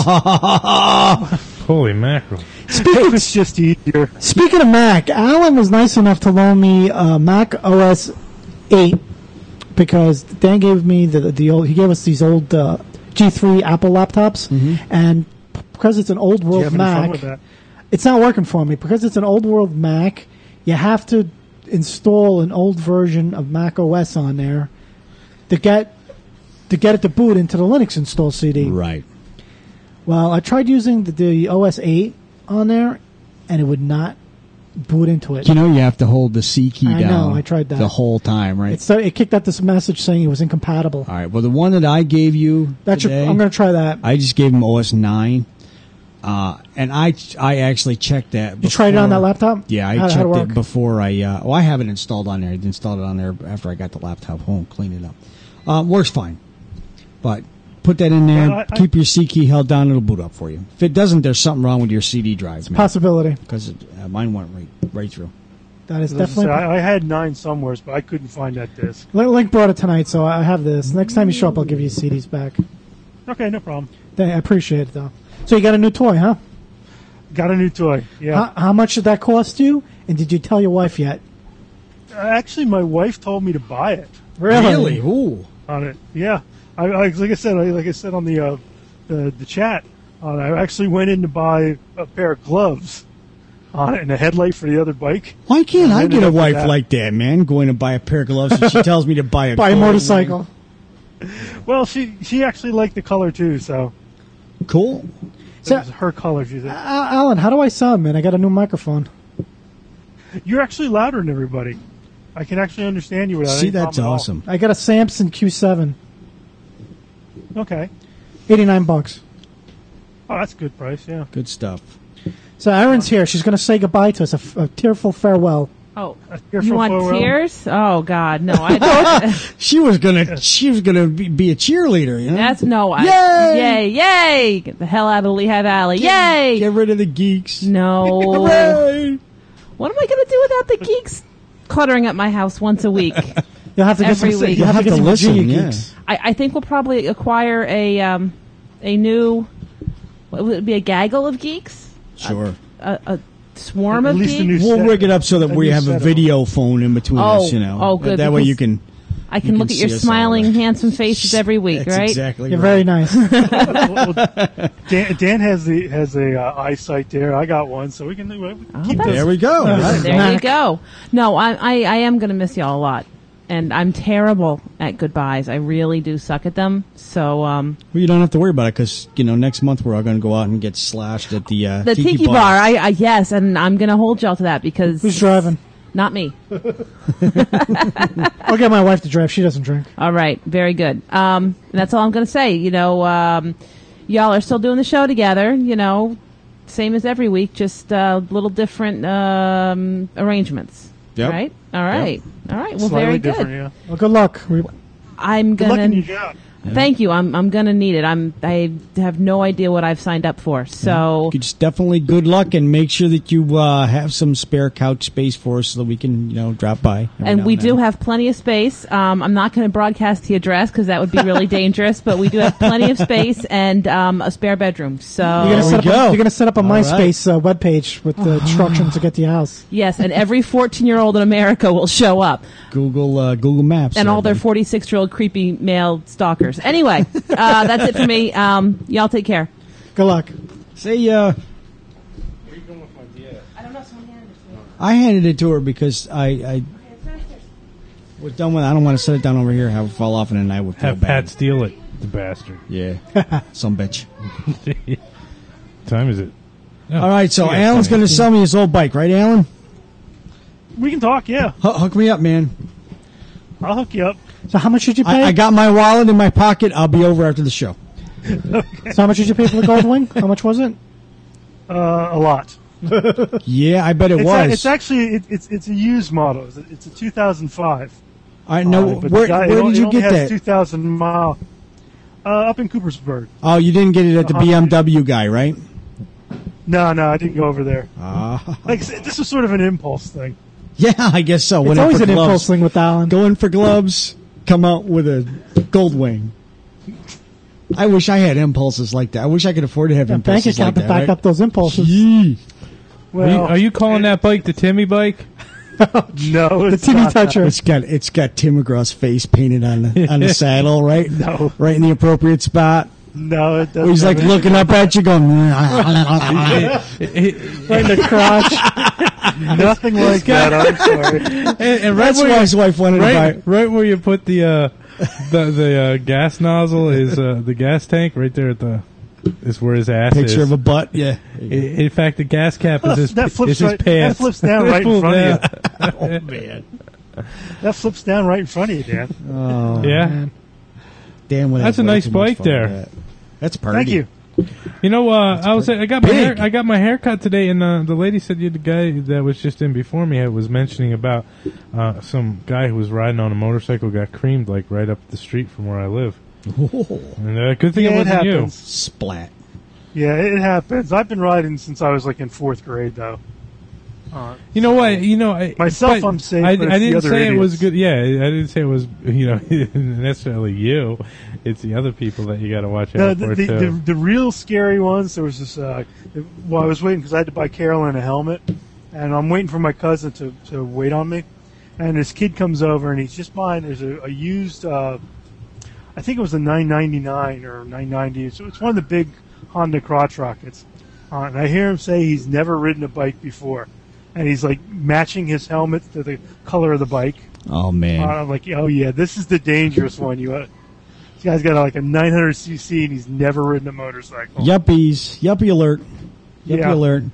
Holy mackerel. It was just easier. Speaking of Mac, Alan was nice enough to loan me uh, Mac O S eight because Dan gave me the the old. He gave us these old uh, G three Apple laptops, and because it's an old Do you world have any fun Mac, with that? it's not working for me. Because it's an old world Mac, you have to install an old version of Mac O S on there to get to get it to boot into the Linux install C D. Right. Well, I tried using the, the O S eight on there, and it would not boot into it. You know you have to hold the C key I down know, I tried that. the whole time, right? It, started, it kicked out this message saying it was incompatible. All right. Well, the one that I gave you That's your, today, I'm going to try that. I just gave him O S nine, uh, and I I actually checked that. You tried it on that before- laptop? Yeah, I How'd it checked work? it before I. Uh, well, I have it installed on there. I installed it on there after I got the laptop home, cleaned it up. Uh, works fine, but put that in there. Well, I- I- keep your C key held down; it'll boot up for you. If it doesn't, there's something wrong with your C D drive, man. Possibility. Because uh, mine went right right through. That is As I definitely. said, I, I had nine somewheres, but I couldn't find that disc. Link Link brought it tonight, so I have this. Next time you show up, I'll give you C Ds back. Okay, no problem. Th- I appreciate it, though. So you got a new toy, huh? Got a new toy. Yeah. How, how much did that cost you? And did you tell your wife yet? Actually, my wife told me to buy it Really? Ooh. on it. Yeah. I, I like I said, I, like I said on the uh, the, the chat, uh, I actually went in to buy a pair of gloves on it and a headlight for the other bike. Why can't I I ended get a up with wife that. like that, man? Going to buy a pair of gloves and she tells me to buy a Buy a gold motorcycle. Well, she she actually liked the color too, so one. Cool. it So, was her color. She said, Al- Alan, how do I sound, man? I got a new microphone. "You're actually louder than everybody." I can actually understand you without See, any problem that's at all. awesome. I got a Samson Q seven, Okay. eighty-nine bucks. Oh, that's a good price. Yeah. Good stuff. So Erin's here. She's going to say goodbye to us, a, f- a tearful farewell. Oh, Here you for want Florell. tears? Oh God, no! I don't. She was gonna. She was gonna be, be a cheerleader. You know? That's no. I, Yay! Yay! Yay! Get the hell out of Lehigh Valley! Yay! Get rid of the geeks. No. Hooray! What am I going to do without the geeks cluttering up my house once a week? You'll have to get Every some. week. You'll have, You'll to get have some to listen, Virginia yeah. geeks. I, I think we'll probably acquire a um, a new. What would it be? A gaggle of geeks? Sure. A, a swarm At of least a geeks? new We'll set. rig it up so that A we new have a set of video phone in between Oh, us. You know. oh, good, That way you because can. I can you look can at your see us all smiling, there. handsome faces every week, That's right? exactly. You're right. very nice. Well, well, Dan, Dan has the has a uh, eyesight there. I got one, so we can, we can Oh, keep that's- those. There we go. Right. There you Mac. go. No, I, I, I am going to miss y'all a lot. And I'm terrible at goodbyes. I really do suck at them. So, um, Well, you don't have to worry about it because you know next month we're all going to go out and get slashed at the uh, the Tiki, bar, I, I, yes, and I'm going to hold y'all to that because. Who's driving? Not me. I'll get my wife to drive. She doesn't drink. All right. Very good. Um, and that's all I'm going to say. You know, um, y'all are still doing the show together, you know, same as every week, just uh, little different um, arrangements. Yep. Right? All right. All right. Well, Slightly very different, good. yeah. Well, good luck. We, I'm Good luck in going your to. job. Thank you. I'm I'm gonna need it. I'm I have no idea what I've signed up for. So It's definitely good luck, and make sure that you uh, have some spare couch space for us so that we can, you know, drop by. every and now we then. do have plenty of space. Um, I'm not going to broadcast the address because that would be really dangerous. But we do have plenty of space and um, a spare bedroom. So you're gonna we set up. A, go. you're gonna set up a All right. MySpace uh, webpage with the instructions to get to your house. yes, and every fourteen year old in America will show up, Google uh, Google Maps and all their everybody. forty-six year old creepy male stalkers. Anyway, uh, that's it for me. Um, y'all take care. Good luck. Say, uh, I don't know. Someone handed it to me. I handed it to her because I, I was done with it. I don't want to set it down over here, have it fall off, and then I would feel Have bad. Pat steal it, the bastard. Yeah, some bitch. Time is it? Oh, All right, so we got Alan's plenty. going to sell me his old bike, right, Alan? We can talk, yeah. H- hook me up, man. I'll hook you up. So how much did you pay? I, I got my wallet in my pocket. I'll be over after the show. So how much did you pay for the Gold Wing? How much was it? Uh, a lot. Yeah, I bet it It's, was. a, it's actually it, it's it's a used model. It's a, it's a two thousand five. I know. Uh, but where the guy, where it, did it you only get has that? two thousand mile. Uh, up in Coopersburg. Oh, you didn't get it at the Uh-huh. B M W guy, right? No, no, I didn't go over there. Ah, Like I said, this was sort of an impulse thing. yeah, I guess so. It's Went in always for an gloves. impulse thing with Alan. Go in for gloves, come out with a gold wing. I wish I had impulses like that. I wish I could afford to have Yeah, bank impulses account like to that. back right? up those impulses. Yee. Are you, are you calling that bike the Timmy bike? No, it's Timmy not that. Toucher. It's got it's got Tim McGraw's face painted on the on the saddle, right? No. Right in the appropriate spot. No, it doesn't. He's like have it. looking up at you, going. Right in the crotch. Nothing like that. I'm sorry. And, and right That's where why you- his wife wanted right, to buy. right where you put the uh, the the uh, gas nozzle is uh, the gas tank right there at the is where his ass Picture is. of a butt. Yeah. I- In fact, the gas cap is his, That flips is his right- that pants. flips down right in Pulled front of down. Oh man. That flips down right in front of you, Dan. Oh, Yeah, Dan would That's have a way nice too much bike fun there. with that. That's pretty. Thank you. you know, uh, I was I got my big. hair, I got my hair cut today, and uh, the lady said you the guy that was just in before me was mentioning about uh, some guy who was riding on a motorcycle got creamed like right up the street from where I live. Oh, And uh, good thing Yeah, it it wasn't you. happens. splat. Yeah, it happens. I've been riding since I was like in fourth grade, though. Uh, You know what? You know, I, Myself, but I'm safe, I, but I it's the didn't other say it was idiots. good. Yeah, I didn't say it was you know necessarily you. It's the other people that you got to watch No, out the, for the, too. the, the real scary ones, there was this, uh, well, I was waiting because I had to buy Carolyn a helmet, and I'm waiting for my cousin to, to wait on me, and this kid comes over, and he's just buying, there's a, a used, uh, I think it was a nine ninety-nine or nine ninety, so it's one of the big Honda crotch rockets, uh, and I hear him say he's never ridden a bike before, and he's like matching his helmet to the color of the bike. Oh man. Uh, I'm like, oh yeah, this is the dangerous one. You, uh, this guy's got like a nine hundred c c and he's never ridden a motorcycle. Yuppies. Yuppie alert. Yuppie Yeah. alert.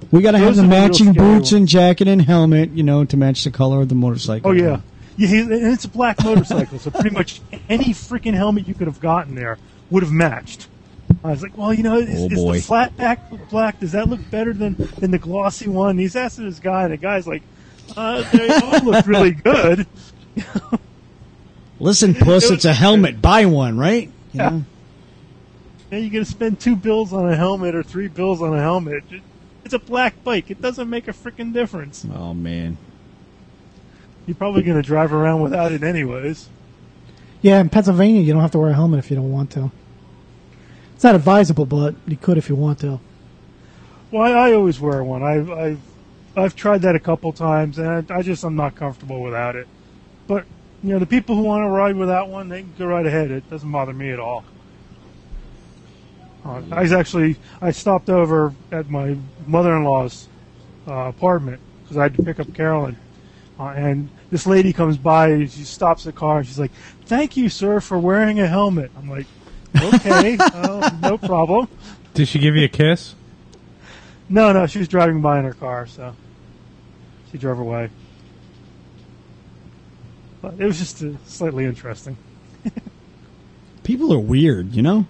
We got to have Those the are the real matching scary boots ones. and jacket and helmet, you know, to match the color of the motorcycle. Oh yeah, yeah, he- and it's a black motorcycle, so pretty much any freaking helmet you could have gotten there would have matched. I was like, well, you know, is, Oh, is boy. the flat back black? Does that look better than than the glossy one? He's asking this guy, and the guy's like, uh, they all look really good. Listen, puss, it's a helmet. Buy one, right? You Yeah. know? And you're going to spend two bills on a helmet or three bills on a helmet. It's a black bike. It doesn't make a freaking difference. Oh, man. You're probably going to drive around without it anyways. Yeah, in Pennsylvania, you don't have to wear a helmet if you don't want to. It's not advisable, but you could if you want to. Well, I, I always wear one. I've, I've I've tried that a couple times, and I, I just I'm not comfortable without it. But you know, the people who want to ride without one, they can go right ahead. It doesn't bother me at all. Uh, I was actually I stopped over at my mother-in-law's uh, apartment because I had to pick up Carolyn, uh, and this lady comes by. And she stops the car. And she's like, "Thank you, sir, for wearing a helmet." I'm like, "Okay, uh, no problem." Did she give you a kiss? No, no, she was driving by in her car, so she drove away. But it was just uh, slightly interesting. People are weird, you know?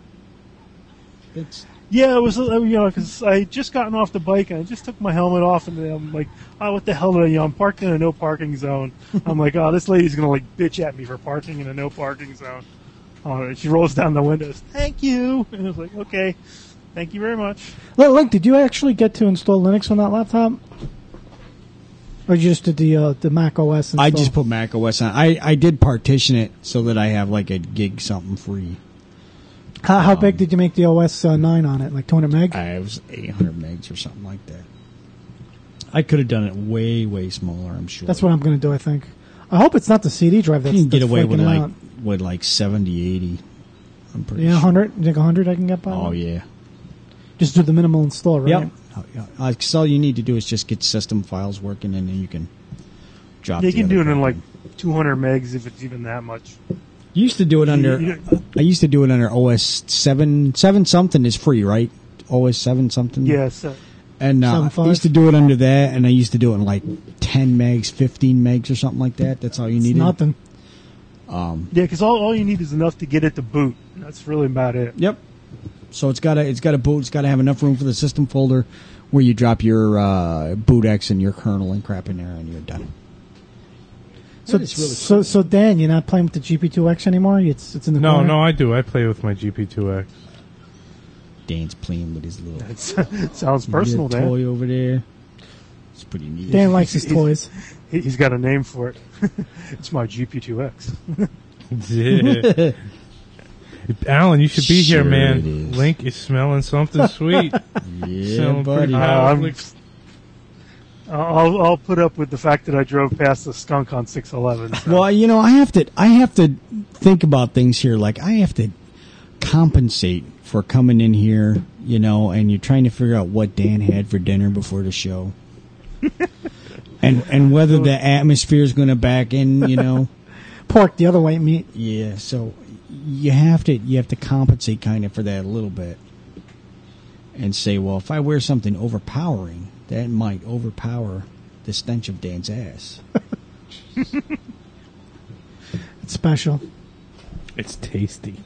It's Yeah, it was, uh, you know, because I had just gotten off the bike and I just took my helmet off and I'm like, oh, what the hell did I, you know, I'm parked in a no parking zone. I'm like, oh, this lady's going to like bitch at me for parking in a no parking zone. Oh, and she rolls down the windows. Thank you. And I was like, okay, thank you very much. Look, Link, did you actually get to install Linux on that laptop? Or you just did the uh, the Mac O S install? I just put Mac O S on. I, I did partition it so that I have like a gig something free. How, how big did you make the O S uh, nine on it? Like two hundred meg? I was eight hundred megs or something like that. I could have done it way, way smaller, I'm sure. That's what I'm going to do, I think. I hope it's not the C D drive that's, you can get that's away with flaking like out. with like seventy, eighty. I'm pretty Yeah, sure. one hundred? You think one hundred I can get by? Oh, yeah. Just do the minimal install, right? Yep. Oh, yeah. Uh, 'cause all you need to do is just get system files working, and then you can drop. Yeah, you the can do it other in crap like two hundred megs if it's even that much. You used to do it under. You- I used to do it under O S seven. Seven something is free, right? O S seven something. Yes. Uh, And uh, seven I five? used to do it under that, and I used to do it in like ten megs, fifteen megs, or something like that. That's all you It's needed. nothing. yeah, because all, all you need is enough to get it to boot. That's really about it. Yep. So it's got to it's got to boot. It's got to have enough room for the system folder where you drop your uh, bootx and your kernel and crap in there, and you're done. So, That is really so, so Dan, you're not playing with the G P two X anymore? It's it's in the No, corner? no, I do. I play with my G P two X. Dan's playing with his little, It sounds personal, little Dan. toy over there. It's pretty neat. Dan likes his He's- toys. He- He's got a name for it. It's my G P two X. Yeah. Alan, you should be Sure here, man. it is. Link is smelling something sweet. Yeah, Smelling buddy. pretty Uh, I'm- powerfully. I'll I'll put up with the fact that I drove past the skunk on six eleven. Well, you know, I have to I have to think about things here. Like I have to compensate for coming in here, you know, and you're trying to figure out what Dan had for dinner before the show, and and whether the atmosphere is going to back in, you know. Pork, the other white meat. Yeah, so you have to you have to compensate kind of for that a little bit, and say, well, if I wear something overpowering, that might overpower the stench of Dan's ass. It's special. It's tasty.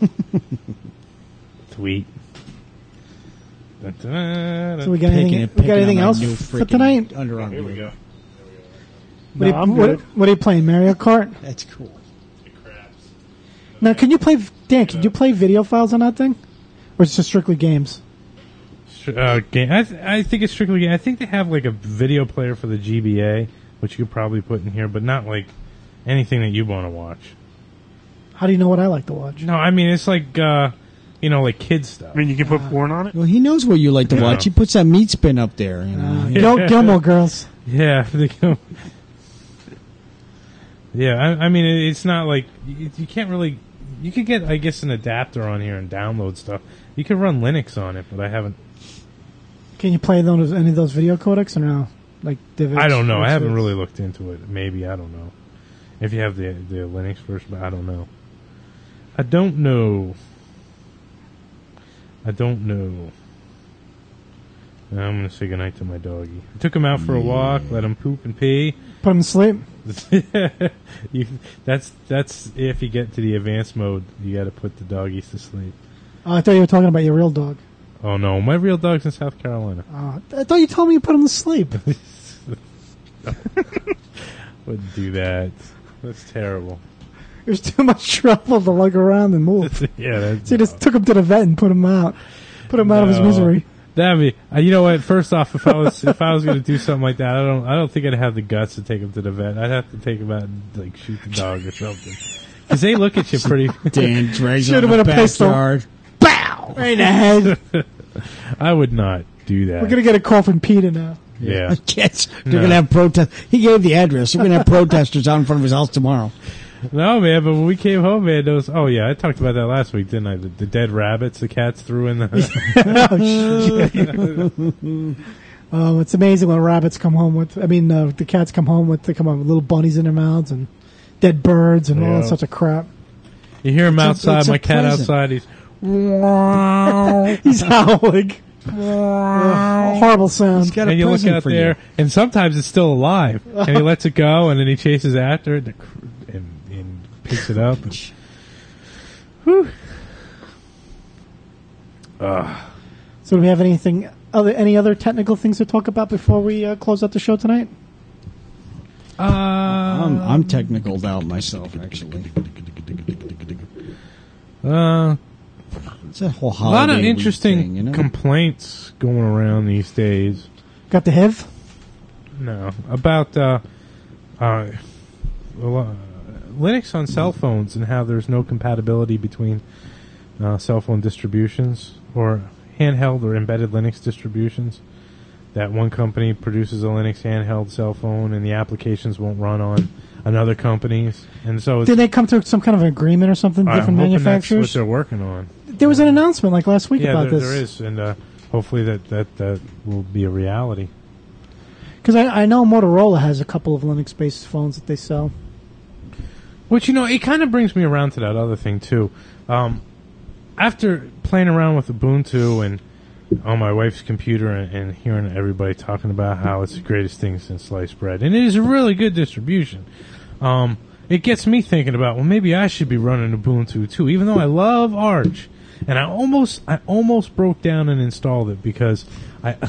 Sweet. Da-da-da. So we got Picking anything, it- we picking got on anything my else new for freaking tonight? Underarm Here we gear. go. What, are you, No, I'm what, good. what are you playing? Mario Kart? That's cool. Now, can you play, Dan, can you play video files on that thing? Or is it just strictly games? Uh, game. I, th- I think it's strictly game. I think they have like a video player for the G B A, which you could probably put in here, but not like anything that you want to watch. How do you know what I like to watch? No, I mean it's like uh, you know, like kids stuff. I mean, you can put porn on it. Well, he knows what you like to Yeah. watch. He puts that meat spin up there. You know. Uh, Gil- Gilmore Girls. Yeah, they go- yeah. I, I mean, it, it's not like you, you can't really. You could get, I guess, an adapter on here and download stuff. You could run Linux on it, but I haven't. Can you play those any of those video codecs or no? Like DivX, I don't know. I haven't DivX? really looked into it. Maybe I don't know. If you have the the Linux version, but I don't know. I don't know. I don't know. I'm going to say goodnight to my doggy. I took him out for a walk, let him poop and pee. Put him to sleep. you, that's that's if you get to the advanced mode, you got to put the doggies to sleep. Oh, I thought you were talking about your real dog. Oh no, my real dog's in South Carolina. Uh, I thought you told me you put him to sleep. Wouldn't do that. That's terrible. There's too much trouble to lug around and move. Yeah, that's so you just took him to the vet and put him out, put him out of his No. misery. That'd be, uh, you know what? First off, if I was if I was going to do something like that, I don't I don't think I'd have the guts to take him to the vet. I'd have to take him out and like shoot the dog or something. Because they look at you pretty. Dan drags Should on have the been a pistol. backyard. Bow! Right in the head. I would not do that. We're gonna get a call from Peter now. Yeah. Yes, they're No. gonna have protest. He gave the address. We're gonna have protesters out in front of his house tomorrow. No, man, but when we came home, man, those, oh yeah, I talked about that last week, didn't I? The, the dead rabbits the cats threw in the... Um, it's amazing when rabbits come home with, I mean, uh, the cats come home with, they come home with little bunnies in their mouths and dead birds and all Yeah. that sorts of crap. You hear him It's a- outside, it's a my cat present. outside, he's... He's howling. Ugh, horrible sound. He's got a and you look present out for there, you. and sometimes it's still alive, and he lets it go, and then he chases after it, and, and, and picks it up. And, whew. Ugh. So do we have anything, other, any other technical things to talk about before we uh, close out the show tonight? Uh, I'm, I'm technicaled out myself, actually. uh, It's a whole a holiday lot of week interesting thing, you know? complaints going around these days. Got the H I V? No, about uh, uh, well, uh, Linux on cell phones and how there's no compatibility between uh, cell phone distributions or handheld or embedded Linux distributions. That one company produces a Linux handheld cell phone and the applications won't run on another company's, and so it's, Did they come to some kind of agreement or something? I'm Different hoping that's what manufacturers? they're working on. There was an announcement like last week Yeah, about there, this. there is, and uh, hopefully that, that that will be a reality. Because I, I know Motorola has a couple of Linux-based phones that they sell. Which, you know, it kind of brings me around to that other thing, too. Um, after playing around with Ubuntu and on my wife's computer and, and hearing everybody talking about how it's the greatest thing since sliced bread, and it is a really good distribution, um, it gets me thinking about, well, maybe I should be running Ubuntu, too, even though I love Arch. And I almost, I almost broke down and installed it because I...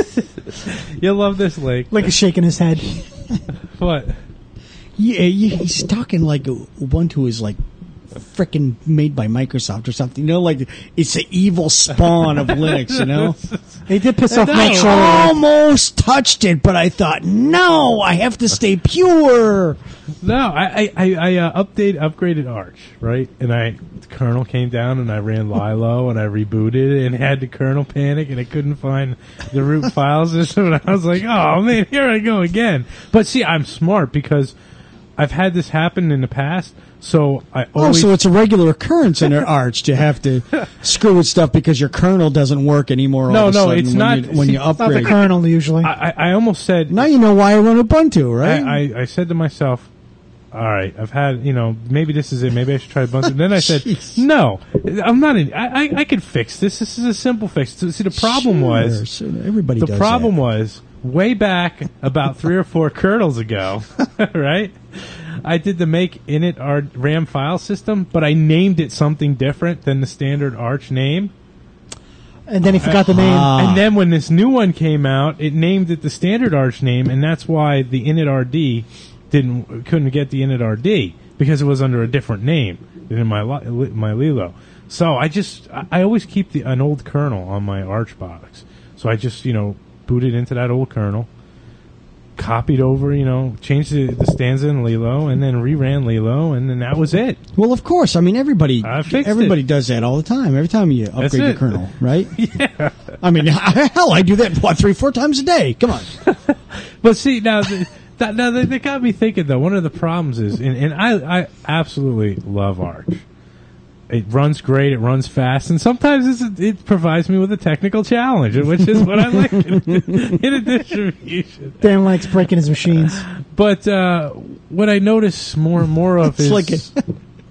You'll love this, Lake. Like he's shaking his head. What? Yeah, yeah, he's talking like Ubuntu is like frickin' made by Microsoft or something. You know, like it's the evil spawn of Linux, you know? They did piss off I Matt Schroeder. almost touched it, but I thought, no, I have to stay pure. No, I I, I, I uh, update upgraded Arch, right? And I the kernel came down and I ran Lilo and I rebooted it and had the kernel panic and I couldn't find the root file system and I was like, oh man, here I go again. But see, I'm smart because I've had this happen in the past, so I Oh, always so it's a regular occurrence in our Arch to have to screw with stuff because your kernel doesn't work anymore. No, all of a no, sudden it's when not- You, when see, you It's not the upgrade. kernel usually. I, I, I almost said Now you know why I run Ubuntu, right? I, I, I said to myself, all right, I've had, you know, maybe this is it. Maybe I should try Ubuntu. And then I said, Jeez. no, I'm not in, I, I, I can fix this. This is a simple fix. So, see, the problem Sure, was, so everybody the does problem that. was, way back about three or four kernels ago, right? I did the make init our RAM file system, but I named it something different than the standard Arch name. And then he forgot the name. Ah. And then when this new one came out, it named it the standard Arch name, and that's why the initRD didn't couldn't get the initRD because it was under a different name than in my li- my Lilo. So I just I I always keep the, an old kernel on my Arch box. So I just you know booted into that old kernel, copied over, you know, changed the, the stanza in Lilo, and then reran Lilo, and then that was it. Well, of course. I mean, everybody I fixed everybody it. does that all the time. Every time you upgrade That's your it. kernel, right? Yeah. I mean, hell, I do that, what, three, four times a day. Come on. But see, now, the, that, now they, they got me thinking, though, one of the problems is, and, and I, I absolutely love Arch. It runs great, it runs fast, and sometimes it's, it provides me with a technical challenge, which is what I like in, in a distribution. Dan likes breaking his machines. But uh, what I notice more and more of It's is... like a,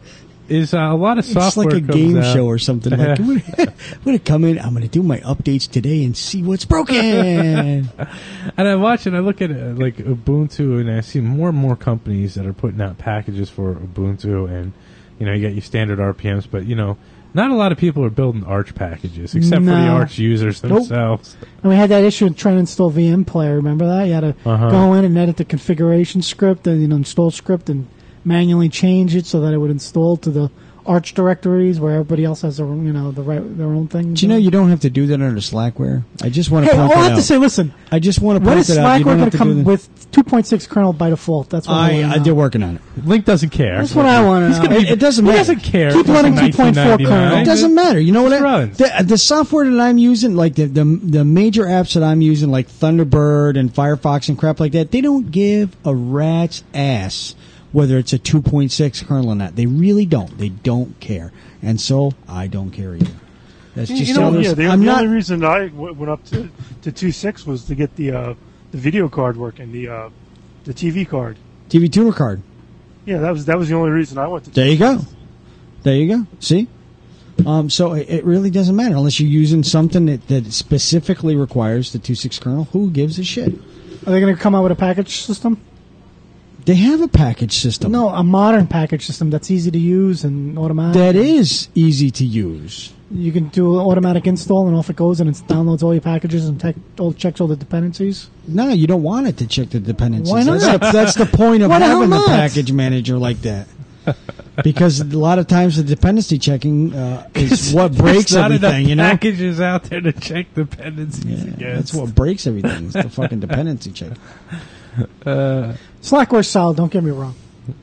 is uh, a lot of It's software like a comes game out. show or something. Like, I'm gonna, I'm gonna come in. I'm gonna do my updates today and see what's broken. And I watch and I look at it like Ubuntu, and I see more and more companies that are putting out packages for Ubuntu, and you know, you got your standard R P Ms, but you know, not a lot of people are building Arch packages except for the No. Arch users Nope. themselves. And we had that issue in trying to install V M Player. Remember that? You had to Uh-huh. go in and edit the configuration script and you know install script and manually change it so that it would install to the Arch directories where everybody else has their own, you know the right, their own thing. Do you know you don't have to do that under Slackware? I just want to Hey, point all I that have out. to say, listen, I just want to when point is that out. You Slackware don't going have to to do come that. with two point six kernel by default? That's what I, I, wanna I know. they're working on it. Link doesn't care. That's what I want to He's know. gonna be- It, it doesn't he matter. doesn't care. Keep It's running nineteen two point four ninety-nine. kernel. It doesn't matter. You know what? Just I, runs. the, the software that I'm using, like the, the the major apps that I'm using, like Thunderbird and Firefox and crap like that, they don't give a rat's ass whether it's a two point six kernel or not. They really don't. They don't care, and so I don't care either. That's You just know, how it is. yeah, the, I'm the not. only reason I w- went up to to two point six was to get the uh, the video card working, the uh, the T V card. T V tuner card. Yeah, that was that was the only reason I went to. There you go. There you go. See? Um, so it, it really doesn't matter unless you're using something that, that specifically requires the two point six kernel. Who gives a shit? Are they going to come out with a package system? They have a package system. No, a modern package system that's easy to use and automatic. That is easy to use. You can do an automatic install and off it goes and it downloads all your packages and tech, all, checks all the dependencies. No, you don't want it to check the dependencies. Why not? That's, that's the point of Why the hell having a not? package manager like that. Because a lot of times the dependency checking uh, is what breaks There's not enough everything, you know? packages out there to check dependencies Yeah, against. that's what breaks everything. It's the fucking dependency check. Uh, Slackware's solid, don't get me wrong.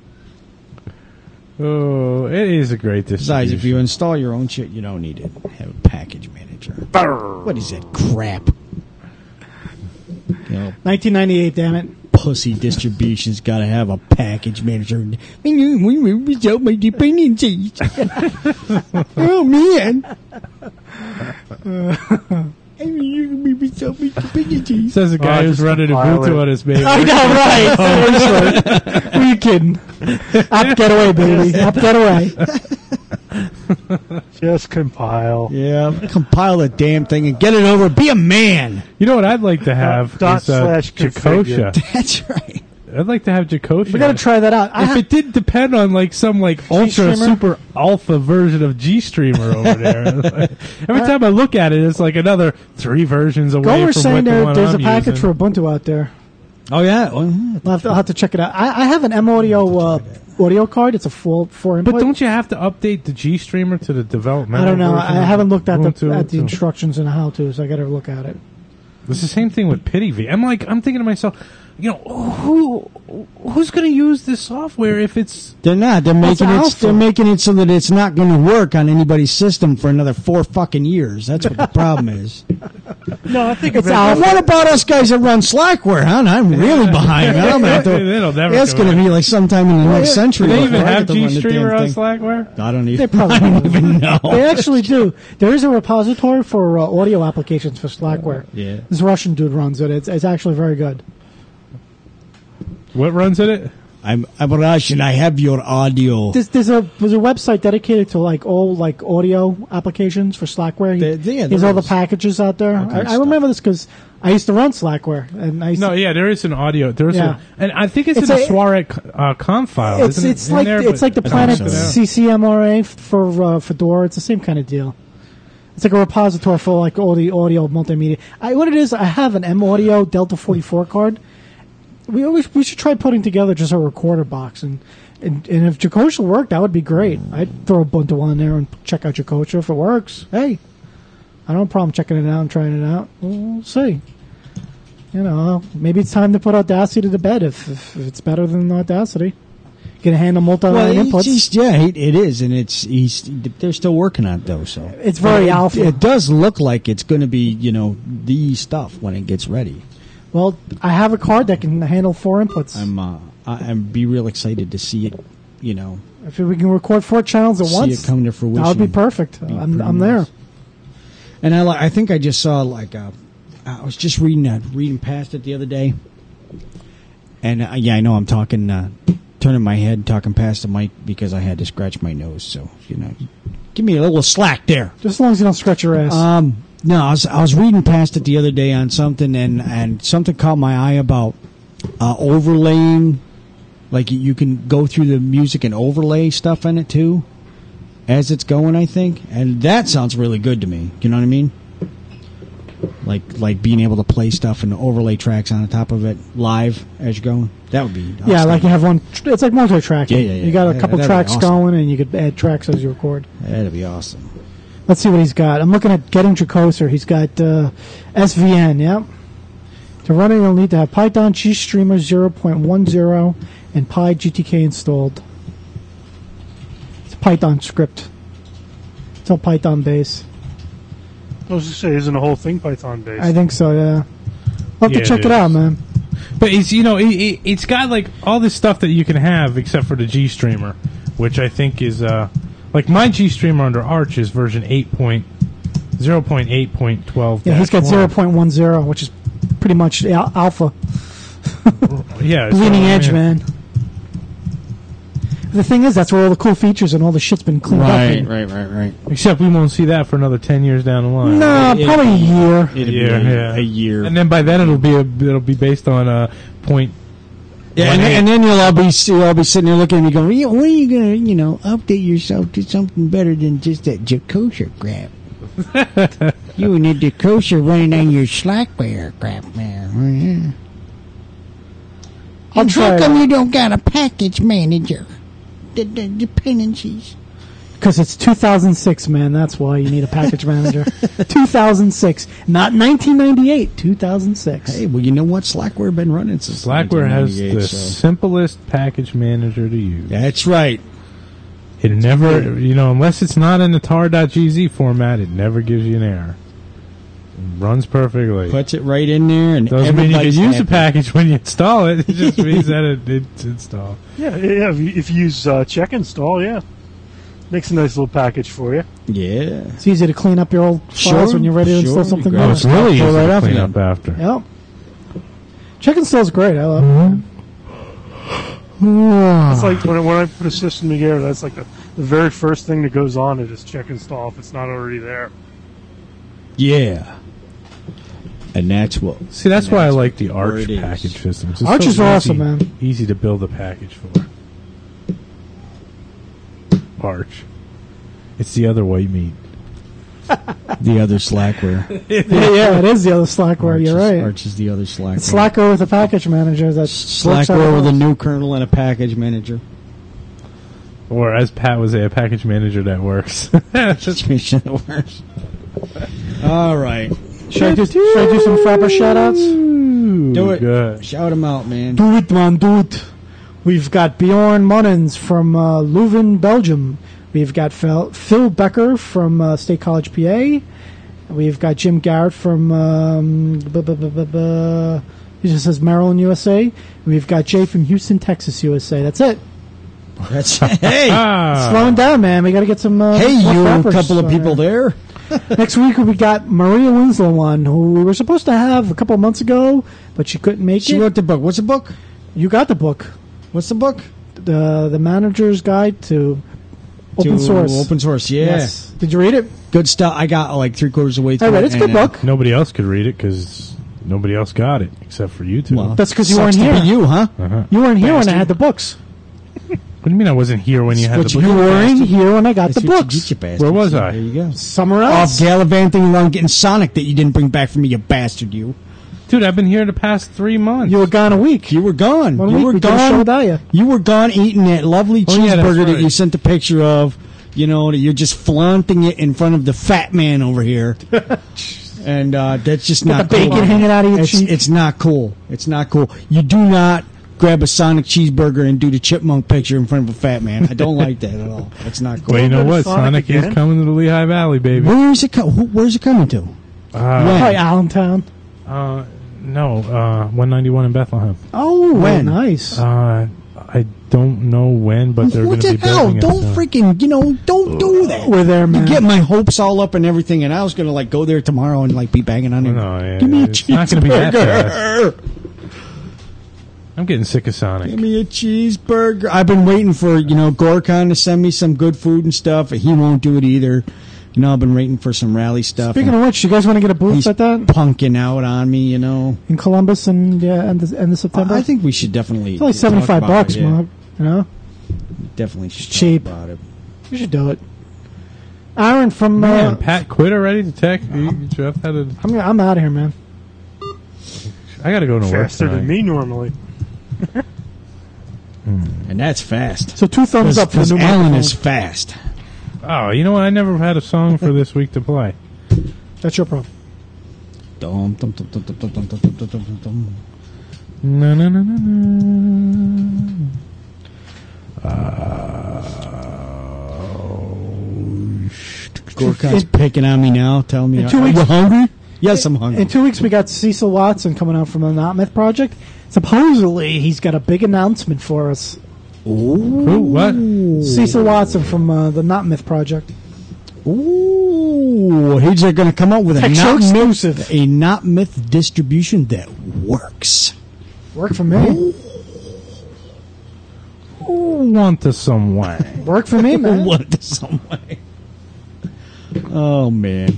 oh, it is a great Besides, distribution. if you install your own shit, you don't need it. Have a package manager. What is that crap? You know, nineteen ninety-eight, damn it. pussy distribution's got to have a package manager. We result my dependencies. Oh man. I mean, you can be result my dependencies. Says the guy Oh, who's just running compile Ubuntu it. on his baby. I know, right? Seriously. Who are you kidding? App get away, baby. App get away. Just compile. Yeah, compile the damn thing and get it over. Be a man. You know what I'd like to have Dot is uh, slash configure. Jakosha. That's right. I'd like to have Jakosha. We got to try that out. I If ha- it didn't depend on like some like ultra G-Streamer? super alpha version of GStreamer over there, Like, every time I look at it, it's like another three versions away Gomer's from saying what the there, one there's I'm a package using. for Ubuntu out there. Oh yeah. Well, yeah. I'll have, to, I'll have to check it out. I, I have an M Audio uh, audio card. It's a full four input. But don't you have to update the GStreamer to the developmental? I don't know. version I of haven't looked at the Ubuntu? at the So- instructions and how to, so I got to look at it. It's the same thing with PityV. I'm like, I'm thinking to myself, you know, who who's going to use this software if it's They're not. They're That's making it. alpha. They're making it so that it's not going to work on anybody's system for another four fucking years. That's what the problem is. No, I think It's eventually- alpha. What about us guys that run Slackware? Huh? I'm really behind. I'm gonna have to, It'll never that's come going to out. be like sometime in the next yeah. century. Do they before even I have get to run the GStreamer damn on thing. Slackware? I don't even. They probably I don't even know. They actually do. There is a repository for uh, audio applications for Slackware. Yeah. This Russian dude runs it. It's, it's actually very good. What runs in it? I'm I'm Russian. I have your audio. There's, there's a there's a website dedicated to like all like audio applications for Slackware. He, There- yeah, he has there all the is. packages out there. kind of I, I stuff. remember this because I used to run Slackware, and I used No, to, yeah, there is an audio. There is Yeah. a, and I think it's, It's in a, a- Swaret uh, conf file. it's isn't it it's in like there? it's But- like the I think Planet so, yeah. C C M R A for uh, Fedora. It's the same kind of deal. It's like a repository for like all the audio multimedia. I, what it is, I have an M Audio Delta forty-four card. We always we should try putting together just a recorder box, and and, and if Jakosha worked, that would be great. I'd throw Ubuntu on there and check out Jakosha if it works. Hey, I don't have a problem checking it out and trying it out. We'll see. You know, maybe it's time to put Audacity to bed if, if, if it's better than Audacity. Can handle multi-line Well, inputs. it's, it's, yeah, it, it is, and it's he's they're still working on it though. So It's very it, alpha. It does look like it's going to be, you know, the stuff when it gets ready. Well, I have a card that can handle four inputs. I'm uh, I, I'm be real excited to see it. You know, if we can record four channels at see once, it come to fruition. that would be perfect. Be I'm, pretty I'm there. nice. And I li- I think I just saw like uh, I was just reading uh, reading past it the other day, and uh, yeah, I know I'm talking uh, turning my head, talking past the mic because I had to scratch my nose. So, you know, give me a little slack there. Just as long as you don't scratch your ass. Um, no, I was, I was reading past it the other day on something, and, and something caught my eye about uh, overlaying. Like, you can go through the music and overlay stuff in it, too, as it's going, I think. And that sounds really good to me. You know what I mean? Like like being able to play stuff and overlay tracks on the top of it live as you're going. That would be yeah, like you have one. It's like multi-tracking. Yeah, yeah, yeah. You got a Yeah, couple that'd be tracks awesome. going, and you could add tracks as you record. That'd be awesome. Let's see what he's got. I'm looking at Getting Dracoser. He's got uh, S V N. Yep. To run it, you'll need to have Python GStreamer zero point one zero and PyGTK installed. It's a Python script. It's all Python based. I was just say, isn't the whole thing Python based? I think so. Yeah. We'll have Yeah, to check it it, out, is. man. But it's you know it, it, it's got like all this stuff that you can have except for the GStreamer, which I think is uh like my GStreamer under Arch is version eight point zero point eight point twelve. Yeah, he's got zero point one zero, which is pretty much al- alpha. Yeah, so, Bleeding edge, yeah. man. The thing is, that's where all the cool features and all the shit's been cleaned up. in. right, right, right. Except we won't see that for another ten years down the line. No, It- probably a year. It'd A year, be a, yeah. a year. And then by then it'll be a, it'll be based on a point. Yeah, and, and then you'll all be you'll all be sitting there looking at me going, "Yeah, when are you going to, you know, update yourself to something better than just that Jacosia crap? You need Jacosia running on your Slackware crap, man. I'll And try how it come out. you don't got a package manager? The, the dependencies. Because it's two thousand six, man. That's why you need a package manager. two thousand six. Not nineteen ninety-eight. two thousand six. Hey, well, you know what? Slackware been running since Slackware has the nineteen ninety-eight, so. simplest package manager to use. That's right. It never, you know, unless it's not in the tar.gz format, it never gives you an error. It runs perfectly. Puts it right in there, and Doesn't mean you can everybody's use the happy. package when you install it. It just means that it, it's installed. Yeah, yeah. If you, if you use uh, check install, yeah, makes a nice little package for you. Yeah. It's easy to clean up your old files Sure, when you're ready to sure. install something You Oh, grab new. it's really Throw easy right to off clean again. up after. Yep. Check install's great. I love Mm-hmm. It's like when I, when I put a system together, that's like the, the very first thing that goes on it is check install if it's not already there. Yeah. And that's what. See, that's why I That's like the where Arch it is. package systems. It's Arch so is awesome, easy- man. Easy to build a package for. Arch. It's the other white meat. The other Slackware. yeah, yeah, it is the other Slackware. Arch You're is- right. Arch is the other Slackware. It's Slackware with a package manager. That's Slackware with a new kernel and a package manager. Or as Pat would say, a package manager that works. Situation that works. All right. Should I do, should I do some Frapper shoutouts? Do it. Good. Shout them out, man. Do it, man, do it. We've got Bjorn Munnens from uh, Leuven, Belgium. We've got Phil, Phil Becker from uh, State College, P A. We've got Jim Garrett from, um, bu- bu- bu- bu- bu- he just says Maryland, U S A. We've got Jay from Houston, Texas, U S A. That's it. That's hey. Ah. Slowing down, man. We got to get some. Uh, Hey, more you Frappers couple of on people there. there. Next week we got Maria Winslow on, who we were supposed to have a couple of months ago, but she couldn't make She it. wrote the book. What's the book? You got the book, What's the book? the the manager's guide to open To source. Open source, yeah. Yes. Did you read it? Good stuff. I got like three quarters of the way through. I read it. It's a good and, uh, book. Nobody else could read it because nobody else got it except for you two. Well, That's 'cause you sucks weren't to here. be you, huh? uh-huh. You weren't here when I Bastard. had the books. What do you mean I wasn't here when you had What the you book? You do, weren't bastard. here when I got That's the what you books. get, you bastard. Where was So I? There you go. Somewhere Off else. gallivanting around getting Sonic that you didn't bring back for me, you bastard, you. Dude, I've been here the past three months. You were gone a week. You were gone. One you week were we did a show gone. without you. You were gone eating that lovely Oh, yeah, that's cheeseburger that right. you sent the picture of. You know, that you're just flaunting it in front of the fat man over here. And uh, that's just not the bacon cool. hanging out of your it's, cheek. It's not cool. It's not cool. You do not grab a Sonic cheeseburger and do the chipmunk picture in front of a fat man. I don't like that at all. It's not cool. Well, you know Go to what? Sonic Sonic again? is coming to the Lehigh Valley, baby. Where's it? Co- who, where's it coming to? Uh, When? Probably Allentown. uh, no, uh, one ninety-one in Bethlehem. Oh, When? nice. Uh, I don't know when, but they're going What to the be hell? building it Don't soon. freaking, you know, don't do that. We're there, You man. get my hopes all up and everything, and I was going to like go there tomorrow and like be banging on it. No, yeah, Give me a it's not gonna be that cheeseburger. I'm getting sick of Sonic. Give me a cheeseburger. I've been waiting for, you know, Gorkon to send me some good food and stuff. He won't do it either. You know, I've been waiting for some rally stuff. Speaking of which, you guys want to get a booth He's at that? punking out on me, you know. In Columbus and yeah, end of, end of September? I think we should definitely. It's only talk seventy-five about bucks, it, yeah. Mark. You know? Definitely should It's cheap. talk about it. You should do it. Aaron from. Man, Uh, Pat quit already to tech? You- Jeff had a, I'm, I'm out of here, man. I got to go to work Faster tonight. than me normally. And that's fast. So two thumbs up for the Because new Alan microphone. is fast. Oh, you know what? I never had a song for this week to play. That's your problem. Dum, dum, dum, dum, dum, dum, dum, dum, dum, dum, dum. No, no, no, no, no. Uh, Gorkon's picking on me now, telling me, In two are weeks- you hungry? Yes, I'm hungry. In two weeks, we got Cecil Watson coming out from the Not Myth Project. Supposedly, he's got a big announcement for us. Who? What? Cecil Watson from uh, the Not Myth Project. Ooh, he's going to come out with a Tech show not, exclusive. myth, a not myth distribution that works. Work for me. Who want to some way? Work for me, man. What some way? Oh man!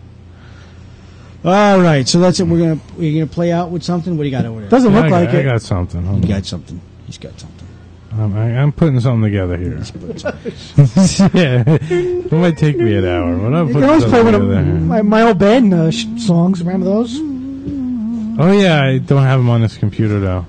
All right, so that's it. We're gonna we're gonna play out with something. What do you got over there? Doesn't Yeah, look I got, like I it. got something. Hold You on. got something. He's got something. I'm, I, I'm putting something together here. Yeah, it might take me an hour, but I'm You putting can always play something one of together. my, my old band uh, sh- songs. Remember those? Oh yeah, I don't have them on this computer though.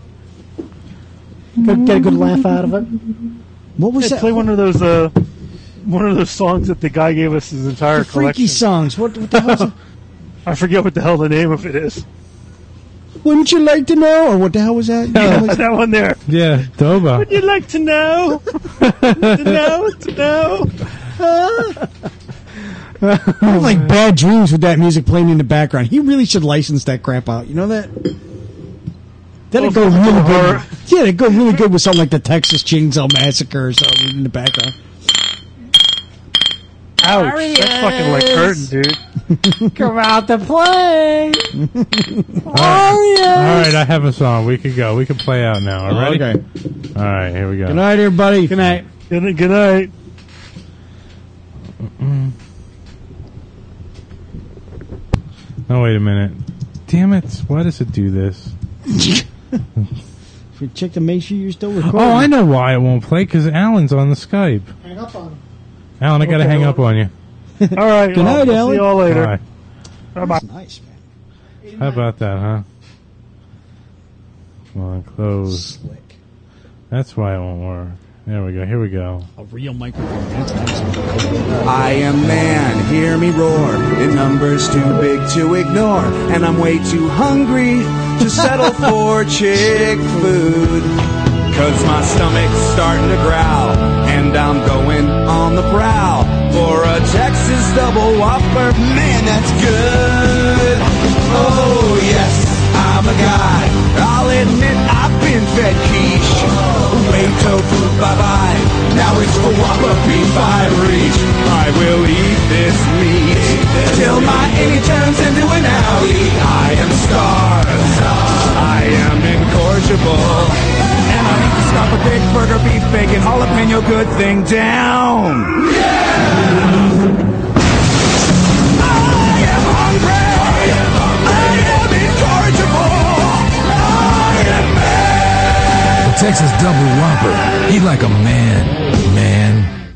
Get, get a good laugh out of it. What was Yeah, that? play one of those uh, one of those songs that the guy gave us his entire The freaky collection. songs. What, what the hell? Is it? I forget what the hell the name of it is. Wouldn't you like to know? Or what the hell was that? Yeah, that one there. Yeah, Doba. Would you like to know? to know? To know? I have like bad dreams with that music playing in the background. He really should license that crap out. You know that? That'd Oh, go really good. horror. Yeah, it'd go really good with something like the Texas Chainsaw Massacre or something in the background. Ouch. That's fucking like curtain, dude. Come out to play. All right, I have a song. We could go. We can play out now. All right. Okay. All right, here we go. Good night, everybody. Good night. Good, good night. Oh wait a minute. Damn it! Why does it do this? If you check to make sure you're still recording. Oh, I know why it won't play. Because Alan's on the Skype. Hang up on him. Alan, I got to Okay, hang well- up on you. All right. Good well, night, we'll Alan. See you all later. Bye. Bye-bye. That's nice, man. How about that, huh? Come on, close. Slick. That's why it won't work. There we go. Here we go. A real microphone. That's nice. I am man, hear me roar. In numbers too big to ignore. And I'm way too hungry to settle for chick food. Cause my stomach's starting to growl. And I'm going on the prowl for a Texas double whopper. Man, that's good. Oh, yes, I'm a guy. I'll admit I've been fed quiche. Way tofu, bye-bye. Now it's for Whopper beef I reach. I will eat this meat till my innie turns into an outie. I am starved. I am incorrigible. And I need to stop a big burger, beef, bacon, jalapeno good thing down. Yeah! I am hungry. I am incorrigible. I am mad. Texas double whopper. Eat like a man, man.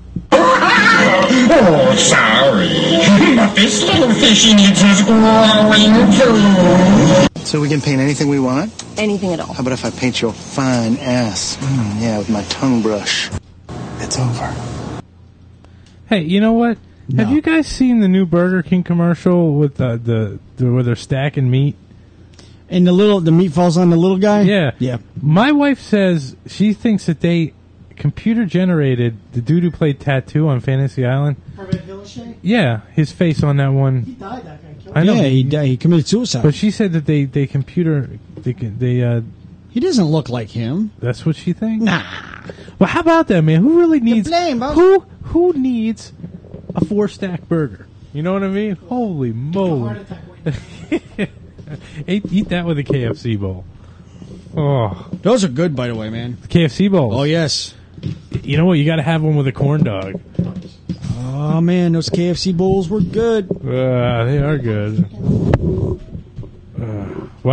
Oh, sorry. But this little fishy needs his growing too. So we can paint anything we want? Anything at all. How about if I paint your fine ass? Mm, yeah, with my tongue brush. It's over. Hey, you know what? No. Have you guys seen the new Burger King commercial with the, the, the where they're stacking meat? And the little, the meat falls on the little guy? Yeah. Yeah. My wife says she thinks that they computer generated the dude who played Tattoo on Fantasy Island. Yeah, his face on that one. He died, that guy. Killed I know. Yeah, he, died, he committed suicide. But she said that they, they computer they can- they uh he doesn't look like him. that's what she thinks. Nah. Well, how about that, man? Who really needs blame, boss. who who needs a four stack burger? You know what I mean? Holy moly! eat, eat that with a K F C bowl. Oh, those are good, by the way, man. The K F C bowls. Oh yes. You know what? You got to have one with a corn dog. Oh man, those K F C bowls were good. Uh, they are good. Uh,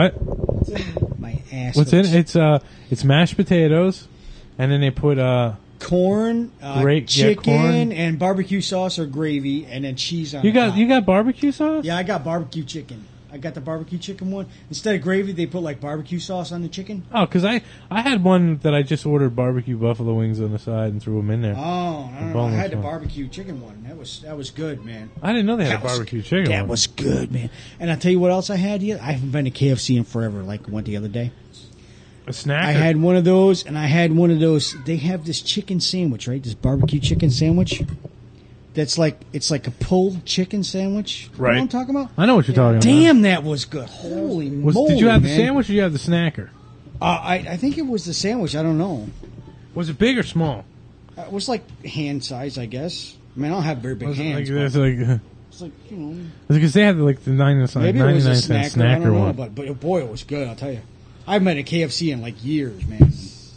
what? My ass. What's in it? It's uh, it's mashed potatoes, and then they put uh, corn, uh, Great- yeah, chicken, corn. and barbecue sauce or gravy, and then cheese on. You got top. you got barbecue sauce? Yeah, I got barbecue chicken. I got the barbecue chicken one. Instead of gravy, they put like barbecue sauce on the chicken. Oh, because I, I had one that I just ordered barbecue buffalo wings on the side and threw them in there. Oh, no, no, no, I boneless had the one. barbecue chicken one. That was that was good, man. I didn't know they had That a was- barbecue chicken That one. was good, man. And I'll tell you what else I had yet. I haven't been to K F C in forever. Like I went the other day. A snack. I had one of those, and I had one of those. They have this chicken sandwich, right? This barbecue chicken sandwich. That's like it's like a pulled chicken sandwich. You know Right. what I'm talking about? I know what you're talking about. Damn, that was good. Holy Was, moly! did you have man. the sandwich or did you have the snacker? Uh, I I think it was the sandwich. I don't know. Was it big or small? Uh, It was like hand size, I guess. I mean, I don't have very big Was it like hands. this? but Like, it's like you know, because they had like the ninety cent, maybe it was a ninety-nine cent snacker. I snacker don't know, one. but but boy, it was good. I'll tell you. I haven't been to K F C in like years, man.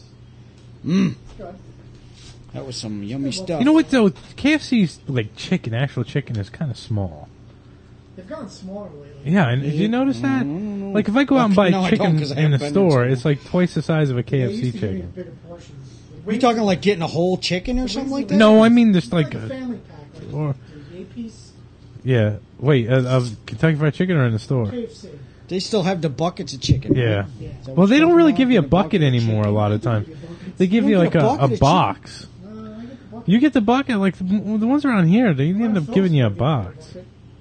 Mmm. That was some yummy stuff. You know what though? K F C's like chicken, actual chicken, is kind of small. They've gotten smaller lately. Yeah, and did you notice that? Like if I go out and buy No, I don't, chicken 'cause I in the haven't been there store, so it's like twice the size of a K F C They used to give me chicken. bigger portions. Are you talking like getting a whole chicken or something like that? No, I mean just like Like a a, family pack, like or the eight piece yeah. Wait, uh, of Kentucky Fried Chicken or in the store? K F C. They still have the buckets of chicken. Yeah. Is that Well, what they you're don't talking really about? give you a Get bucket of anymore. A chicken? lot of times, they give You you don't like get a a, bucket a of chicken. box. You get the bucket, like the, the ones around here. They end up giving you a box.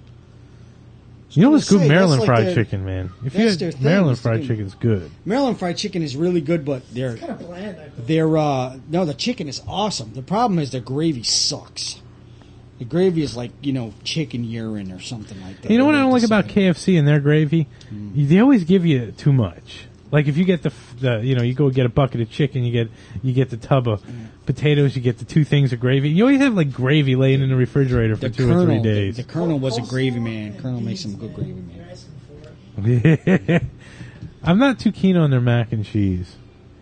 You know what's gonna good? say, that's Maryland like fried their- chicken, man. If that's you their had thing, Maryland is to fried do- chicken's good. Maryland fried chicken is really good, but they're Kind of bland. I think. they're uh no, the chicken is awesome. The problem is their gravy sucks. The gravy is like, you know, chicken urine or something like that. You know what They I don't like about decide. K F C and their gravy? They always give you too much. Like if you get the, f- the you know you go get a bucket of chicken, you get you get the tub of potatoes, you get the two things of gravy. You always have like gravy laying in the refrigerator for The two Colonel, or three the, days. the Colonel was a gravy man. Colonel makes some good gravy, man. I'm not too keen on their mac and cheese.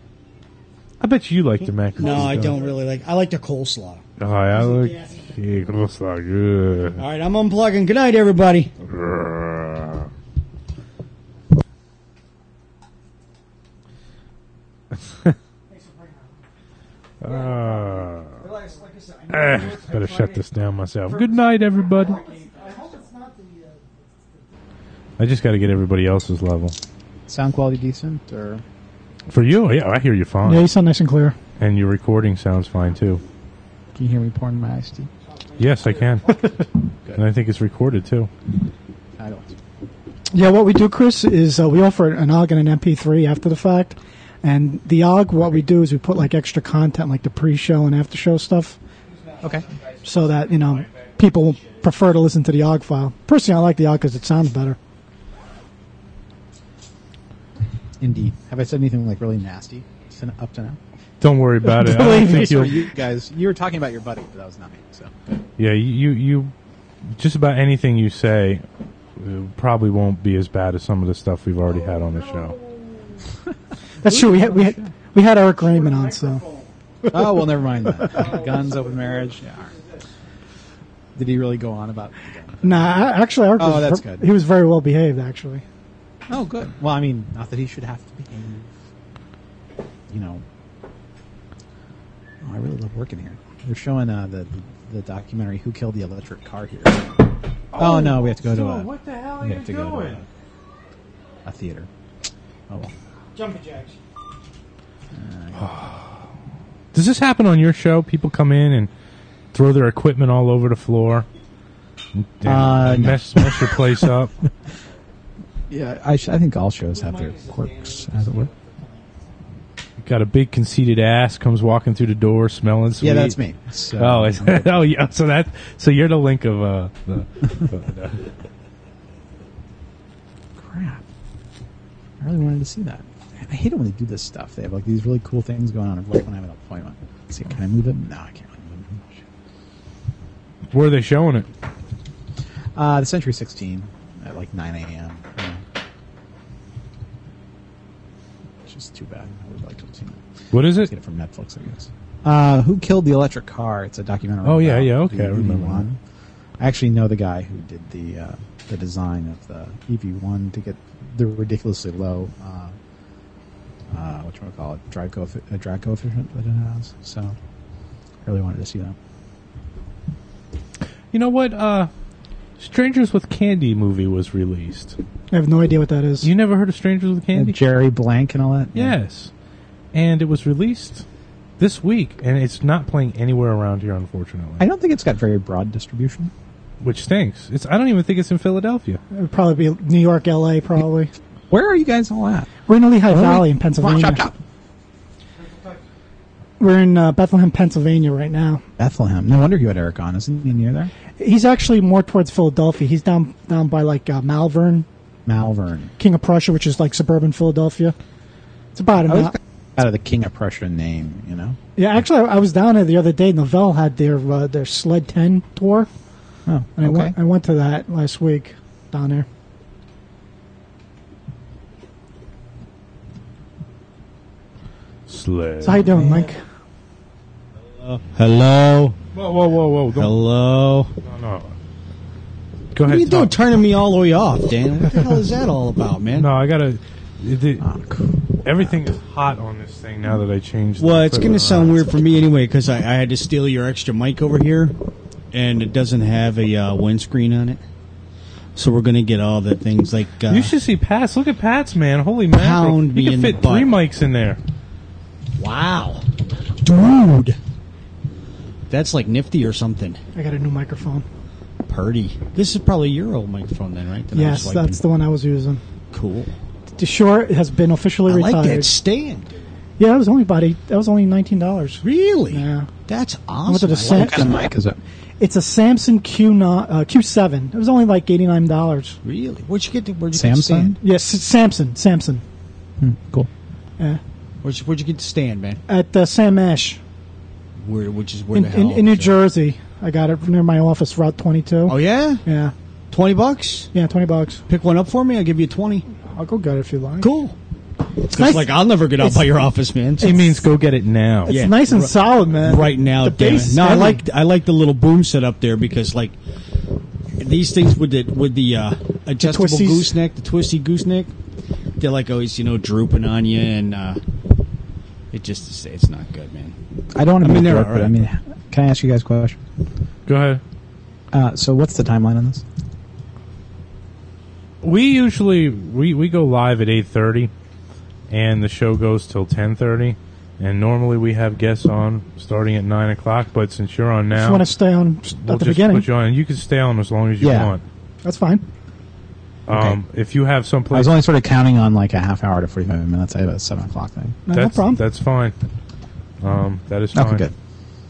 I bet you like the mac and No, cheese. I don't really like. I like the coleslaw. Oh, I like yeah, coleslaw good. All right, I'm unplugging. Good night, everybody. Uh, eh, better shut this down myself. Good night, everybody. I just got to get everybody else's level. Sound quality decent, or For you, yeah, I hear you fine. Yeah, you sound nice and clear. And your recording sounds fine too. can you hear me pouring my iced tea? Yes, I can. And I think it's recorded too. I don't. Yeah, what we do, Chris, is uh, we offer an O G and an M P three after the fact. And the O G, what we do is we put like extra content, like the pre-show and after-show stuff. Okay. So that, you know, people prefer to listen to the O G file. Personally, I like the O G because it sounds better. Indeed. Have I said anything like really nasty up to now? Don't worry about it. I don't Believe me. think Sorry, you'll, you guys, you were talking about your buddy, but that was not me. So yeah, you, you, just about anything you say uh, probably won't be as bad as some of the stuff we've already had on the show. That's true. We had we had, we had Eric Raymond on, so. oh well, never mind that. Guns, open marriage. Yeah. all right. Did he really go on about? Nah, actually, Eric Oh, was that's ver- good. he was very well behaved, actually. Oh, good. Well, I mean, not that he should have to behave. You know. Oh, I really love working here. They're showing uh, the, the the documentary "Who Killed the Electric Car" here. Oh, no, we have to go to a. What the hell are we you have to go to doing? a, a theater. Oh well. Jumping jacks. Does this happen on your show? People come in and throw their equipment all over the floor, and, and Uh, no. mess, mess your place up. Yeah, I, sh- I think all shows have their quirks, as it were. Got a big conceited ass comes walking through the door, smelling sweet. Yeah, that's me. So, Oh, is, oh, yeah. So that, so you're the link of uh, the. the crap. I really wanted to see that. I hate it when they do this stuff. They have like these really cool things going on right when I have an appointment. Let's see, can I move it? No, I can't really move it. where are they showing it? Uh, the Century sixteen at like nine a.m. Yeah. which is too bad. I would like to have seen it. What is it? Get it from Netflix, I guess. Uh, Who Killed the Electric Car? It's a documentary. Oh, yeah, about yeah, okay, the I remember E V one. I actually know the guy who did the uh, the design of the E V one to get the ridiculously low, uh, uh, what you want to call it, drag, coef- uh, drag coefficient that it has. So, I really wanted to see that. You know what? Uh, Strangers with Candy movie was released. I have no idea what that is. You never heard of Strangers with Candy? And Jerry Blank and all that? Yes. And it was released this week, and it's not playing anywhere around here, unfortunately. I don't think it's got very broad distribution. Which stinks. It's I don't even think it's in Philadelphia. It would probably be New York, L A, probably. Where are you guys all at? We're in the Lehigh Valley in Pennsylvania. Chop, chop. We're in uh, Bethlehem, Pennsylvania right now. Bethlehem. No wonder you had Eric on. Isn't he near there? He's actually more towards Philadelphia. He's down down by like uh, Malvern. Malvern. King of Prussia, which is like suburban Philadelphia. It's about an I was hour. out of the King of Prussia name, you know? Yeah, actually, I, I was down there the other day. Novell had their uh, their Sled ten tour. Oh, and I okay. went I went to that last week down there. Sled. So how you doing, Mike? Uh, hello. Whoa, whoa, whoa, whoa! Don't, Hello. No, no. Go What ahead. are you doing, talk. turning me all the way off, Dan? What the hell is that all about, man? No, I gotta. It, it, everything is hot on this thing now that I changed. Well, the it's going to equipment sound around. weird for me anyway because I, I had to steal your extra mic over here, and it doesn't have a uh, windscreen on it. So we're going to get all the things like uh, You should see Pat's. Look at Pat's, man. Holy mackerel. Pound me You can in the fit butt. three mics in there. wow, dude. That's like nifty or something. I got a new microphone. Purdy. This is probably your old microphone then, right? That I was Yes, swiping. that's the one I was using. Cool. The Shure has been officially I retired. like that stand. Dude. Yeah, that was only about eight. That was only nineteen dollars. Really? Yeah. That's I went to awesome. the I Sam- like What kind of mic is it? It's a Samson Q nine, uh, Q seven. It was only like eighty nine dollars. Really? Where'd you get the where'd you get the Samsung? stand? Yes, it's Samson. Samson. Hmm, cool. Yeah. Where'd you, where'd you get the stand, man? At uh, Sam Ash Where, which is where in, the hell? in, in New is it? Jersey. I got it near my office, Route twenty-two. Oh yeah, Yeah. twenty bucks. Yeah, twenty bucks. Pick one up for me. I'll give you twenty. I'll go get it if you like. Cool. It's nice. like I'll never get out It's- by your office, man. He means go get it now. It's Yeah. nice and R- solid, man. right now, The damn bass it. is No, I heavy. like I like the little boom set up there because like these things with the with the uh, adjustable twisties. gooseneck, the twisty gooseneck, they're like always you know drooping on you, and uh, it just it's not good, man. I don't want I to be mean, a they're jerk, all but I right. mean, can I ask you guys a question? Go ahead. Uh, so what's the timeline on this? We usually we, we go live at eight thirty, and the show goes till ten thirty. And normally we have guests on starting at nine o'clock. But since you're on If now, you want to stay on s- we'll at the just beginning, put you on, and you can stay on as long as you Yeah. want. that's fine. Um, If you have I was someplace, only sort of counting on like a half hour to forty-five minutes. I have a seven o'clock thing. No, no that's problem. that's fine. Um, that is Okay, fine. good.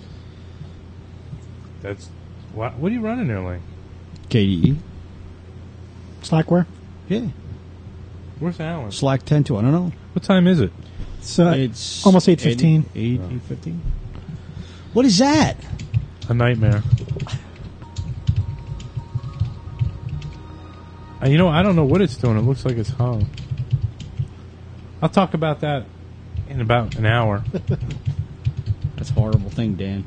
That's what. What are you running there, Lane? K D E. Slackware. Yeah. Where's Alan? Slack ten to I don't know. What time is it? It's, uh, It's almost eight fifteen. Eight eight fifteen. What is that? A nightmare. Uh, you know, I don't know what it's doing. It looks like it's hung. I'll talk about that in about an hour. That's a horrible thing, Dan.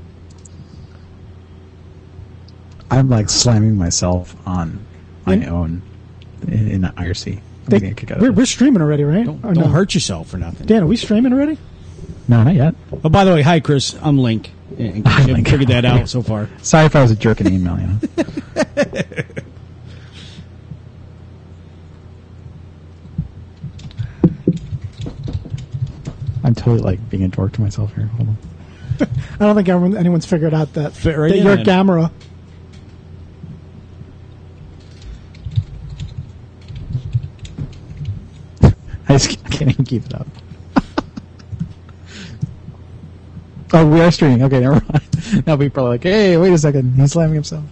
I'm like slamming myself on my In- own in, in I R C. I'm They- getting a kick out of we're, it. we're streaming already, right? Don't, Or don't no? hurt yourself or nothing. Dan, are we streaming already? No, not yet. Oh, by the way, hi Chris. I'm Link. And Hi, I Link. figured that out so far. Sorry if I was a jerk in the email. You know. I'm totally like being a dork to myself here. Hold on. I don't think everyone, anyone's figured out that, Fit right that in your on it. camera. I just I can't even keep it up. Oh, we are streaming. Okay, never mind. Now people are like, "Hey, wait a second, he's slamming himself."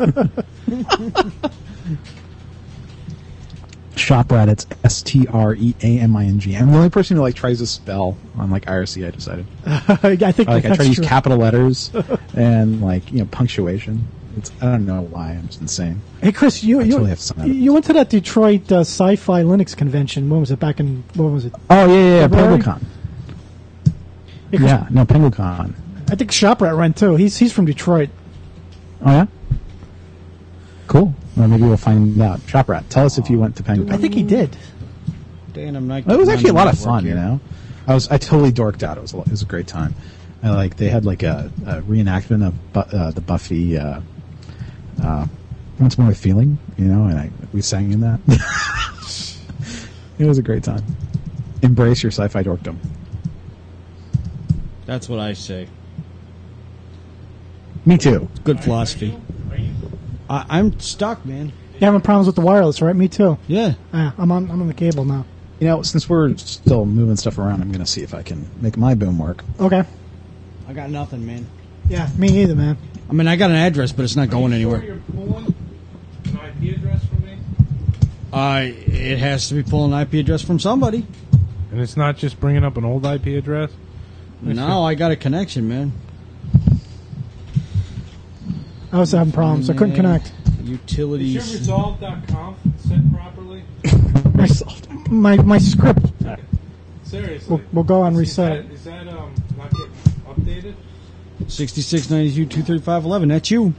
ShopRat, it's S T R E A M I N G. I'm the only person who like tries to spell on like I R C. I decided. I think Like I that's try to use true. capital letters and like you know punctuation. It's, I don't know why. I'm just insane. Hey, Chris, you I you, totally have some evidence. you went to that Detroit uh, Sci-Fi Linux convention. When was it? Back in what was it? Oh yeah, yeah, yeah. February? PenguinCon. Yeah, 'cause Yeah, no, PenguinCon. I think ShopRat went too. He's he's from Detroit. Oh yeah. Cool. Well, maybe we'll find out. ShopRat, tell us if you went to PenguinCon. I think he did. Dan, I'm not. It was actually a lot of getting on fun, the you network know. I was I totally dorked out. It was a, it was a great time. I like they had like a, a reenactment of Bu- uh, the Buffy. Uh, uh, Once More with Feeling, you know, and I we sang in that. It was a great time. Embrace your sci-fi dorkdom. here. That's what I say. Me too. Good philosophy. I, I'm stuck, man. You having problems with the wireless, right? Me too. Yeah. Ah, I'm on I'm on the cable now. You know, since we're still moving stuff around, I'm going to see if I can make my boom work. Okay. I got nothing, man. Yeah, me either, man. I mean, I got an address, but it's not going anywhere. You're pulling an I P address from me? Uh, it has to be pulling an I P address from somebody. And it's not just bringing up an old I P address? No, I got a connection, man. I was having problems. I couldn't connect. Utilities. Is your resolve dot conf set properly? My my, my script. Seriously. We'll, we'll go on reset it. Is that, is that um, not getting updated? sixty-six ninety-two two thirty-five eleven. That's you.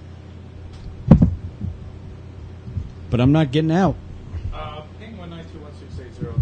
But I'm not getting out. Uh, ping one nine two one six eight zero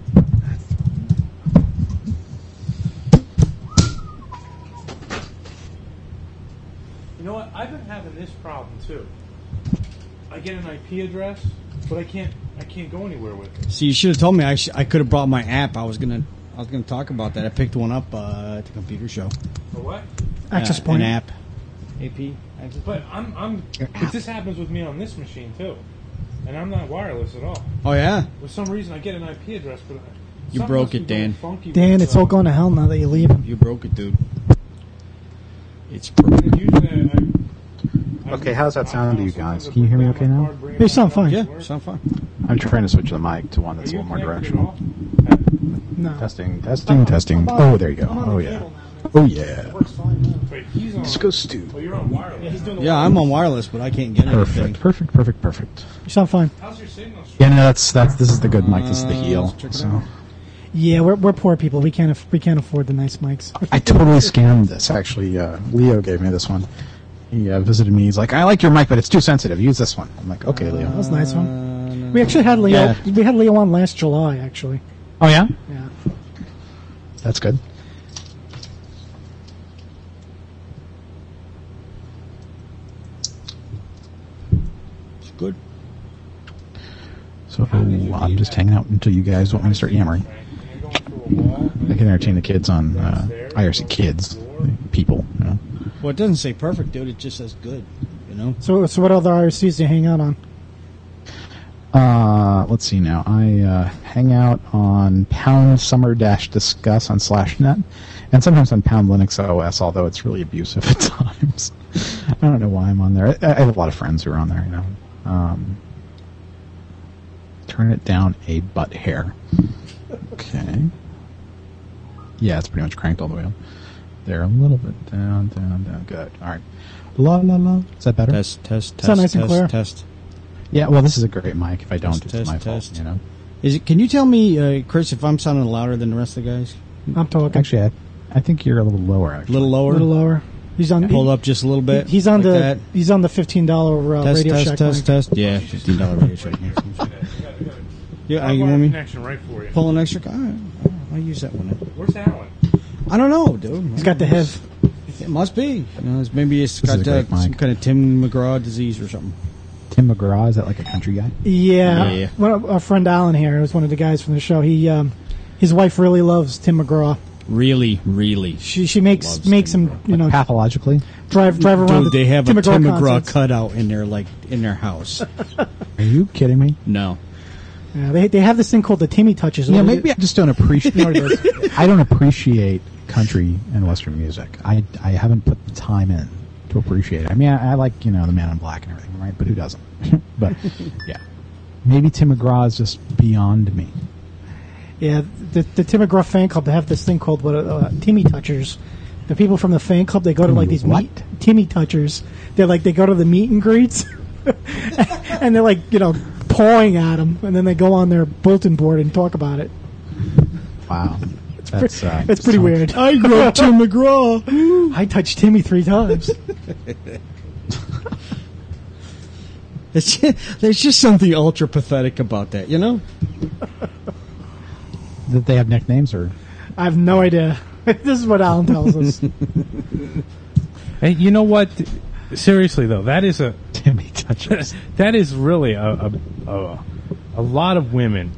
ten. You know what? I've been having this problem too. I get an I P address, but I can't. I can't go anywhere with it. See, you should have told me. I, sh- I could have brought my app. I was gonna. I was gonna talk about that. I picked one up uh, at the computer show. For what? Access Uh, point. An app. A P. Access But I'm. I'm. But this happens with me on this machine too, and I'm not wireless at all. Oh yeah. For some reason, I get an I P address, but You something broke must be it, going Dan. funky Dan, with, it's uh, all going to hell now that you leave him. You broke it, dude. It's broken. Usually, I, Okay, how's that sound to you guys? Can you hear me okay now? You sound fine. Yeah, sound fine. I'm trying to switch the mic to one that's a little more directional. No. Testing, testing, testing. Oh, there you go. Oh, yeah. Oh, yeah. Wait, he's on. Disco stew. Oh, you're on wireless. Yeah, I'm on wireless, but I can't get anything. Perfect, perfect, perfect, perfect. You sound fine. How's your signal? Yeah, no, that's that's this is the good mic. This is the Uh, heel. let's check it So out. Yeah, we're we're poor people. We can't aff- we can't afford the nice mics. I totally scammed this. Actually, uh, Leo gave me this one. He uh, visited me. He's like, "I like your mic, but it's too sensitive. Use this one." I'm like, "Okay, That Leo." was a nice one. We actually had Leo. Yeah. We had Leo on last July, actually. Oh yeah, Yeah. that's good. It's good. So I'm just hanging out until you guys want me to start yammering. I can entertain the kids on uh, I R C Kids, people. You know. Well, it doesn't say perfect, dude. It just says good. You know. So so what other I R Cs do you hang out on? Uh, let's see now. I uh, hang out on Pound Summer Dash Discuss on SlashNet, and sometimes on Pound Linux O S. Although it's really abusive at times. I don't know why I'm on there. I, I have a lot of friends who are on there. You know. Um, turn it down a butt hair. Okay. Yeah, it's pretty much cranked all the way up. There, a little bit down, down, down. Good. All right. La la la. Is that better? Test, test, test, Sound nice and test, clear. test. Yeah. Well, this is a great mic. If I don't, Test, it's test, my test. fault. You know. Is it? Can you tell me, uh, Chris, if I'm sounding louder than the rest of the guys? I'm talking. Actually, I, I think you're a little lower. A Actually. little lower. A little lower. He's on. Hold he- up just a little bit. He's on like the. that. He's on the fifteen dollar uh, Test, Radio test, Shack test, mic. test. Yeah, fifteen dollar Radio Shack. Yeah, I've you got want a me? connection right for you. Pull an extra. All right. I'll use that one. Then. Where's Alan? I don't know, dude. He's got the H I V. It must be. You know, it's, maybe it's This got is a uh, great mic. some kind of Tim McGraw disease or something. Tim McGraw, is that like a country guy? Yeah. Yeah. One of, our friend Alan here was one of the guys from the show. He, um, his wife really loves Tim McGraw. Really, really. She she makes Loves makes Tim him you know Pathologically? drive drive around. Dude, the they have Tim a Tim McGraw concerts. cutout in their like in their house. Are you kidding me? No. Yeah, they they have this thing called the Timmy Touches. Yeah, What maybe I is just don't appreciate. You know what it I don't appreciate country and Western music. I, I haven't put the time in to appreciate it. I mean, I, I like you know the Man in Black and everything, right? But who doesn't? But yeah, maybe Tim McGraw is just beyond me. Yeah, the the Tim McGraw fan club, they have this thing called what uh, Timmy Touchers. the people from the fan club, they go to like these What? meat, Timmy touchers. They're like, they go to the meet and greets. And they're like, you know, pawing at them. And then they go on their bulletin board and talk about it. Wow. It's, That's, pre- uh, it's pretty sounds- weird. I grew up Tim McGraw. I touched Timmy three times. It's just, there's just something ultra pathetic about that, you know? That they have nicknames or I have no idea. This is what Alan tells us. Hey, you know what? Seriously though, that is a Timmy touches. that is really a, a a a lot of women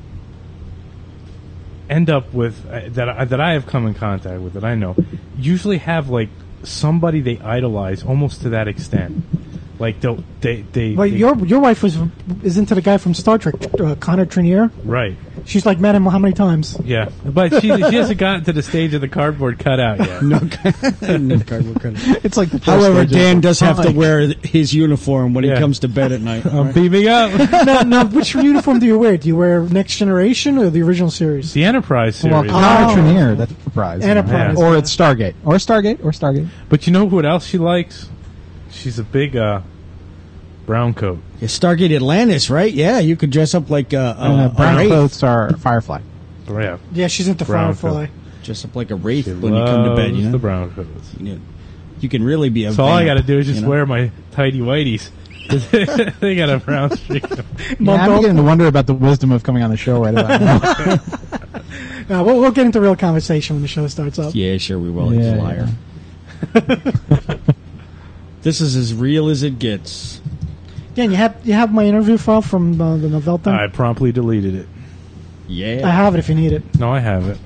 end up with uh, that I, that I have come in contact with that I know usually have like somebody they idolize almost to that extent. Like they'll, they they Well, they- your your wife was is into the guy from Star Trek, uh, Connor Trinier. right. She's like met him how many times? Yeah, but she, she hasn't gotten to the stage of the cardboard cutout yet. No, no cardboard cutout. It's like the first However, stage of Dan does have to Sonic. wear his uniform when Yeah. he comes to bed at night. I'm beaming up. no, no. Which uniform do you wear? Do you wear Next Generation or the original series? The Enterprise series. Well, Connor Trinier, that's Enterprise. Enterprise. Or it's Stargate. Or Stargate. Or Stargate. But you know what else she likes? She's a big uh, brown coat. Yeah, Stargate Atlantis, right? Yeah, you could dress up like uh, And uh, uh, brown a wraith. clothes are Firefly. Oh, yeah. Yeah, she's into Brown Firefly. Dress up like a wraith She when you come to bed. loves You know, the brown coats. You, you can really be a. So all I vamp, got to do is just you know? wear my tidy whities. They got a brown streak. Yeah, I'm beginning to wonder about the wisdom of coming on the show right about now. Uh, we'll, we'll get into real conversation when the show starts up. Yeah, sure we will. Yeah, He's a liar. This is as real as it gets. Dan, you have you have my interview file from uh, the Novell thing? I promptly deleted it. Yeah, I have it if you need it. No, I have it.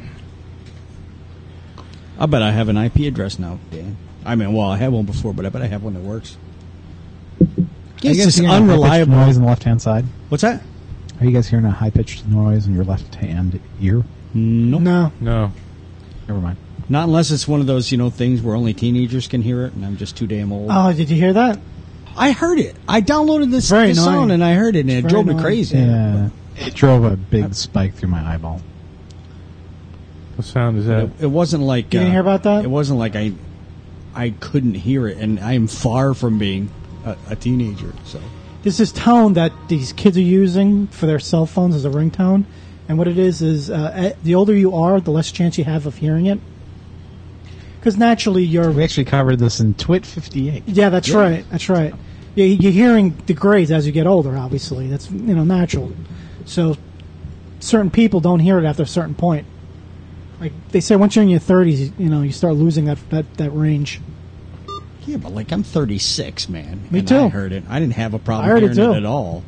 I bet I have an I P address now, Dan. I mean, well, I had one before, but I bet I have one that works. Are It's you guys just hearing a high-pitched unreliable. noise on the left-hand side? What's that? Are you guys hearing a high-pitched noise in your left-hand ear? Nope. No. No. Never mind. Not unless it's one of those, you know, things where only teenagers can hear it, and I'm just too damn old. Oh, did you hear that? I heard it. I downloaded this, Very this annoying. song, and I heard it, and It's it very drove me annoying. crazy. Yeah. It drove a big spike through my eyeball. What sound is that? It, it wasn't like You didn't uh, hear about that? It wasn't like I, I couldn't hear it, and I am far from being a, a teenager. So There's this tone that these kids are using for their cell phones as a ringtone, and what it is is uh, eh, the older you are, the less chance you have of hearing it. Because naturally, you're We actually covered this in Twit fifty-eight. yeah, that's Yeah. right, that's right. Yeah, your hearing degrades as you get older. Obviously, that's you know natural. So certain people don't hear it after a certain point. Like they say, once you're in your thirties, you know you start losing that that, that range. yeah, but like I'm thirty-six, man. Me and too. I heard it. I didn't have a problem I heard it hearing it, too. at all.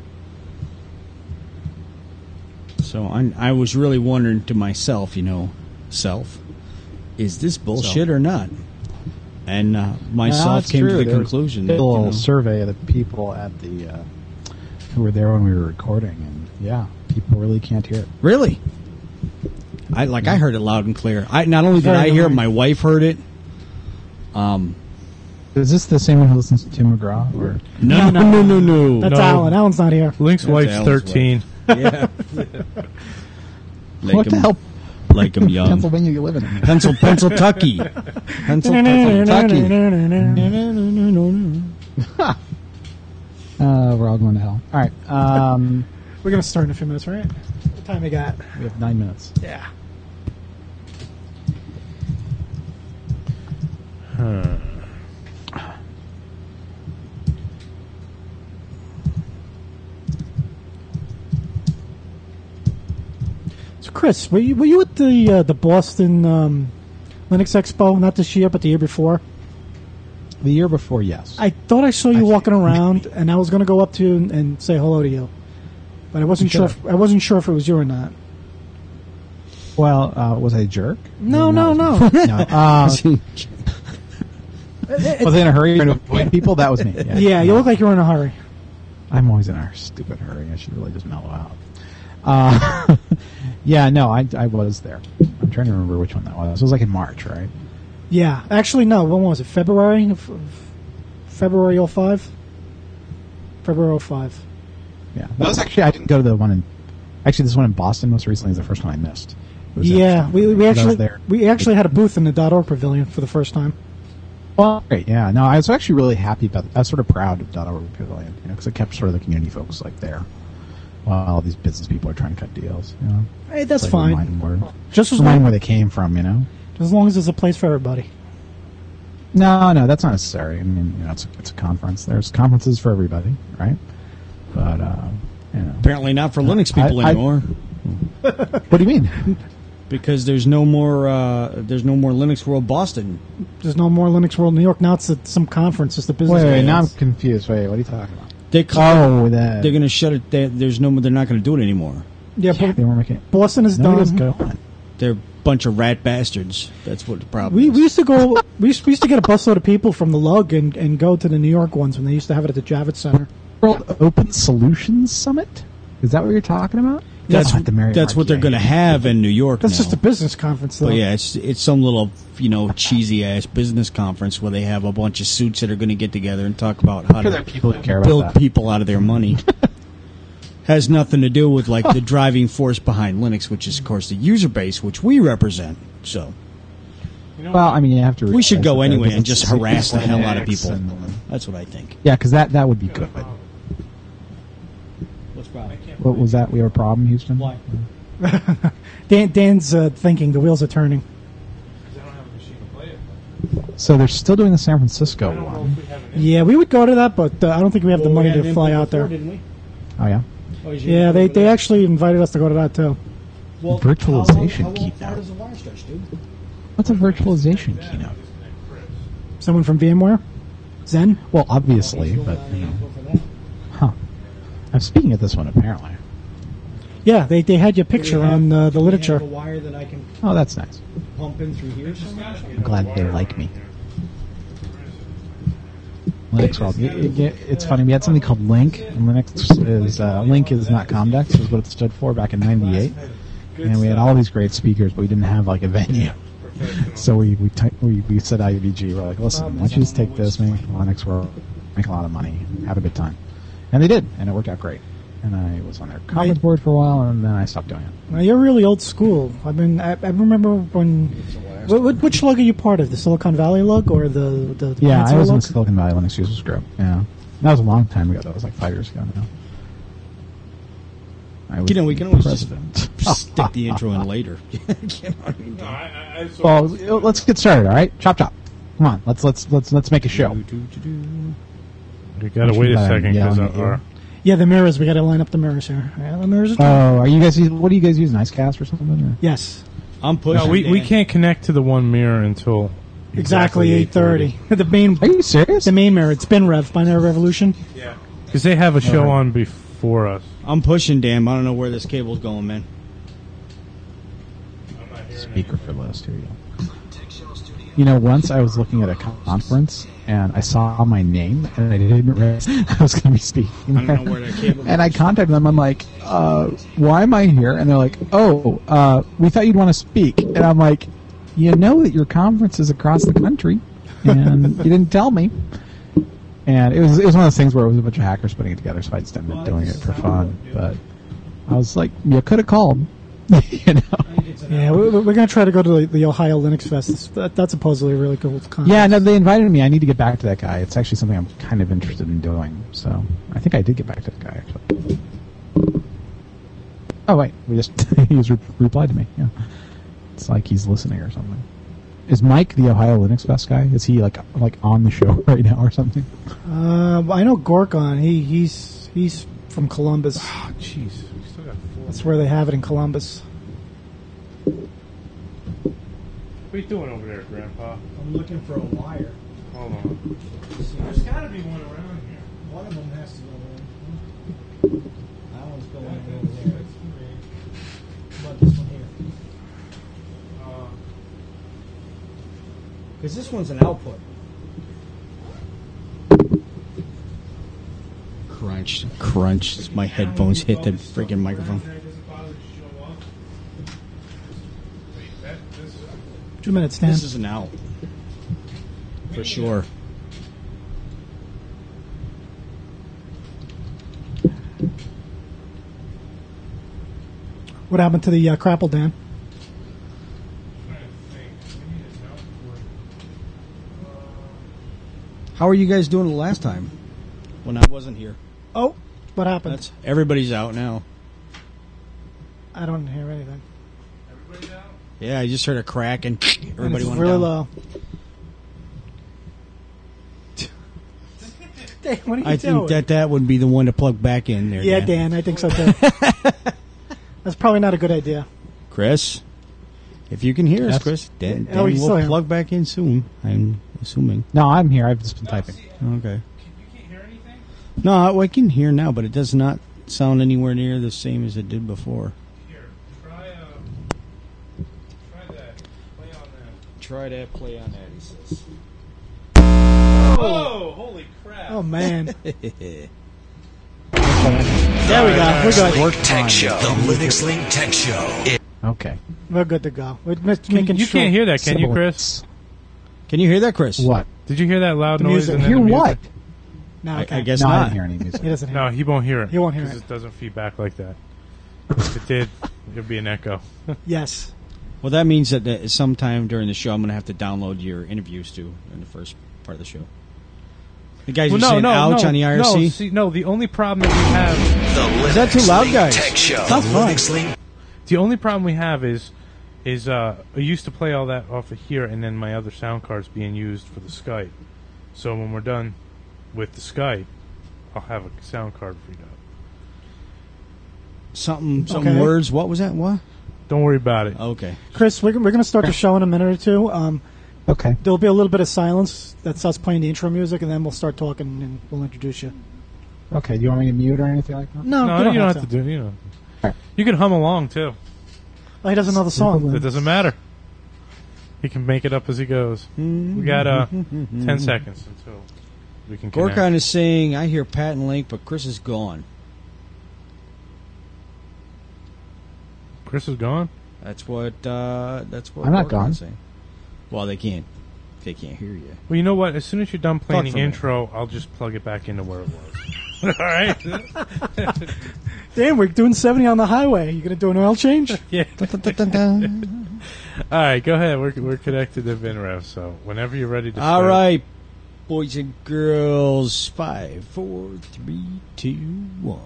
So I, I was really wondering to myself, you know, self, is this bullshit or not? And uh, myself it's came true. to the There was conclusion a that you little know, survey of the people at the uh, who were there when we were recording, and yeah, people really can't hear it. really, I like I heard it loud and clear. I not only did Very I hear it, annoying. my wife heard it. Um, Is this the same one who listens to Tim McGraw? Or no, no, no, no, no. That's No. Alan. Alan's not here. Link's That's wife's Alan's thirteen. Yeah. Like what the him- hell? Like him young. Pennsylvania you live in? Pencil, pencil, Tucky. Pencil, pencil, Tucky. Uh, we're all going to hell. All right, um, We're gonna start in a few minutes, right? What time we got? we have nine minutes. Yeah. So, Chris, were you, were you at the uh, the Boston um, Linux Expo? Not this year, but the year before. The year before, yes. I thought I saw you walking around, and I was going to go up to you and, and say hello to you, but I wasn't You sure. If, I wasn't sure if it was you or not. Well, uh, was I a jerk? No, no, no. No. Uh, was I in a hurry trying to avoid people? That was me. Yeah, Yeah, you look like you're in a hurry. I'm always in a stupid hurry. I should really just mellow out. Uh, yeah, no, I, I was there. I'm trying to remember which one that was. It was like in March, right? Yeah, actually, no. When was it? February? F- February oh five? February oh five. Yeah. That was actually, I didn't go to the one in, actually this one in Boston most recently is the first one I missed. It was Yeah, we, we I was actually there. we actually had a booth in the .org pavilion for the first time. Well, great, yeah. No, I was actually really happy about it. I was sort of proud of .org Pavilion, you know, because it kept sort of the community folks like there, while all these business people are trying to cut deals. You know, Hey, that's It's like fine. remind them where, Just as remind them long where they came from, you know. as long as there's a place for everybody. No, no, that's not necessary. I mean, you know, it's a, it's a conference. There's conferences for everybody, right? But uh, you know, Apparently not for Linux people I- I- anymore. What do you mean? Because there's no more uh, there's no more Linux World Boston. There's no more Linux World New York. Now it's at some conference. It's the business. Wait, wait, now I'm conference. confused. Wait, what are you talking about? They Oh, that they're going to shut it. They, there's no. They're not going to do it anymore. Yeah, yeah, but they were making. Boston is No, let's done. go on. They're a bunch of rat bastards. That's what the problem We, is. we used to go. We used, we used to get a busload of people from the Lug and, and go to the New York ones when they used to have it at the Javits Center. World Open Solutions Summit. Is that what you're talking about? That's not the Marriott that's what they're Marquis. going to have in New York. That's now. just a business conference, though. But yeah, it's it's some little you know cheesy ass business conference where they have a bunch of suits that are going to get together and talk about how Sure, there are to people who care about build that. people out of their money. Has nothing to do with like the driving force behind Linux, which is of course the user base, which we represent. So Well, I mean, you have to. we should realize go that anyway there- and just harass the hell out of people. And- That's what I think. Yeah, because that that would be good. What's problem? What was that? We have a problem, Houston. Why? Dan, Dan's uh, thinking. The wheels are turning. So they're still doing the San Francisco one. Yeah, we would go to that, but uh, I don't think we have the Well, we money had to an fly input out there. before, didn't we? Oh yeah, Oh, is your Yeah, input they, over they there? actually invited us to go to that too. Well, virtualization how long, how long keynote. far does the wire stretch, dude? what's a virtualization keynote? Someone from VMware, Zen. Well, obviously, but you know, huh? I'm speaking at this one apparently. Yeah, they they had your picture Do we have- on uh, the do we literature. have a wire that I can Oh, that's nice. pump in through here somewhere? I'm glad they like me. Linux World. It- it- it's funny. We had something called Link, and Linux is uh, Link is not Comdex, is what it stood for back in ninety-eight. And we had all these great speakers, but we didn't have like a venue. So we we, ty- we we said I V G, we're like, listen, why don't you just take this, make Linux World, make a lot of money, have a good time, and they did, and it worked out great. And I was on their conference board for a while, and then I stopped doing it. Now, you're really old school. I mean, I, I remember when. Wh- wh- which lug are you part of? The Silicon Valley lug or the the, the Yeah, I Peninsula was in lug? the Silicon Valley Linux Users Group. Yeah, that was a long time ago. That was like five years ago now. I was You know, we can always president. just stick the intro in later. You know what I mean? No, I, I, I saw Well, let's get started. All right, chop chop. Come on, let's let's let's let's make a show. You gotta wait a I'm second because yelling at you. our Yeah, the mirrors. We got to line up the mirrors here. Yeah, the mirrors are. Oh, are you guys? use- What do you guys use? Nicecast or something? Or? yes, I'm pushing. no, we, we Dan. can't connect to the one mirror until exactly eight thirty. The main Are you serious? the main mirror. It's BinRev, Binary Revolution. Yeah, because they have a show on before us. I'm pushing, Dan. I don't know where this cable's going, man. Speaker for list. Here you go. You know, once I was looking at a conference and I saw my name and I didn't realize I was going to be speaking. I don't know where that cable And I goes. contacted them. I'm like, uh, why am I here? And they're like, oh, uh, we thought you'd want to speak. And I'm like, you know that your conference is across the country, and you didn't tell me. And it was it was one of those things where it was a bunch of hackers putting it together, so I just ended up doing it for fun. But I was like, you could have called, you know. Yeah, we, we're going to try to go to the, the Ohio Linux Fest. That, that's supposedly a really cool conference. Yeah, no, they invited me. I need to get back to that guy. It's actually something I'm kind of interested in doing. So I think I did get back to the guy actually. Oh wait, we just he just re- replied to me. Yeah, it's like he's listening or something. Is Mike the Ohio Linux Fest guy? Is he like like on the show right now or something? Uh, I know Gorkon. He he's he's from Columbus. Oh, jeez, we still got four. That's where they have it in Columbus. What are you doing over there, Grandpa? I'm looking for a wire. Hold on. There's got to be one around here. One of them has to go in. That one's going over there. How about this one here? Because this one's an output. Crunch, crunch. As my headphones hit the freaking microphone. Two minutes, Dan. This is an out. For sure. What happened to the uh, Crapple, Dan? How are you guys doing the last time when I wasn't here? Oh, what happened? That's, everybody's out now. I don't hear anything. Everybody's out? Yeah, I just heard a crack and everybody And it's went really down. low. Dan, what are you I doing? think that that would be the one to plug back in there. Yeah, Dan. Dan, I think so too. That's probably not a good idea. Chris, if you can hear us, Yes. Chris, Dan, Oh, Dan he's still will here. plug back in soon. I'm assuming. No, I'm here. I've just been typing. Okay. No, I can hear now, but it does not sound anywhere near the same as it did before. Here, try, uh, try that. Play on that. Try that, play on that, he says. Oh, holy crap. Oh, man. There There we go. We're good. Link Tech Show. The Linux Link Tech Show. Okay. We're good to go. We're just Can- making you sure. can't hear that, can you, Chris? Can you hear that, Chris? What? Did you hear that loud The noise? music. And then Hear the music? what? No, I, okay. I guess No, I not. didn't hear any music. He doesn't hear. No, he won't hear it. He won't hear 'cause it. it doesn't feed back like that. If it did, it would be an echo. Yes. Well, that means that, that sometime during the show, I'm going to have to download your interviews too in the first part of the show. The guys Well, were no, saying no, ouch no, on the I R C. No, see, no, the only problem that we have... The Is that too Linux loud, Link guys? Tech Show. Sounds the fine. Linux Link. The only problem we have is... is uh, I used to play all that off of here, and then my other sound card's being used for the Skype. So when we're done with the Skype, I'll have a sound card freed up. Something, something Okay. words. What was that? What? Don't worry about it. Okay. Chris, we're, we're going to start the show in a minute or two. Um, Okay. there'll be a little bit of silence. That's us playing the intro music, and then we'll start talking, and we'll introduce you. Okay. Do you want me to mute or anything like that? No, No, you don't, you don't have, have to. to do. You know, Alright. you can hum along too. Oh, he doesn't know the song. It doesn't matter. He can make it up as he goes. We got uh, ten seconds until we can connect. Gorkon is saying, I hear Pat and Link, but Chris is gone. Chris is gone. That's what. Uh, that's what. I'm not Gorkon's gone. saying. Well, they can't. They can't hear you. Well, you know what? As soon as you're done playing Talk the for me. intro, I'll just plug it back into where it was. All right. Damn, we're doing seventy on the highway. You going to do an oil change? Yeah. Da-da-da-da-da. All right, go ahead. We're we're connected to VinRev, so whenever you're ready to. All start. right, boys and girls. Five, four, three, two, one.